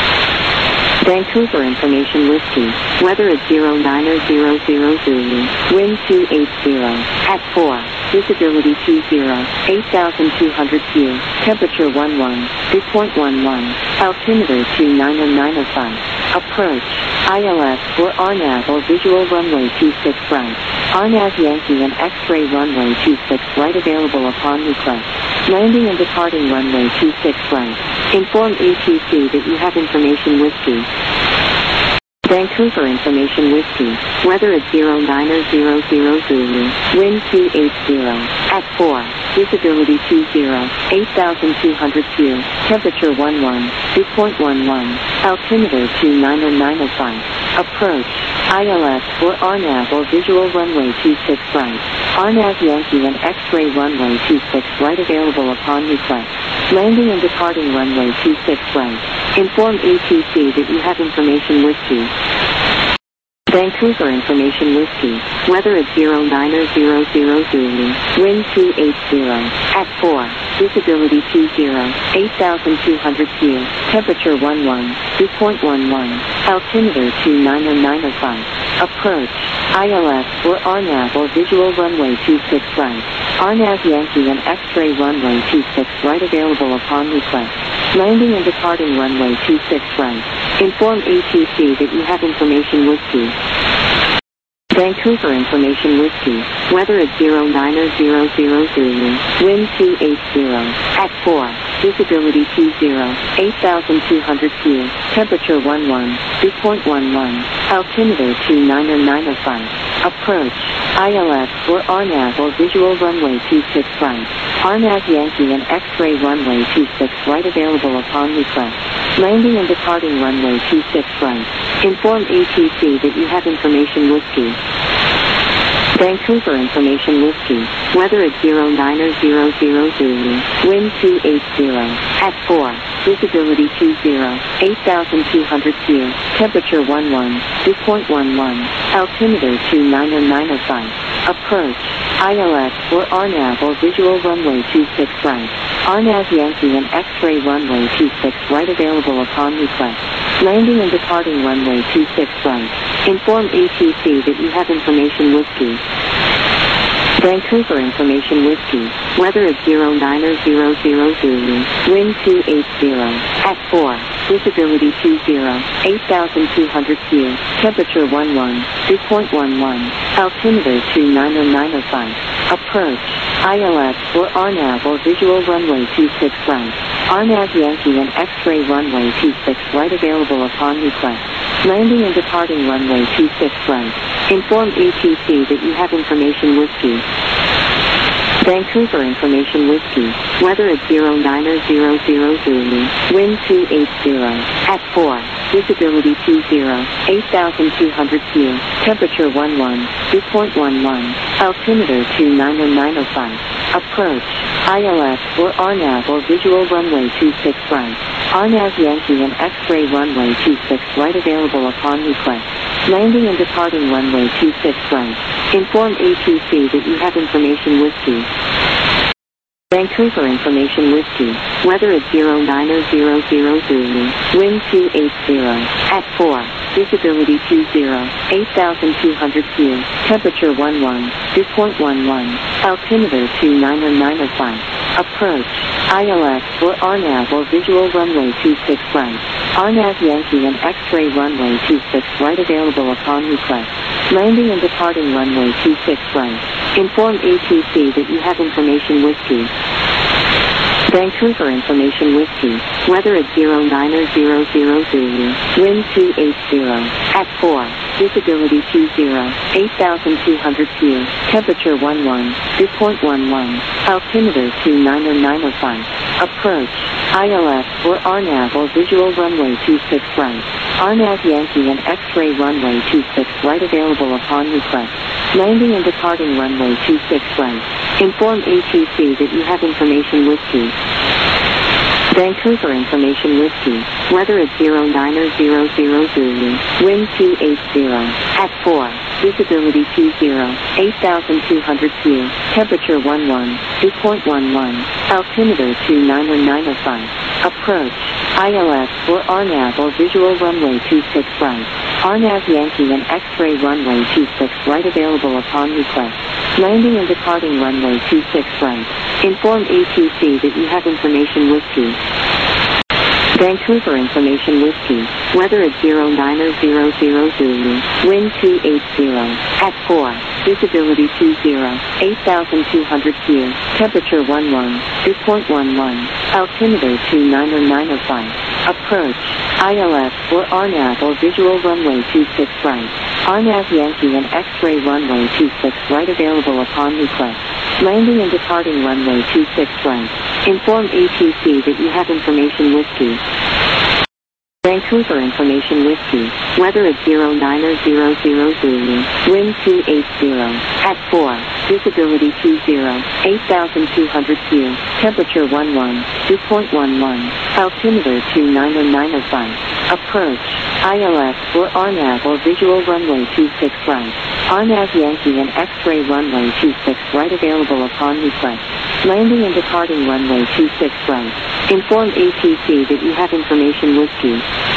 Vancouver Information Whiskey, weather at zero nine zero zero Zulu, wind two eight zero, at four, visibility two zero, eight thousand two hundred feet, temperature one one, dew point one one, altimeter two nine nine five, approach, I L S or R NAV or visual runway two six right, R NAV Yankee and X-ray runway two six right available upon request, landing and departing runway two six right, inform A T C that you have information whiskey. Vancouver Information Whiskey, weather at zero nine zero zero Zulu, wind two eight zero, at four, visibility two zero, eight thousand two hundred feet, temperature one one, dew point one one, altimeter two nine nine five, approach, I L S or R NAV or visual runway two six right, R NAV Yankee and X-ray runway two six right available upon request, landing and departing runway two six right, inform A T C that you have information whiskey. Vancouver Information Whiskey, weather at zero nine zero zero Zulu, wind two eight zero, at four, visibility two zero, eight thousand two hundred feet, temperature one one, dew point one one, altimeter two nine nine five, approach, I L S or R NAV or visual runway two six right, R NAV Yankee and X-ray runway two six right available upon request, landing and departing runway two six right, inform A T C that you have information whiskey. Vancouver Information Whiskey, weather at zero nine zero zero Zulu, wind two eight zero, at four, visibility two zero, eight thousand two hundred feet, temperature one one, dew point one one, altimeter two nine nine five, approach, I L S or R NAV or visual runway two six right, R NAV Yankee and X-ray runway two six right available upon request, landing and departing runway two six right, inform A T C that you have information whiskey. Vancouver Information Whiskey, weather at zero nine zero zero Zulu, wind two eight zero, at four, visibility two zero, eight thousand two hundred feet, temperature one one, dew point one one, altimeter two nine nine five, approach, I L S or R NAV or visual runway two six right, R NAV Yankee and X-ray runway two six right available upon request, landing and departing runway two six right, inform A T C that you have information whiskey. Vancouver Information Whiskey, weather at zero nine zero zero Zulu, wind two eight zero, at four, visibility two zero, eight thousand two hundred feet, temperature one one, dew point one one, altimeter two nine nine five, approach, I L S or R NAV or visual runway two six right, R NAV Yankee and X-ray runway two six right available upon request, landing and departing runway two six right, inform A T C that you have information whiskey. Vancouver Information Whiskey, weather at zero nine zero zero Zulu, wind two eight zero, at four, visibility two zero, eight thousand two hundred feet, temperature one one, dew point one one, altimeter two nine nine five, approach, I L S or R NAV or visual runway two six right. R NAV Yankee and X-ray runway two six right available upon request. Landing and departing runway two six right. Inform A T C that you have information Whiskey. Vancouver Information Whiskey. Weather at zero niner zero zero Zulu. Wind two eight zero. At four. Visibility two zero. eight thousand two hundred feet. Temperature one one. dew point one one. Altimeter two niner niner five. Approach. I L S or R NAV or visual runway two six right. R NAV Yankee and X-ray runway two six right available upon request. Landing and departing runway two six right. Inform A T C that you have information Whiskey. Vancouver Information Whiskey. Weather at zero niner zero zero Zulu. Wind two eight zero. At four. Visibility two zero. eight thousand two hundred feet. Temperature one one. dew point one one. Altimeter two niner niner five. Approach. I L S or R NAV or visual runway two six right. R NAV Yankee and X-ray runway two six right available upon request. Landing and departing runway two six right. Inform A T C that you have information Whiskey. Vancouver Information Whiskey. Weather at zero niner zero zero Zulu. Wind two eight zero. At four. Visibility two zero. eight thousand two hundred feet. Temperature one one. dew point one one. Altimeter two niner niner five. Approach. I L S or R NAV or visual runway two six right. R NAV Yankee and X-ray runway two six right available upon request. Landing and departing runway two six right. Inform A T C that you have information Whiskey. Vancouver Information Whiskey. Weather at zero niner zero zero Zulu. Wind two eight zero. At four. Visibility two zero. eight thousand two hundred feet. Temperature one one. dew point one one. Altimeter two niner niner five. Approach. I L S or R NAV or visual runway two six right. R NAV Yankee and X-ray runway two six right available upon request. Landing and departing runway two six right. Inform A T C that you have information Whiskey. Vancouver Information Whiskey. Weather at zero niner zero zero Zulu. Wind two eight zero. At four. Visibility two zero. eight thousand two hundred feet. Temperature one one. dew point one one. Altimeter two niner niner five. Approach. I L S or R NAV or visual runway two six right. R NAV Yankee and X-ray runway two six right available upon request. Landing and departing runway two six right. Inform A T C that you have information Whiskey.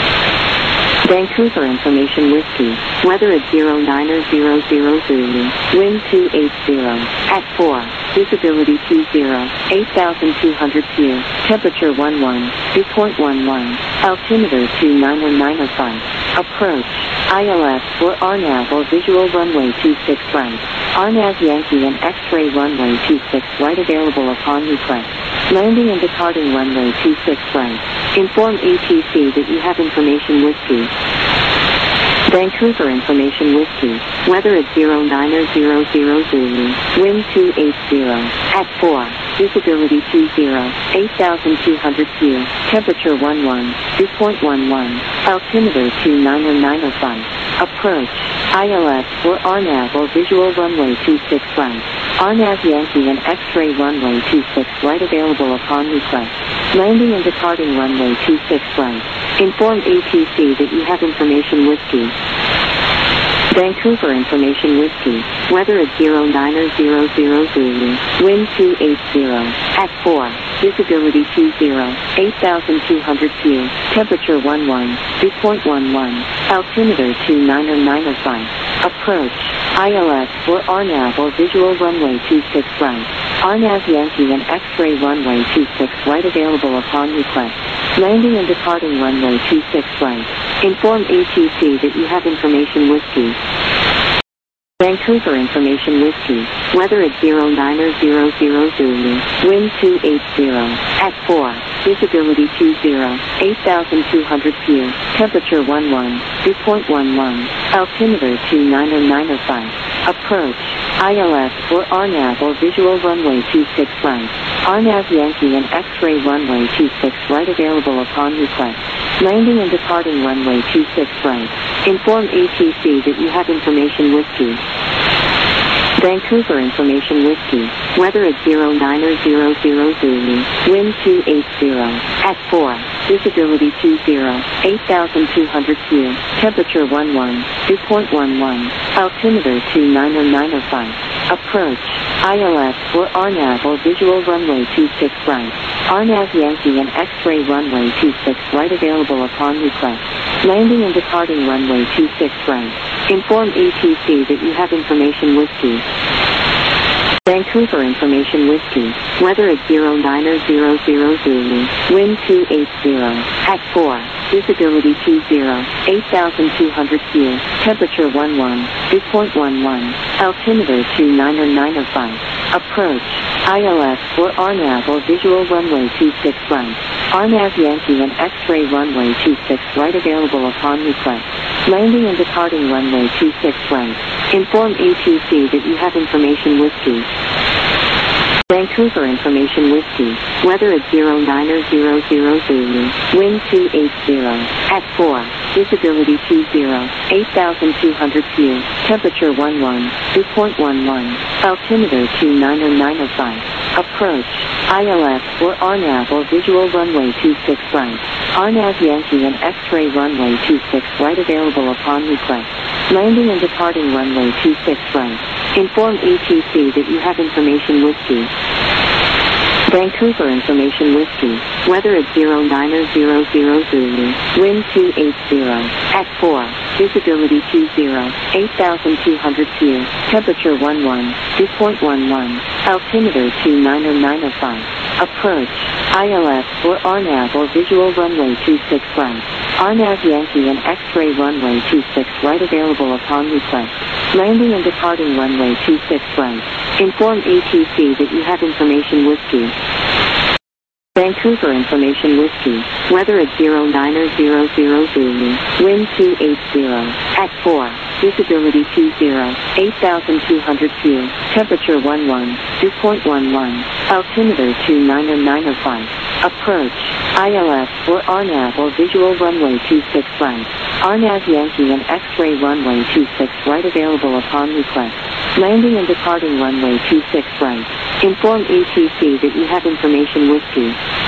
Vancouver Information Whiskey. Weather at zero niner zero zero Zulu. Wind two eight zero. At four. Visibility two zero. eight thousand two hundred feet. Temperature one one. dew point one one. Altimeter two niner niner five. Approach. I L S or R NAV or visual runway two six right. R NAV Yankee and X-ray runway two six right available upon request. Landing and departing runway two six right. Inform A T C that you have information Whiskey. Vancouver Information Whiskey. Weather at zero niner zero zero Zulu. Wind two eight zero. At four. Visibility two zero. eight thousand two hundred feet. Temperature one one. dew point one one. Altimeter two niner niner five. Approach. I L S or R NAV or visual runway two six right. R NAV Yankee and X-ray runway two six right available upon request. Landing and departing runway two six right. Inform A T C that you have information Whiskey. Vancouver Information Whiskey. Weather at zero niner zero zero Zulu. Wind two eight zero. At four. Visibility two zero. eight thousand two hundred feet. Temperature one one. dew point one one. Altimeter two niner niner five. Approach. I L S or R NAV or visual runway two six right. R NAV Yankee and X-ray runway two six right available upon request. Landing and departing runway two six right. Inform A T C that you have information Whiskey. Vancouver Information Whiskey. Weather at zero niner zero zero Zulu. Wind two eight zero. At four. Visibility two zero. eight thousand two hundred feet. Temperature one one. dew point one one. Altimeter two niner niner five. Approach. I L S or R NAV or visual runway two six right. R NAV Yankee and X-ray runway two six right available upon request. Landing and departing runway two six right. Inform A T C that you have information Whiskey. Vancouver Information Whiskey, weather at zero niner zero zero Zulu, wind two eight zero, at four, visibility two zero, eight thousand two hundred feet, temperature one one, dew point one one, altimeter two nine nine five, approach, I L S for R NAV or visual runway two six right, R NAV Yankee and X-ray runway two six right available upon request, landing and departing runway two six right, inform A T C that you have information whiskey. Vancouver Information Whiskey, weather at zero niner zero zero Zulu, wind two eight zero, at four, visibility two zero, eight thousand two hundred feet, temperature one one, dew point one one, altimeter two nine nine five, approach, I L S for R NAV or visual runway two six right, R NAV Yankee and X-ray runway two six right available upon request, landing and departing runway two six right, inform A T C that you have information whiskey. Vancouver Information Whiskey, weather at zero niner zero zero Zulu, wind two eight zero, at four, visibility two zero, eight thousand two hundred feet, temperature one one, dew point one one, altimeter two nine nine five, approach, I L S for R NAV or visual runway two six right, R NAV Yankee and X-ray runway two six right available upon request, landing and departing runway two six right, inform A T C that you have information whiskey. Vancouver Information Whiskey, weather at zero niner zero zero Zulu, wind two eight zero, at four, visibility two zero, eight thousand two hundred feet, temperature one one, dew point one one, altimeter two nine nine five, approach, I L S for R NAV or visual runway two six right, R NAV Yankee and X-ray runway two six right available upon request, landing and departing runway two six right, inform A T C that you have information whiskey. Vancouver Information Whiskey, weather at zero niner zero zero Zulu, wind two eight zero, at four, visibility two zero, eight thousand two hundred feet, temperature one one, dew point one one, altimeter two nine nine five, approach, I L S for R NAV or visual runway two six right, R NAV Yankee and X-ray runway two six right available upon request, landing and departing runway two six right, inform A T C that you have information whiskey.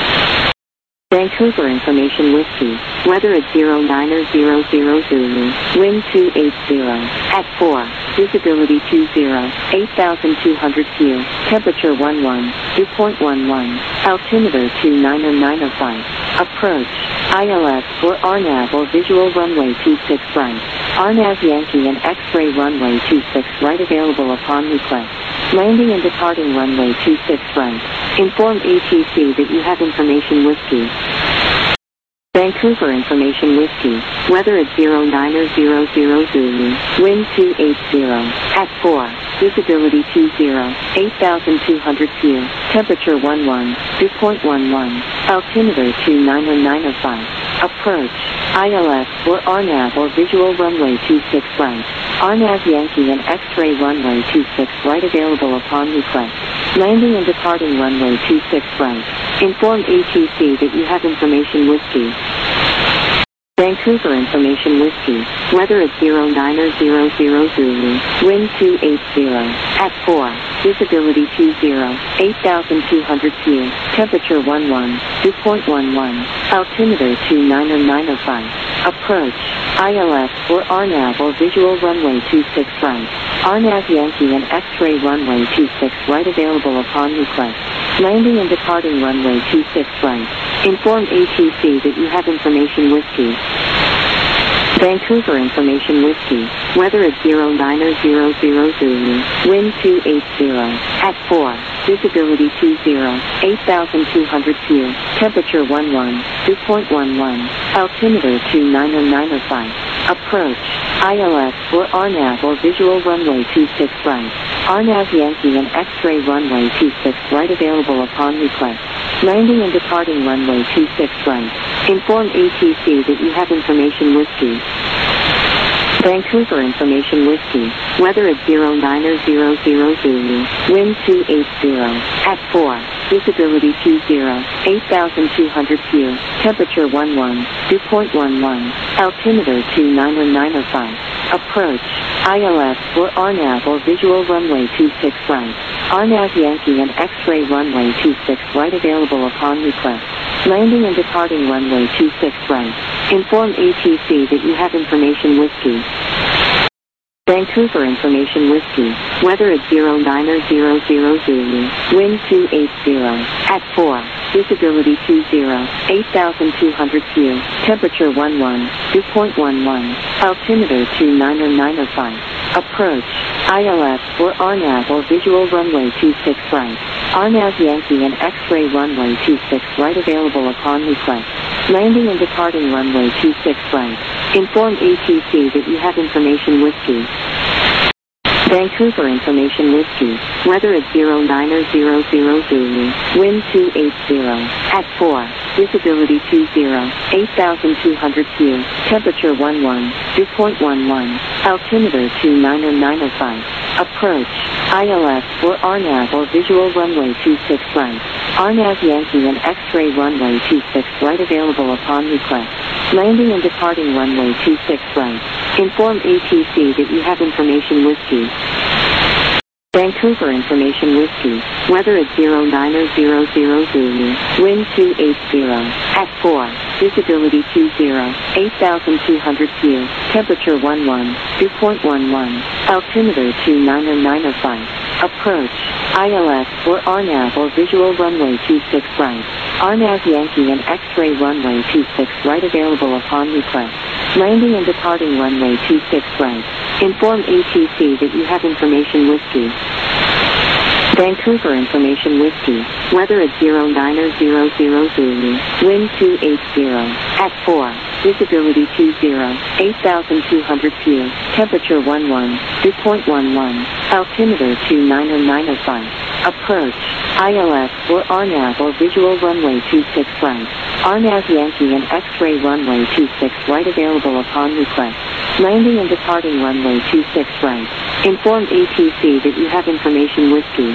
Vancouver Information Whiskey, weather at zero niner zero zero Zulu, wind two eight zero, at four, visibility two zero, eight thousand two hundred feet, temperature one one, dew point one one, altimeter two nine nine five, approach, I L S for R NAV or visual runway two six right, R NAV Yankee and X-ray runway two six right available upon request, landing and departing runway two six right, inform A T C that you have information whiskey. Vancouver Information Whiskey, weather at zero niner zero zero Zulu, wind two eight zero, at four, visibility two zero, eight thousand two hundred feet, temperature one one, dew point one one, altimeter two nine nine five, approach, I L S for R NAV or visual runway two six right, R NAV Yankee and X-ray runway two six right available upon request, landing and departing runway two six right, inform A T C that you have information whiskey. Vancouver Information Whiskey, weather at zero niner zero zero Zulu, wind two eight zero, at four, visibility two zero, eight thousand two hundred feet, temperature one one, dew point one one, altimeter two nine nine five, approach, I L S for R NAV or visual runway two six right, R NAV Yankee and X-ray runway two six right available upon request, landing and departing runway two six right, inform A T C that you have information whiskey. Vancouver Information Whiskey, weather at zero niner zero zero Zulu, wind two eight zero, at four, visibility two zero, eight thousand two hundred feet, temperature one one, dew point one one, altimeter two nine nine five, approach, I L S for R NAV or visual runway two six right, R NAV Yankee and X-ray runway two six right available upon request, landing and departing runway two six right, inform A T C that you have information whiskey. Vancouver Information Whiskey, weather at zero niner zero zero Zulu, wind two eight zero, at four, visibility two zero, eight thousand two hundred feet, temperature one one, dew point one one, altimeter two nine nine five, Approach. I L S or R NAV or visual runway two six right. R NAV Yankee and X-ray runway two six right available upon request. Landing and departing runway two six right. Inform A T C that you have information whiskey. Vancouver Information Whiskey. Weather at zero niner zero zero Zulu. Wind two eight zero. At four. Visibility two zero. eight thousand two hundred feet. Temperature one one. dew point one one. Altimeter two niner niner five. Approach. I L S or R NAV or visual runway two six right. R NAV Yankee and X-ray runway two six right available upon request. Landing and departing runway two six right. Inform A T C that you have information whiskey. Vancouver Information Whiskey. Weather at zero niner zero zero Zulu. Wind two eight zero. At four. Visibility two zero. eight thousand two hundred feet. Temperature one one. dew point one one. Altimeter two niner niner five. Approach. I L S or R NAV or visual runway two six right. R NAV Yankee and X-ray runway two six right available upon request. Landing and departing runway two six right. Inform A T C that you have information whiskey. Vancouver Information Whiskey. Weather at zero niner zero zero Zulu. Wind two eight zero. At four. Visibility two zero. eight thousand two hundred feet. Temperature one one. dew point one one. Altimeter two niner niner five. Approach. I L S or R NAV or visual runway two six right. R NAV Yankee and X-ray runway two six right available upon request. Landing and departing runway two six right. Inform A T C that you have information whiskey. Vancouver Information Whiskey. Weather at zero niner zero zero Zulu. Wind two eight zero. At four. Visibility two zero. eight thousand two hundred feet. Temperature one one. dew point one one. Altimeter two niner niner five. Approach. I L S or R NAV or visual runway two six right. R NAV Yankee and X-ray runway two six right available upon request. Landing and departing runway two six right. Inform A T C that you have information whiskey.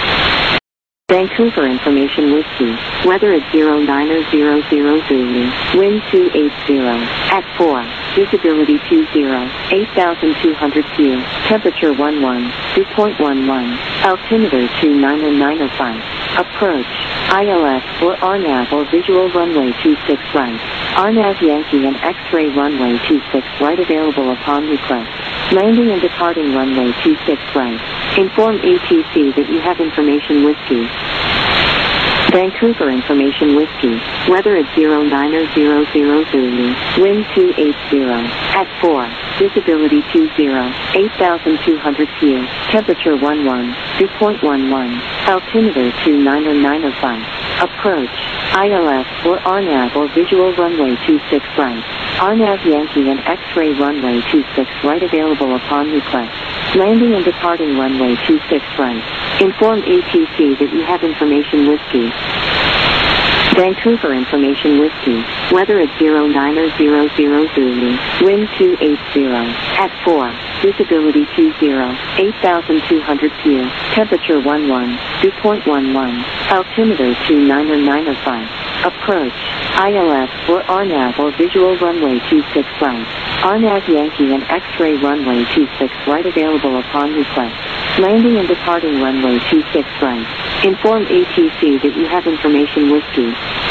Vancouver Information Whiskey. Weather at zero niner zero zero Zulu. Wind two eight zero. At four. Visibility two zero. eight thousand two hundred feet. Temperature one one. dew point one one. Altimeter two niner niner five. Approach. I L S or R NAV or visual runway two six right. R NAV Yankee and X-ray runway two six right available upon request. Landing and departing runway two six right. Inform A T C that you have information whiskey. Vancouver Information Whiskey. Weather at zero niner zero zero Zulu. Wind two eight zero. At four. Visibility two zero. eight thousand two hundred feet. Temperature one one. dew point one one. Altimeter two niner niner five. Approach. I L S or R NAV or visual runway two six right. R NAV Yankee and X-ray runway two six right available upon request. Landing and departing runway two six right. Inform A T C that you have information whiskey. Vancouver Information Whiskey. Weather at zero niner zero zero Zulu. Wind two eight zero. At four. Visibility two zero. eight thousand two hundred feet. Temperature one one. dew point one one. Altimeter two niner niner five. Approach. I L S or R NAV or visual runway two six right. R NAV Yankee and X-ray runway two six right available upon request. Landing and departing runway two six right. Inform A T C that you have information whiskey.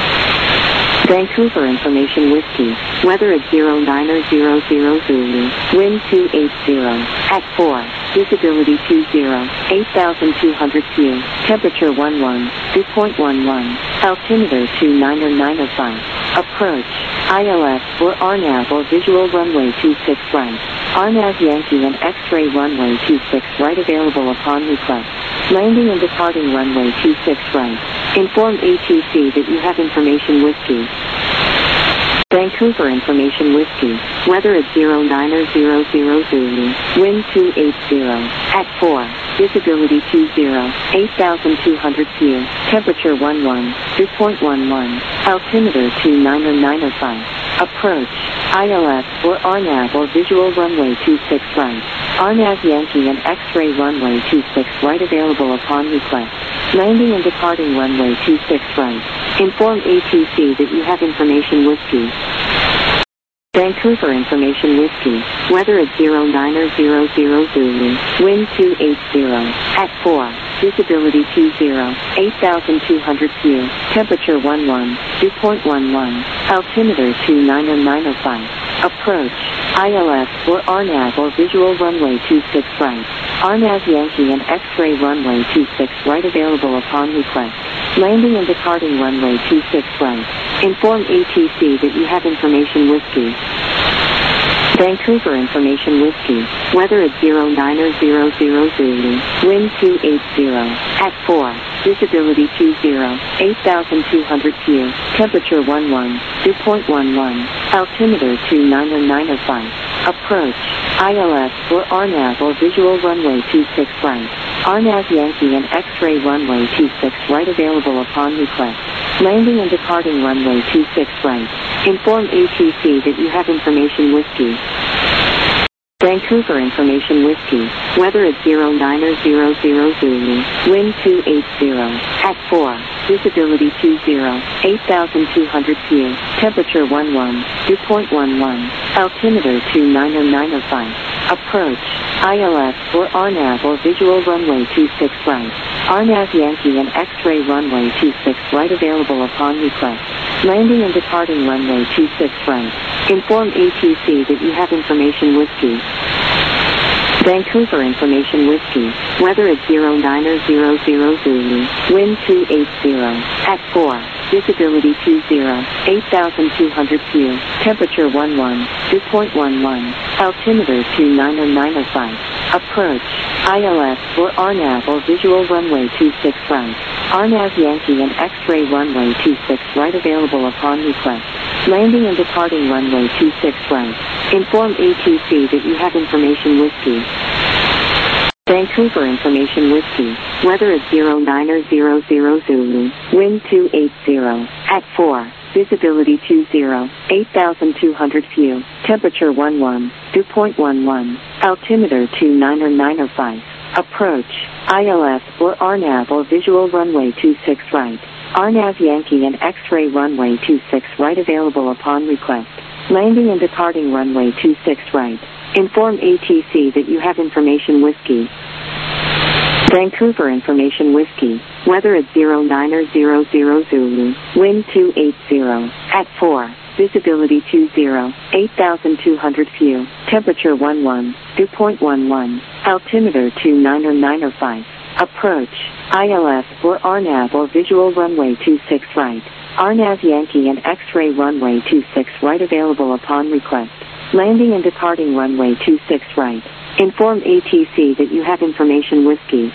Vancouver Information Whiskey. Weather at zero niner zero zero Zulu. Wind two eight zero. At four. Visibility two zero. eight thousand two hundred feet. Temperature one one. dew point one one. Altimeter two niner niner five. Approach. I L S or R NAV or visual runway two six right. R NAV Yankee and X-ray runway two six right available upon request. Landing and departing runway two six right. Inform A T C that you have information whiskey. Vancouver Information Whiskey. Weather at zero niner zero zero Zulu. Wind two eight zero. At four. Visibility two zero. eight thousand two hundred feet. Temperature one one. dew point one one. Altimeter two niner niner five. Approach. I L S or R NAV or visual runway two six right. R NAV Yankee and X-ray runway two six right available upon request. Landing and departing runway two six right. Inform A T C that you have information whiskey. Vancouver Information Whiskey, weather at zero niner zero zero Zulu, wind two eight zero, at four, visibility two zero, eight thousand two hundred view, temperature one one, dew point one one, altimeter two niner niner five, approach, I L S or R NAV or visual runway two six right, R NAV Yankee and X-ray runway two six right available upon request, landing and departing runway two six right, inform A T C that you have information whiskey. Vancouver Information Whiskey, weather at zero niner zero zero Zulu, wind two eight zero, at four, visibility two zero, eight thousand two hundred view, temperature one one, dew point one one, altimeter two niner niner five, approach, I L S or R NAV or visual runway two six right, R NAV Yankee and X-ray runway two six right available upon request, landing and departing runway two six right, inform A T C that you have information whiskey. Vancouver Information Whiskey, weather at zero niner zero zero Zulu, wind two eight zero, at four, visibility two zero, eight thousand two hundred view, temperature one one, dew point one one, altimeter two niner niner five, approach, I L S or R NAV or visual runway two six right, R NAV Yankee and X-ray runway two six right available upon request, landing and departing runway two six right, inform A T C that you have information whiskey. Vancouver Information Whiskey, weather at zero niner zero zero Zulu, wind two eight zero, at four, visibility two zero, eight thousand two hundred view, temperature one one, dew point one one, altimeter two niner niner five, approach, I L S or R NAV or visual runway two six right, R NAV Yankee and X-ray runway two six right available upon request, landing and departing runway two six right, inform A T C that you have information whiskey. Vancouver Information Whiskey, weather at zero niner zero zero Zulu, wind two eight zero, at four, visibility two zero, eight thousand two hundred view, temperature one one, dew point one one, altimeter two niner niner five, approach, I L S or R NAV or visual runway two six right, R NAV Yankee and X-ray runway two six right available upon request, landing and departing runway two six right, inform A T C that you have information whiskey. Vancouver Information Whiskey, weather at zero niner zero zero Zulu, wind two eight zero, at four, visibility two zero, eight thousand two hundred view, temperature one one, dew point one one, altimeter two niner niner five, approach, I L S or R NAV or visual runway two six right, R NAV Yankee and X-ray runway two six right available upon request, landing and departing runway two six right, inform A T C that you have information whiskey.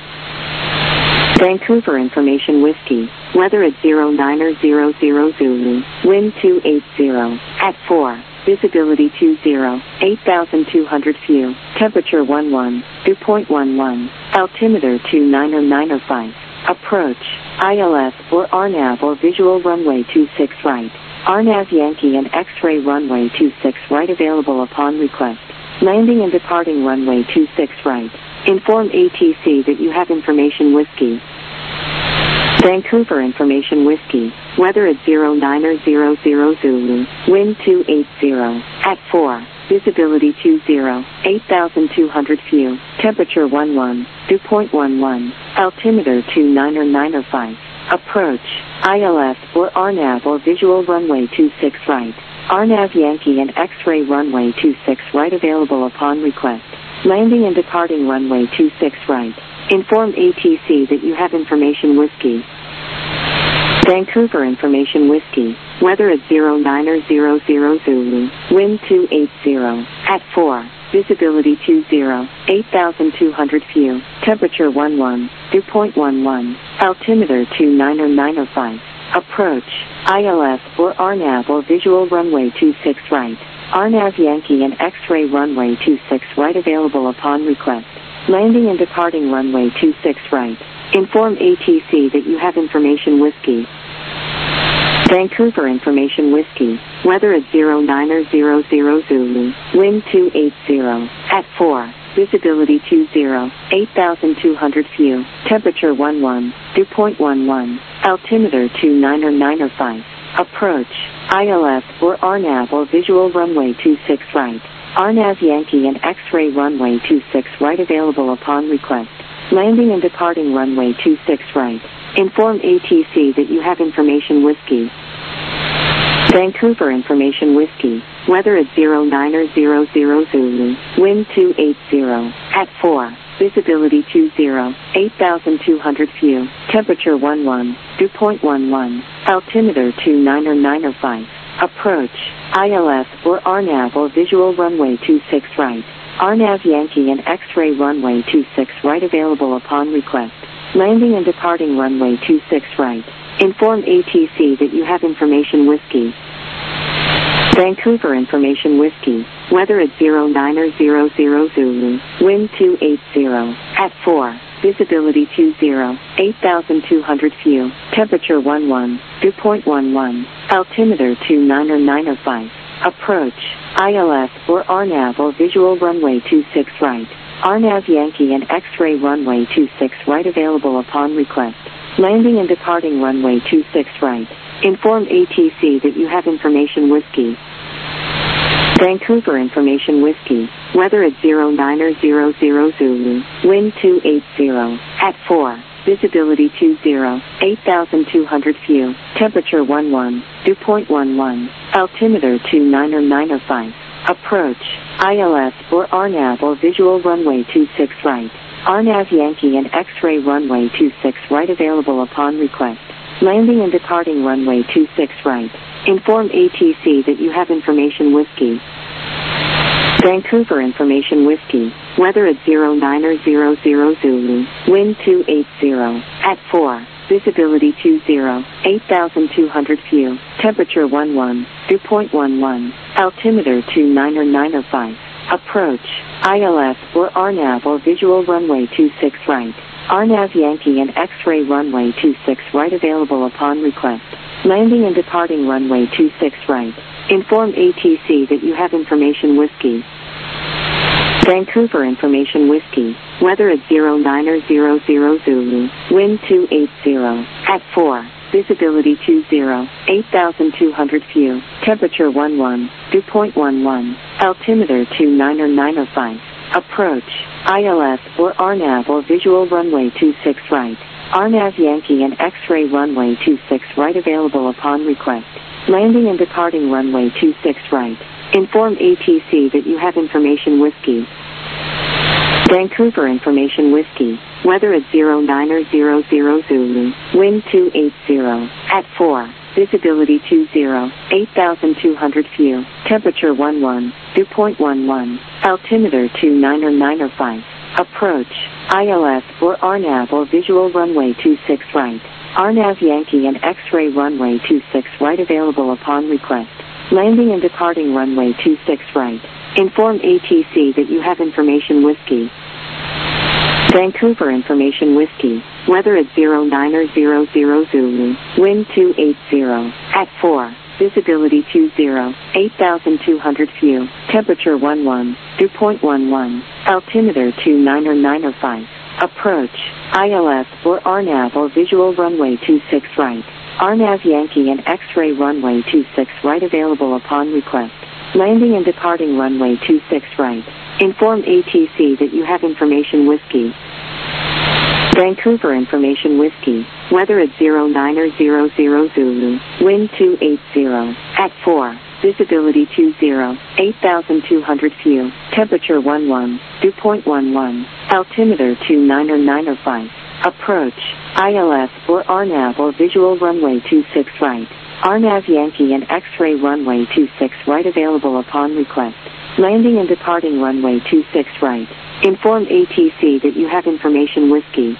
Vancouver Information Whiskey, weather at zero niner zero zero Zulu, wind two eight zero, at four, visibility two zero, eight thousand two hundred view, temperature one one, dew point one one, altimeter two niner niner five, approach, I L S or R NAV or visual runway two six right, R NAV Yankee and X-ray runway two six right available upon request, landing and departing runway two six right, inform A T C that you have information whiskey. Vancouver Information Whiskey, weather at zero niner zero zero Zulu, wind two eight zero, at four, visibility two zero, eight thousand two hundred view, temperature one one, dew point one one, altimeter two niner niner five, approach, I L S or R NAV or visual runway two six right, R NAV Yankee and X-ray runway two six right available upon request, landing and departing runway two six right, inform A T C that you have information whiskey. Vancouver Information Whiskey, weather at zero niner zero zero Zulu, wind two eight zero, at four, visibility two zero, eight thousand two hundred view, temperature one one, dew point one one, altimeter two niner niner five, approach, I L S or R NAV or visual runway two six right, R NAV Yankee and X-ray runway two six right available upon request, landing and departing runway two six right, inform A T C that you have information whiskey. Vancouver Information Whiskey, weather at zero niner zero zero Zulu, wind two eight zero, at four, visibility two zero, eight thousand two hundred view, temperature one one, dew point one one, altimeter two niner niner five, Approach. I L S or R N A V or visual runway two six right. R N A V Yankee and X-ray runway two six right available upon request. Landing and departing runway two six right. Inform A T C that you have information whiskey. Vancouver information whiskey. Weather at zero nine zero zero Zulu. Wind two eight zero. At four. Visibility two zero. eight thousand two hundred few. Temperature one one. Dew point one one. Altimeter two nine nine five. Approach. I L S or R N A V or visual runway two six right. R N A V Yankee and X-ray runway two six right available upon request. Landing and departing runway two six right. Inform A T C that you have information whiskey. Vancouver information whiskey. Weather at zero nine zero zero Zulu. Wind two eight zero. At four. Visibility two zero. eight thousand two hundred few. Temperature one one. Dew point one one. Altimeter two nine nine five. Approach. I L S or R N A V or visual runway two six right. R N A V Yankee and X-ray runway two six right available upon request. Landing and departing runway two six right. Inform A T C that you have information whiskey. Vancouver information whiskey. Weather at zero nine zero zero Zulu. Wind two eight zero. At four. Visibility two zero. eight thousand two hundred few. Temperature one one. Dew point one one. Altimeter two nine nine five. Approach. I L S or R N A V or visual runway two six right. R N A V Yankee and X-ray runway two six right available upon request. Landing and departing runway two six right. Inform A T C that you have information whiskey. Vancouver information whiskey. Weather at zero nine zero zero Zulu. Wind two eight zero. At four. Visibility two zero. eight thousand two hundred few. Temperature one one. Dew point one one. Altimeter two nine nine five. Approach. I L S or R N A V or visual runway two six right. R N A V Yankee and X-ray runway two six right available upon request. Landing and departing runway two six right. Inform A T C that you have information whiskey. Vancouver information whiskey. Weather at zero nine zero zero Zulu. Wind two eight zero. At four. Visibility two zero. eight thousand two hundred few. Temperature one one. Dew point one one. Altimeter two nine nine five. Approach. I L S or R N A V or visual runway two six right. R N A V Yankee and X-ray runway two six right available upon request. Landing and departing runway two six right. Inform A T C that you have information whiskey. Vancouver information whiskey. Weather at zero nine zero zero Zulu. Wind two eight zero. At four. Visibility two zero. eight thousand two hundred few. Temperature one one. Dew point one one. Altimeter two nine nine five. Approach. I L S or R N A V or visual runway two six right. R N A V Yankee and X-ray runway two six right available upon request. Landing and departing runway two six right. Inform A T C that you have information whiskey. Vancouver information whiskey. Weather at zero nine zero zero Zulu. Wind two eight zero. At four. Visibility two zero. eight thousand two hundred few. Temperature one one. Dew point one one. Altimeter two nine nine five. Approach. I L S or R N A V or visual runway two six right. R N A V Yankee and X-ray runway two six right available upon request. Landing and departing runway two six right. Inform A T C that you have information whiskey. Vancouver information whiskey. Weather at zero nine zero zero Zulu. Wind two eight zero. At four. Visibility two zero. eight thousand two hundred few. Temperature one one. Dew point one one. Altimeter two nine nine five. Approach. I L S or R N A V or visual runway two six right. R N A V Yankee and X-ray runway two six right available upon request. Landing and departing runway two six right. Inform A T C that you have information whiskey.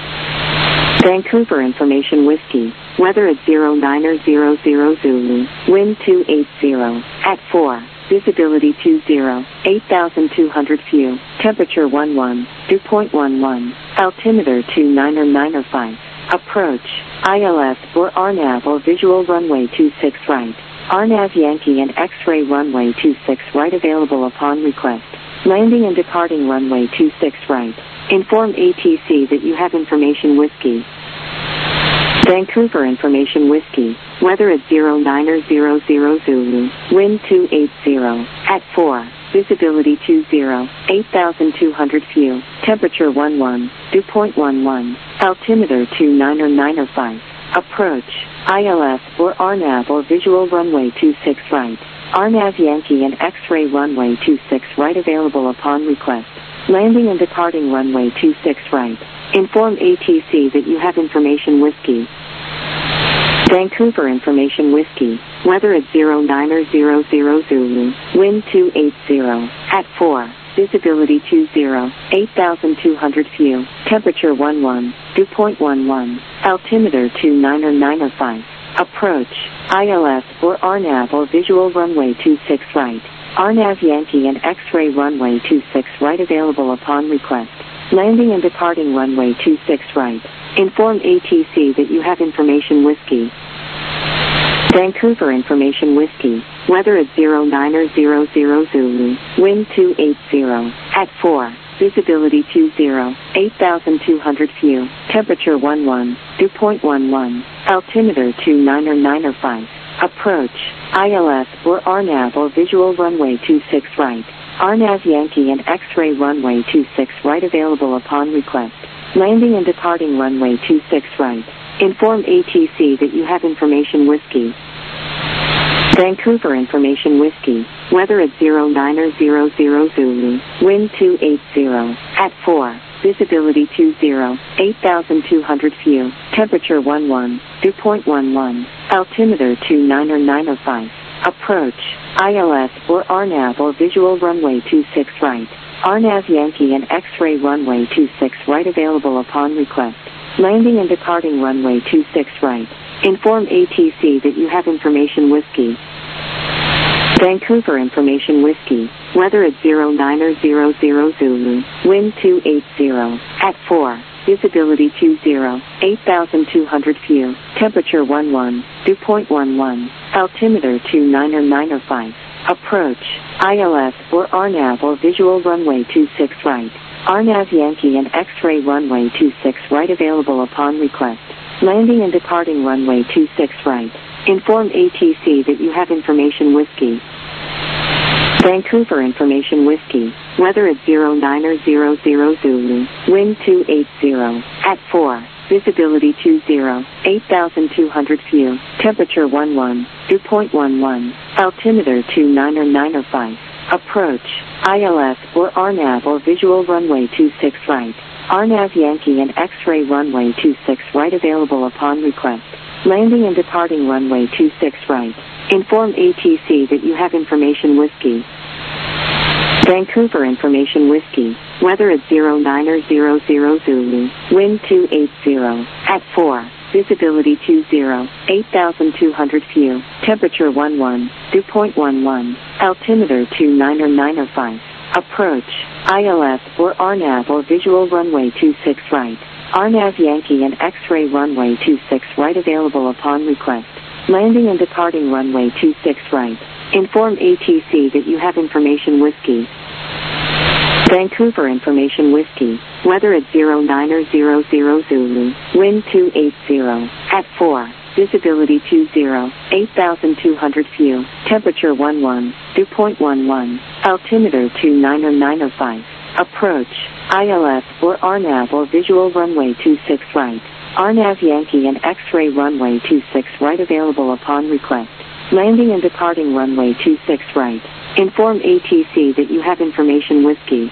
Vancouver information whiskey. Weather at zero nine zero zero Zulu. Wind two eight zero. At four. Visibility two zero. eight thousand two hundred few. Temperature one one. Dew point one one. Altimeter two nine nine five. Approach. I L S or R N A V or visual runway two six right. R N A V Yankee and X-ray runway two six right available upon request. Landing and departing runway two six right. Inform A T C that you have information whiskey. Vancouver information whiskey. weather at zero nine zero zero Zulu, wind two eight zero, at four, visibility two zero, eight thousand two hundred feet, temperature one one, dew point one one, altimeter two nine nine five, approach, I L S or R NAV or visual runway two six right, R NAV Yankee and X-ray runway two six right available upon request, landing and departing runway two six right, inform A T C that you have information whiskey. Vancouver Information Whiskey, weather at zero nine zero zero Zulu, wind two eight zero, at four, visibility two zero, eight thousand two hundred feet, temperature one one, dew point one one, altimeter two nine nine five, approach, I L S or R NAV or visual runway two six right, R NAV Yankee and X-ray runway two six right available upon request, landing and departing runway two six right, inform A T C that you have information whiskey. Vancouver Information Whiskey, weather at zero nine zero zero Zulu, wind two eight zero, at four, visibility two zero, eight thousand two hundred feet, temperature one one, dew point one one, altimeter two nine nine five, approach, I L S or R NAV or visual runway two six right, R NAV Yankee and X-ray runway two six right available upon request, landing and departing runway two six right, inform A T C that you have information whiskey. Vancouver Information Whiskey, weather at zero nine zero zero Zulu, wind two eight zero, at four, visibility two zero, eight thousand two hundred feet, temperature one one, dew point one one, altimeter two nine nine five, approach, I L S or R NAV or visual runway two six right, R NAV Yankee and X-ray runway two six right available upon request, landing and departing runway two six right, inform A T C that you have information whiskey. Vancouver Information Whiskey, weather at zero nine zero zero Zulu, wind two eight zero, at four, visibility two zero, eight thousand two hundred feet, temperature one one, dew point one one, altimeter two nine nine five, approach, I L S or R NAV or visual runway two six right, R NAV Yankee and X-ray runway two six right available upon request, landing and departing runway two six right, inform A T C that you have information whiskey. Vancouver Information Whiskey, weather at zero nine zero zero Zulu, wind two eight zero, at four, visibility two zero, eight thousand two hundred feet, temperature one one, dew point one one, altimeter two nine nine five, approach, I L S or R NAV or visual runway two six right, R NAV Yankee and X-ray runway two six right available upon request, landing and departing runway two six right, inform A T C that you have information whiskey. Vancouver Information Whiskey, weather at zero nine zero zero Zulu, wind two eight zero, at four, visibility two zero, eight thousand two hundred feet, temperature one one, dew point one one, altimeter two nine nine five, approach, I L S or R NAV or visual runway two six right, R NAV Yankee and X-ray runway two six right available upon request, landing and departing runway two six right, inform A T C that you have information whiskey. Vancouver Information Whiskey, weather at zero nine zero zero Zulu, wind two eight zero, at four, visibility two zero, eight thousand two hundred feet, temperature one one, dew point one one, altimeter two nine nine five, approach, I L S or R NAV or visual runway two six right, R NAV Yankee and X-ray runway two six right available upon request, landing and departing runway two six right, inform A T C that you have information whiskey.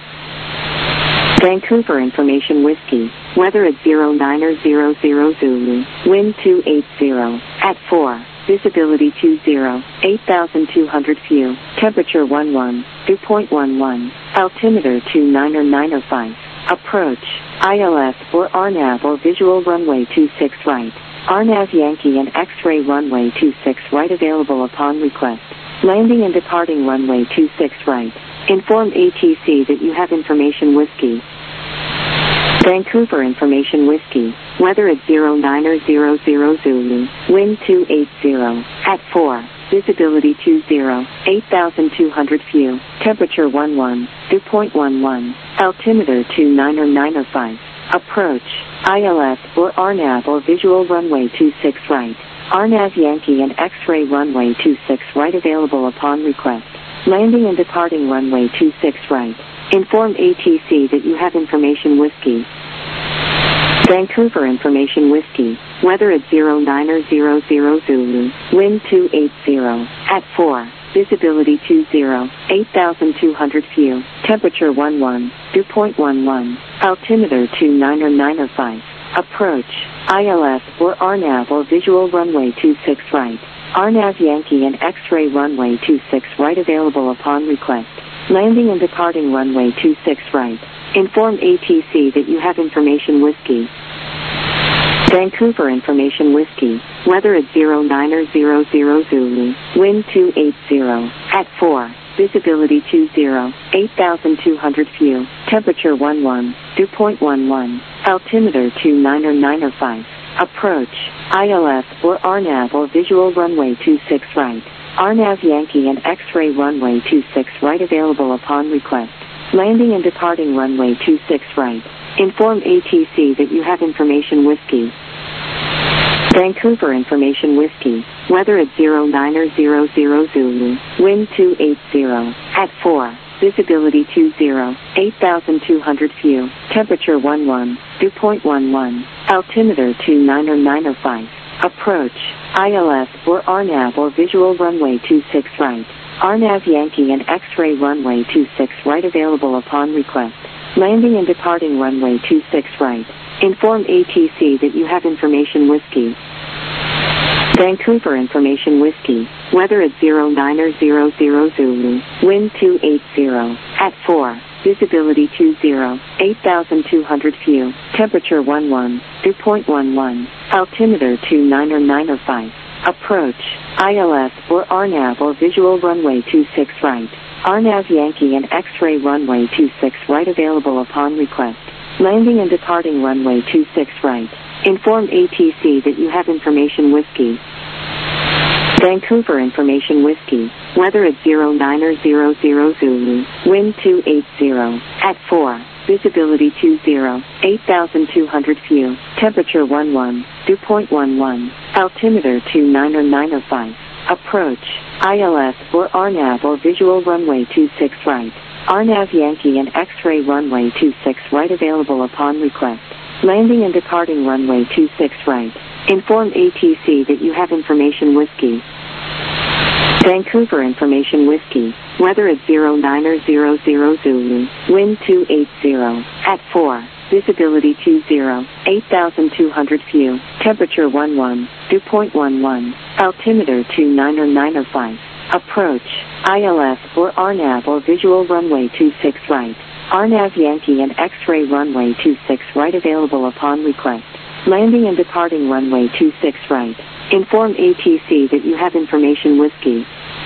Vancouver Information Whiskey, weather at zero nine zero zero Zulu, wind two eight zero, at four, visibility two zero, eight thousand two hundred feet, temperature one one, dew point one one, altimeter two nine nine five, approach, I L S or R NAV or visual runway two six right, R NAV Yankee and X-ray runway two six right available upon request, landing and departing runway two six right, inform A T C that you have information whiskey. Vancouver Information Whiskey, weather at zero nine zero zero Zulu, wind two eight zero, at four, visibility two zero, eight thousand two hundred feet, temperature one one, dew point one one, altimeter two nine nine five, approach, I L S or R NAV or visual runway two six right, R N A V Yankee and X-ray runway two six right available upon request. Landing and departing runway two six right. Inform A T C that you have information whiskey. Vancouver information whiskey. Weather at zero niner zero zero Zulu. Wind two eight zero. At four. Visibility two zero. eight thousand two hundred few. Temperature one one. Dew point one one. Altimeter two niner niner five. Approach. I L S or R N A V or visual runway two six right. R N A V Yankee and X-ray runway two six right available upon request. Landing and departing runway two six right. Inform A T C that you have information whiskey. Vancouver information whiskey. Weather at zero niner zero zero Zulu. Wind two eight zero. At four. Visibility two zero. eight thousand two hundred few. Temperature one one. Dew point one one. Altimeter two niner niner five. Approach. I L S or R N A V or visual runway two six right. R N A V Yankee and X-ray runway two six right available upon request. Landing and departing runway two six right. Inform A T C that you have information whiskey. Vancouver information whiskey. Weather at zero niner zero zero Zulu. Wind two eight zero. At four. Visibility two zero. eight thousand two hundred few. Temperature one one. Dew point one one. Altimeter two niner niner five. Approach. I L S or R N A V or visual runway two six right. R N A V Yankee and X-ray runway two six right available upon request. Landing and departing runway two six right. Inform A T C that you have information whiskey. Vancouver information whiskey. Weather at zero niner zero zero Zulu. Wind two eight zero. At four. Visibility two zero. eight thousand two hundred few. Temperature one one. Dew point one one. Altimeter two niner niner five. Approach. I L S or R N A V or visual runway two six right. R N A V Yankee and X-ray runway two six right available upon request. Landing and departing runway two six right. Inform A T C that you have information whiskey. Vancouver information whiskey. Weather at zero niner zero zero Zulu. Wind two eight zero. At four. Visibility two zero. eight thousand two hundred few. Temperature one one. Dew point one one. Altimeter two niner niner five. Approach. I L S or R N A V or visual runway two six right. R N A V Yankee and X-ray runway two six right available upon request. Landing and departing runway two six right. Inform A T C that you have information whiskey. Vancouver information whiskey. Weather at zero niner zero zero Zulu. Wind two eight zero. At four. Visibility two zero. eight thousand two hundred few. Temperature one one. Dew point one one. Altimeter two niner niner five. Approach. I L S or R N A V or visual runway two six right. R N A V Yankee and X-ray runway two six right available upon request. Landing and departing runway two six right. Inform A T C that you have information whiskey.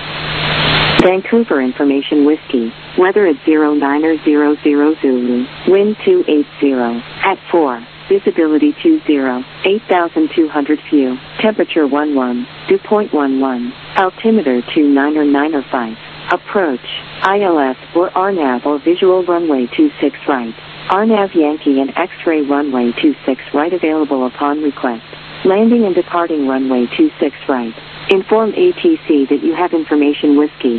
Vancouver information whiskey. Weather at zero niner zero zero Zulu. Wind two eight zero. At four. Visibility two zero. eight thousand two hundred few. Temperature one one. Dew point one one. Altimeter two niner niner five. Approach. I L S or R N A V or visual runway two six right. R N A V Yankee and X-ray runway two six right available upon request. Landing and departing runway two six right. Inform A T C that you have information whiskey.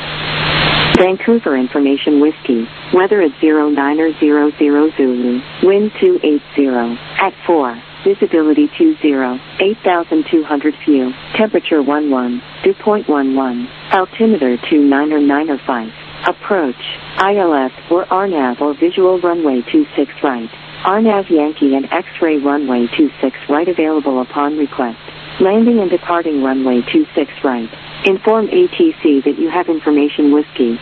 Vancouver information whiskey. Weather at zero niner zero zero Zulu. Wind two eight zero. At four. Visibility two zero. eight thousand two hundred few. Temperature one one. Dew point one one. Altimeter two niner niner five. Approach. I L S or R N A V or visual runway two six right. R N A V Yankee and X-ray runway two six right available upon request. Landing and departing runway two six right. Inform A T C that you have information whiskey.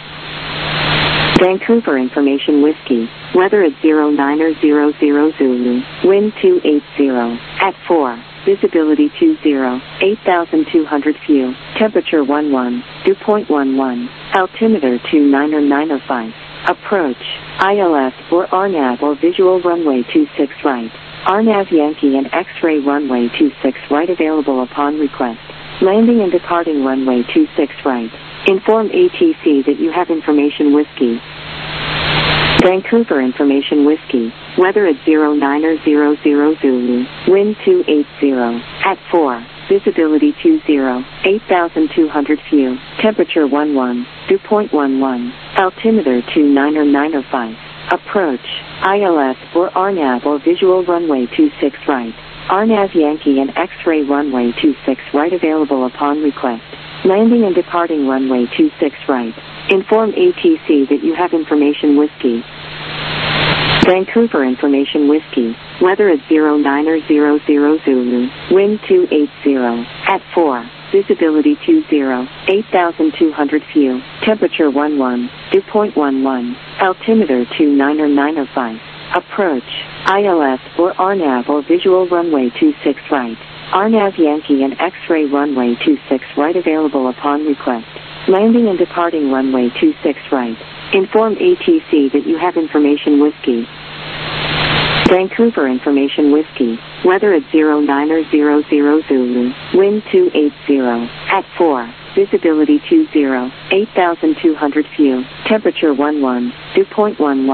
Vancouver information whiskey. Weather at zero niner zero zero Zulu. Wind two eight zero. At four. Visibility two zero. eight thousand two hundred few. Temperature one one. Dew point one one. Altimeter two niner niner five. Approach. I L S or R N A V or visual runway two six right. R N A V Yankee and X-ray runway two six right available upon request. Landing and departing runway two six right. Inform A T C that you have information whiskey. Vancouver information whiskey. Weather at zero niner zero zero Zulu. Wind two eight zero. At four. visibility two zero, eight thousand two hundred few, temperature one one, dew point one one, altimeter two nine or nine or five. Approach, I L S or R NAV or visual runway two six right. R NAV Yankee and X-ray runway two six right available upon request. Landing and departing runway two six right. Inform A T C that you have information whiskey. Vancouver information whiskey. Weather at zero nine or zero zero Zulu. Wind two eight zero. At four. Visibility two zero, eight thousand two hundred few. Temperature one one, dew point one one. Altimeter two nine or nine or five. Approach, I L S or R NAV or visual runway two six right. R NAV Yankee and X-ray runway two six right available upon request. Landing and departing runway two six right. Inform A T C that you have information whiskey. Vancouver information whiskey. Weather at zero nine or zero zero Zulu. Wind two eight zero. At four. Visibility two zero, eight thousand two hundred few. Temperature one one, dew point one one.